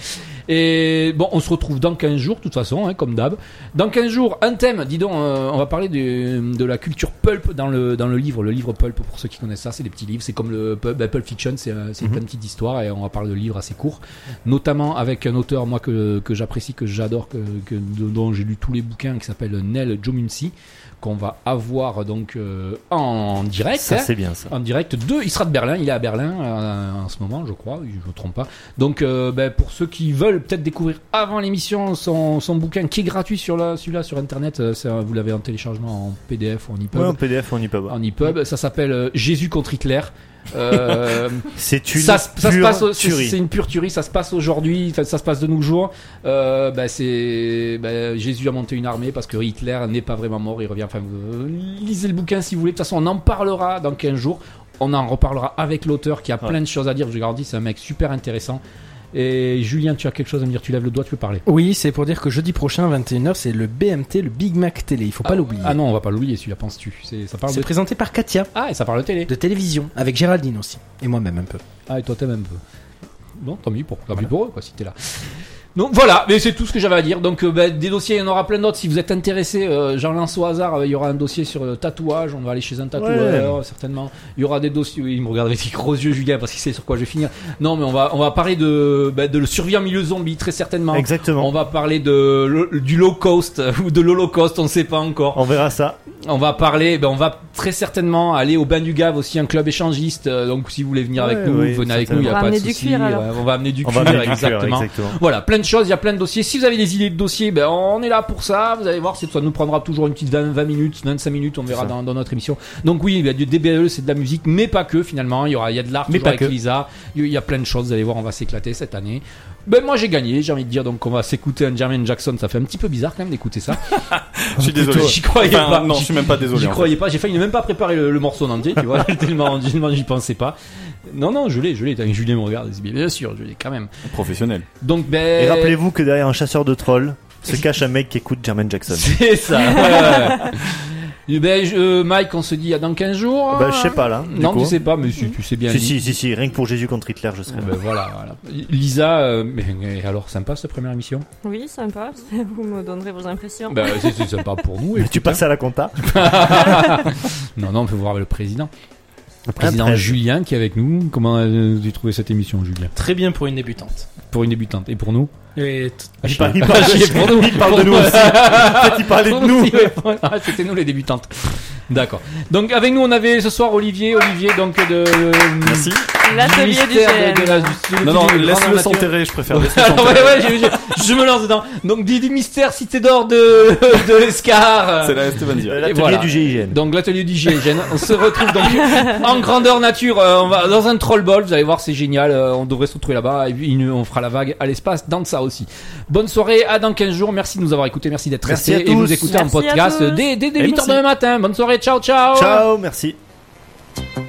Et bon, on se retrouve dans quinze jours, de toute façon, hein, comme d'hab. Dans quinze jours, un thème, dis donc, euh, on va parler de, de la culture pulp dans le, dans le livre. Le livre pulp, pour ceux qui connaissent ça, c'est des petits livres. C'est comme le pulp, ben, Pulp Fiction, c'est euh, c'est Mhm. plein de petites histoires et on va parler de livres assez courts. Notamment avec un auteur, moi, que, que j'apprécie, que j'adore, que, que, dont j'ai lu tous les bouquins, qui s'appelle Nell Jomunsi, qu'on va avoir donc euh, en direct. Ça, hein. c'est bien, ça. En direct de, il sera de Berlin, il est à Berlin euh, en ce moment, je crois, je me trompe pas. Donc, euh, ben, pour ceux qui veulent peut-être découvrir avant l'émission son, son bouquin qui est gratuit sur la, celui-là sur internet, euh, c'est un- vous l'avez en téléchargement en P D F ou en EPUB. Ouais, en P D F, on y peut. En EPUB, ça s'appelle euh, Jésus contre Hitler. Euh, C'est une ça, se- ça se pure passe au- c'est- tuerie. c'est une pure tuerie, ça se passe aujourd'hui, enfin, ça se passe de nos jours. Euh, bah, c'est bah, Jésus a monté une armée parce que Hitler n'est pas vraiment mort, il revient. Enfin, euh, lisez le bouquin si vous voulez. De toute façon, on en parlera dans quinze jours. On en reparlera avec l'auteur qui a Ouais. plein de choses à dire. Je vous dis, c'est un mec super intéressant. Et Julien, tu as quelque chose à me dire? Tu lèves le doigt, tu peux parler. Oui, c'est pour dire que jeudi prochain, vingt et une heures, c'est le B M T, le Big Mac Télé. Il faut pas l'oublier. Ah non, on va pas l'oublier, celui-là, penses-tu? C'est, ça parle C'est de... présenté par Katia. Ah, et ça parle de télé. De télévision, avec Géraldine aussi. Et moi-même un peu. Ah, et toi, t'aimes un peu. Bon, tant mieux pour, tant mieux pour eux, quoi, si t'es là. Donc voilà, mais c'est tout ce que j'avais à dire. Donc euh, bah, des dossiers, il y en aura plein d'autres. Si vous êtes intéressé, euh, j'en lance au hasard. euh, Il y aura un dossier sur le tatouage. On va aller chez un tatoueur, Ouais. certainement. Il y aura des dossiers. Oui, il me regarde avec des gros yeux, Julien, parce qu'il sait sur quoi je vais finir. Non, mais on va on va parler de bah, de le survie en milieu zombie, très certainement. Exactement. On va parler de le- du low cost ou de l'Holocauste, on ne sait pas encore. On verra ça. On va parler, ben on va très certainement aller au Bain du Gave aussi, un club échangiste. euh, Donc si vous voulez venir avec Ouais, nous, oui, venez avec nous, certainement. il y a On va pas de amener du souci. cuir, alors. Ouais, on va amener du On cuir, va amener du cuir, exactement. exactement. Voilà, plein de choses, il y a plein de dossiers. Si vous avez des idées de dossiers, ben on est là pour ça. Vous allez voir, c'est ça nous prendra toujours une petite vingt, vingt minutes, vingt-cinq minutes, on verra Ça. dans, dans notre émission. Donc oui, il y a du D B L E, c'est de la musique, mais pas que finalement. Il y aura, il y a de l'art, Mais toujours pas avec que. Lisa. Il y a plein de choses. Vous allez voir, on va s'éclater cette année. Ben moi j'ai gagné, j'ai envie de dire. Donc on va s'écouter un Jermaine Jackson. Ça fait un petit peu bizarre quand même d'écouter ça. Je suis désolé. J'y croyais Enfin, pas. Non, je suis même pas désolé. J'y en croyais pas, j'ai failli ne même pas préparer le, le morceau en entier, tu vois, tellement, tellement j'y pensais pas. Non, non, je l'ai, je l'ai, Julien me regarde, il dit, bien sûr, je l'ai quand même. fait. Professionnel. Donc, ben. Et rappelez-vous que derrière un chasseur de trolls se cache un mec qui écoute Jermaine Jackson. C'est ça, ouais, ouais. Et ben, je- euh, Mike, on se dit à dans quinze jours. Bah, je sais pas, là, du Non, coup. tu sais pas, mais si, tu sais bien. Si, si, si, si, rien que pour Jésus contre Hitler, je serais Ben voilà, voilà. Lisa, euh, mais, mais alors, sympa cette première émission? Oui, sympa. Vous me donnerez vos impressions. Ben, c'est, c'est sympa pour nous. Mais écoute, tu passes hein. à la compta. Non, non, on peut voir le président. Le président treize. Julien qui est avec nous. Comment euh, as-tu trouvé cette émission, Julien? Très bien pour une débutante. Pour une débutante. Et pour nous? Et t- Ah, Il parle- chier. il parle- Ah, chier pour nous. il parle de Pour nous nous. aussi. En fait, il parlait de Pour nous. aussi, ouais. Ah, c'était nous les débutantes. D'accord. Donc avec nous on avait ce soir Olivier, Olivier donc de Merci. L'atelier du du mystère de, de la, G N. du- Non, non, du- du- laisse-le du- s'enterrer, je préfère. Laisse-le Alors, ouais, s'enterrer. ouais, je, je, je me lance dedans. Donc du, du mystère Cité d'Or de de l'Escar. C'est la Estebandia. L'atelier Et voilà. du G I G N. Donc l'atelier du G I G N. On se retrouve donc en grandeur nature. euh, on va dans un troll ball. Vous allez voir, c'est génial. euh, on devrait se retrouver là-bas et puis une- on fera la vague à l'espace dans ça aussi. Bonne soirée. À dans quinze jours. Merci de nous avoir écoutés. Merci d'être Merci restés à et vous tous. écouter en Merci à podcast tous. dès dès, dès Et huit heures merci. demain matin. Bonne soirée. Ciao ciao. Ciao, merci.